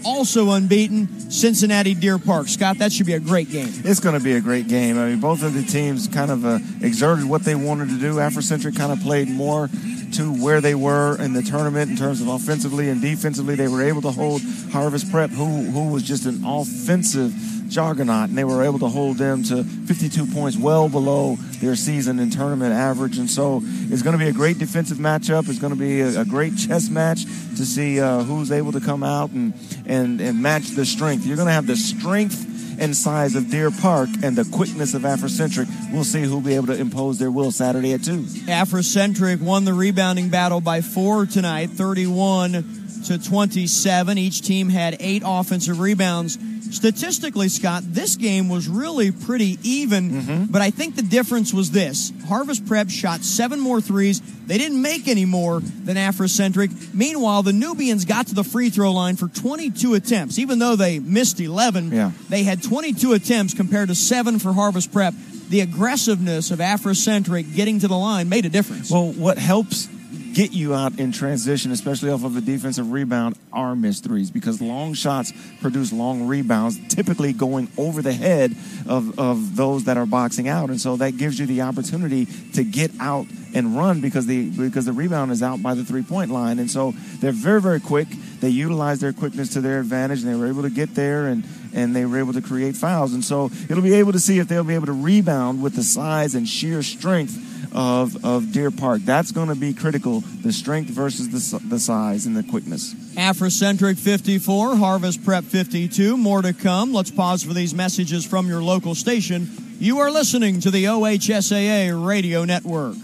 [SPEAKER 1] also unbeaten, Cincinnati Deer Park. Scott, that should be a great game.
[SPEAKER 11] It's going to be a great game. I mean, both of the teams kind of uh, exerted what they wanted to do. Afrocentric kind of played more to where they were in the tournament in terms of offensively and defensively. They were able to hold Harvest Prep, who who was just an offensive juggernaut, and they were able to hold them to fifty-two points, well below their season and tournament average. And so it's going to be a great defensive matchup. It's going to be a, a great chess match to see uh, who's able to come out and, and, and match the strength. You're going to have the strength and size of Deer Park and the quickness of Afrocentric. We'll see who'll be able to impose their will Saturday at two.
[SPEAKER 1] Afrocentric won the rebounding battle by four tonight, thirty-one to twenty-seven. Each team had eight offensive rebounds. Statistically, Scott, this game was really pretty even, mm-hmm. but I think the difference was this. Harvest Prep shot seven more threes. They didn't make any more than Afrocentric. Meanwhile, the Nubians got to the free throw line for twenty-two attempts. Even though they missed eleven,
[SPEAKER 11] yeah.
[SPEAKER 1] they had twenty-two attempts compared to seven for Harvest Prep. The aggressiveness of Afrocentric getting to the line made a difference.
[SPEAKER 11] Well, what helps get you out in transition, especially off of a defensive rebound, are missed threes, because long shots produce long rebounds, typically going over the head of, of those that are boxing out. And so that gives you the opportunity to get out and run because the because the rebound is out by the three-point line. And so they're very, very quick. They utilize their quickness to their advantage, and they were able to get there, and, and they were able to create fouls. And so it'll be able to see if they'll be able to rebound with the size and sheer strength of of Deer Park. That's going to be critical, the strength versus the, the size and the quickness.
[SPEAKER 1] Afrocentric fifty-four, Harvest Prep fifty-two. More to come. Let's pause for these messages from your local station. You are listening to the O H S A A Radio Network.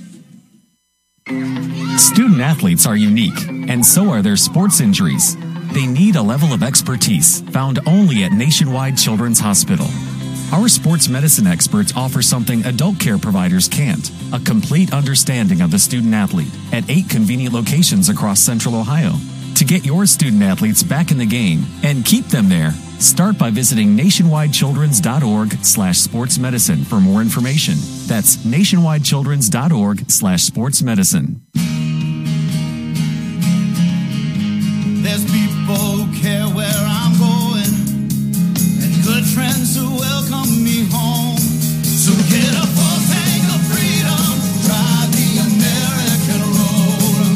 [SPEAKER 13] Student athletes are unique, and so are their sports injuries. They need a level of expertise found only at Nationwide Children's Hospital. Our sports medicine experts offer something adult care providers can't, a complete understanding of the student athlete at eight convenient locations across Central Ohio. To get your student athletes back in the game and keep them there, start by visiting nationwidechildrens.org slash sports medicine for more information. That's nationwidechildrens.org slash sports medicine.
[SPEAKER 20] There's people who care where I'm going, and good friends who welcome me home. So get a full tank of freedom, drive the American road.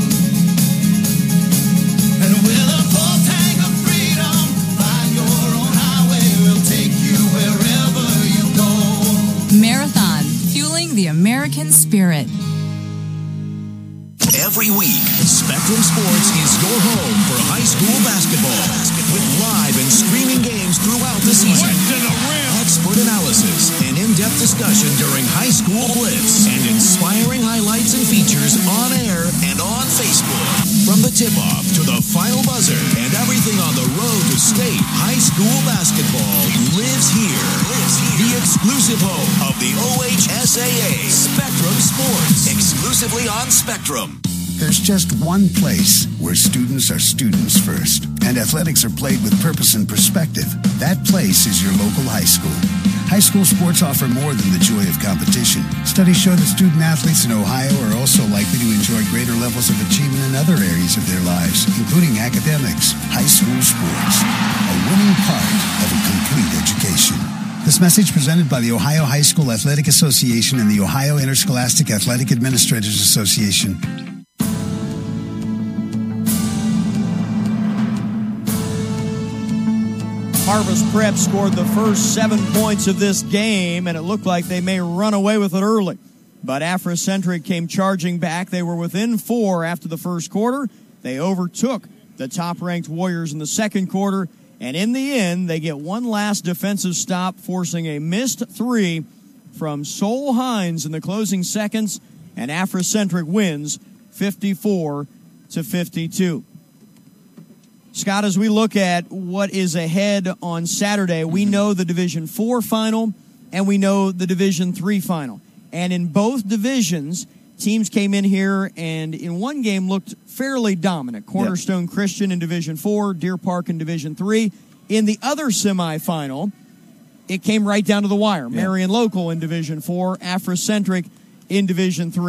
[SPEAKER 20] And with a full tank of freedom, find your own highway, we'll take you wherever you go.
[SPEAKER 10] Marathon, fueling the American spirit.
[SPEAKER 12] Every week, Spectrum Sports is your home for high school basketball. With live and streaming games throughout the season. Expert analysis and in-depth discussion during High School Blitz. And inspiring highlights and features on air and on Facebook. From the tip-off to the final buzzer and everything on the road to state, high school basketball lives here. Lives here. The exclusive home of the O H S A A, Spectrum Sports. Exclusively on Spectrum.
[SPEAKER 15] There's just one place where students are students first, and athletics are played with purpose and perspective. That place is your local high school. High school sports offer more than the joy of competition. Studies show that student athletes in Ohio are also likely to enjoy greater levels of achievement in other areas of their lives, including academics. High school sports, a winning part of a complete education. This message presented by the Ohio High School Athletic Association and the Ohio Interscholastic Athletic Administrators Association.
[SPEAKER 1] Harvest Prep scored the first seven points of this game, and it looked like they may run away with it early. But Afrocentric came charging back. They were within four after the first quarter. They overtook the top-ranked Warriors in the second quarter, and in the end, they get one last defensive stop, forcing a missed three from Sol Hines in the closing seconds, and Afrocentric wins fifty-four to fifty-two. Scott, as we look at what is ahead on Saturday, we know the Division four final and we know the Division three final. And in both divisions, teams came in here and in one game looked fairly dominant. Cornerstone yep. Christian in Division four, Deer Park in Division three. In the other semifinal, it came right down to the wire. Yep. Marion Local in Division four, Afrocentric in Division three.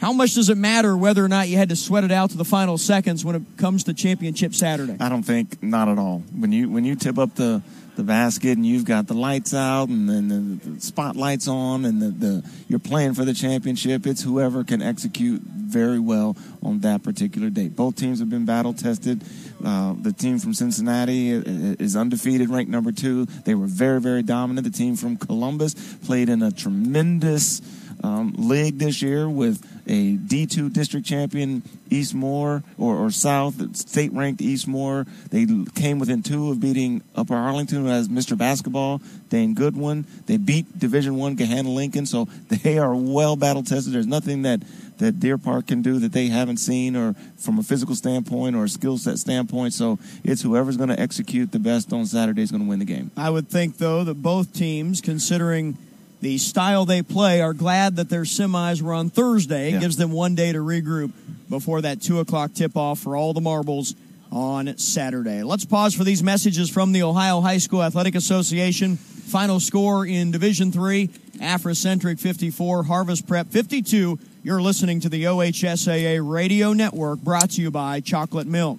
[SPEAKER 1] how much does it matter whether or not you had to sweat it out to the final seconds when it comes to Championship Saturday?
[SPEAKER 11] I don't think, not at all. When you when you tip up the, the basket and you've got the lights out and then the, the spotlights on and the, the you're playing for the championship, it's whoever can execute very well on that particular date. Both teams have been battle tested. Uh, the team from Cincinnati is undefeated, ranked number two. They were very, very dominant. The team from Columbus played in a tremendous um, league this year with a D two district champion, East Moore, or, or South, state-ranked East Moore. They came within two of beating Upper Arlington, who has Mister Basketball, Dane Goodwin. They beat Division One Gahanna Lincoln, so they are well battle-tested. There's nothing that, that Deer Park can do that they haven't seen, or from a physical standpoint or a skill set standpoint. So it's whoever's going to execute the best on Saturday is going to win the game.
[SPEAKER 1] I would think, though, that both teams, considering the style they play, are glad that their semis were on Thursday. It
[SPEAKER 11] Yeah.
[SPEAKER 1] gives them one day to regroup before that two o'clock tip-off for all the marbles on Saturday. Let's pause for these messages from the Ohio High School Athletic Association. Final score in Division three, Afrocentric fifty-four, Harvest Prep fifty-two. You're listening to the O H S A A Radio Network, brought to you by Chocolate Milk.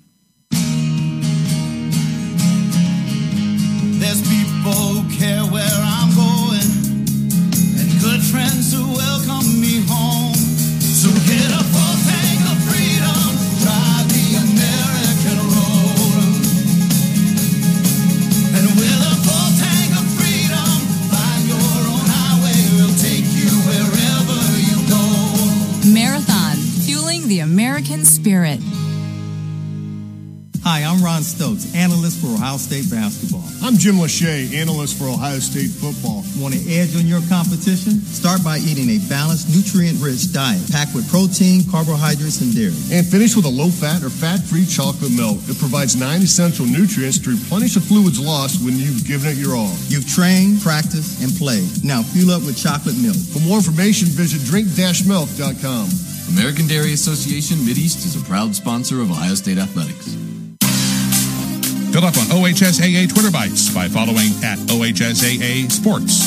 [SPEAKER 20] There's people who care where I'm going, and good friends who welcome me home. So get a full tank of freedom, drive the American road. And with a full tank of freedom, find your own highway, we'll take you wherever you go.
[SPEAKER 10] Marathon, fueling the American spirit.
[SPEAKER 3] Hi, I'm Ron Stokes, analyst for Ohio State basketball.
[SPEAKER 4] I'm Jim Lachey, analyst for Ohio State football.
[SPEAKER 3] Want an edge on your competition? Start by eating a balanced, nutrient-rich diet packed with protein, carbohydrates, and dairy.
[SPEAKER 4] And finish with a low-fat or fat-free chocolate milk. It provides nine essential nutrients to replenish the fluids lost when you've given it your all.
[SPEAKER 3] You've trained, practiced, and played. Now fuel up with chocolate milk.
[SPEAKER 4] For more information, visit drink dash milk dot com.
[SPEAKER 5] American Dairy Association Mideast is a proud sponsor of Ohio State Athletics.
[SPEAKER 21] Fill up on O H S A A Twitter Bites by following at O H S A A Sports.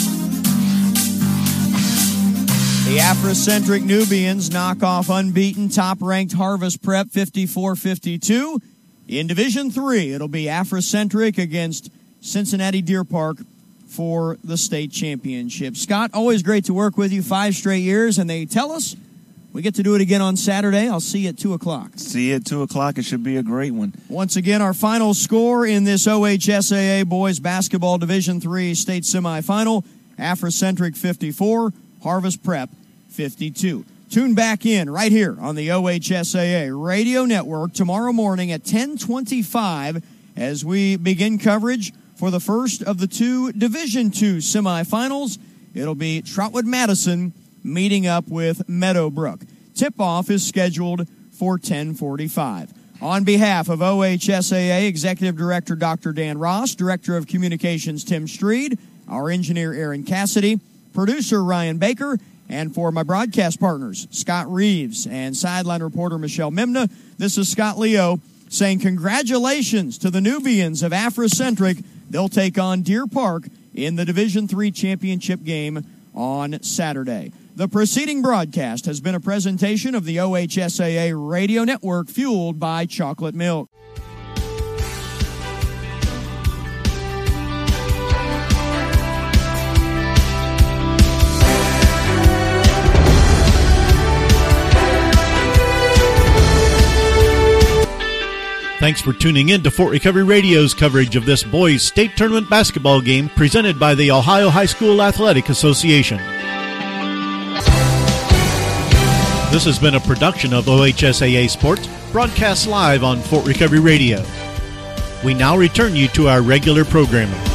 [SPEAKER 1] The Afrocentric Nubians knock off unbeaten, top-ranked Harvest Prep fifty-four fifty-two. In Division three, it'll be Afrocentric against Cincinnati Deer Park for the state championship. Scott, always great to work with you, five straight years, and they tell us we get to do it again on Saturday. I'll see you at two o'clock.
[SPEAKER 11] See you at two o'clock. It should be a great one.
[SPEAKER 1] Once again, our final score in this O H S A A Boys Basketball Division three state semifinal, Afrocentric fifty-four, Harvest Prep fifty-two. Tune back in right here on the O H S A A Radio Network tomorrow morning at ten twenty-five as we begin coverage for the first of the two Division two semifinals. It'll be Trotwood Madison meeting up with Meadowbrook. Tip-off is scheduled for ten forty-five. On behalf of O H S A A Executive Director Doctor Dan Ross, Director of Communications Tim Streed, our engineer Aaron Cassidy, producer Ryan Baker, and for my broadcast partners, Scott Reeves and sideline reporter Michelle Mimna, this is Scott Leo saying congratulations to the Nubians of Afrocentric. They'll take on Deer Park in the Division three championship game on Saturday. The preceding broadcast has been a presentation of the O H S A A Radio Network, fueled by chocolate milk.
[SPEAKER 7] Thanks for tuning in to Fort Recovery Radio's coverage of this boys' state tournament basketball game presented by the Ohio High School Athletic Association. This has been a production of O H S A A Sports, broadcast live on Fort Recovery Radio. We now return you to our regular programming.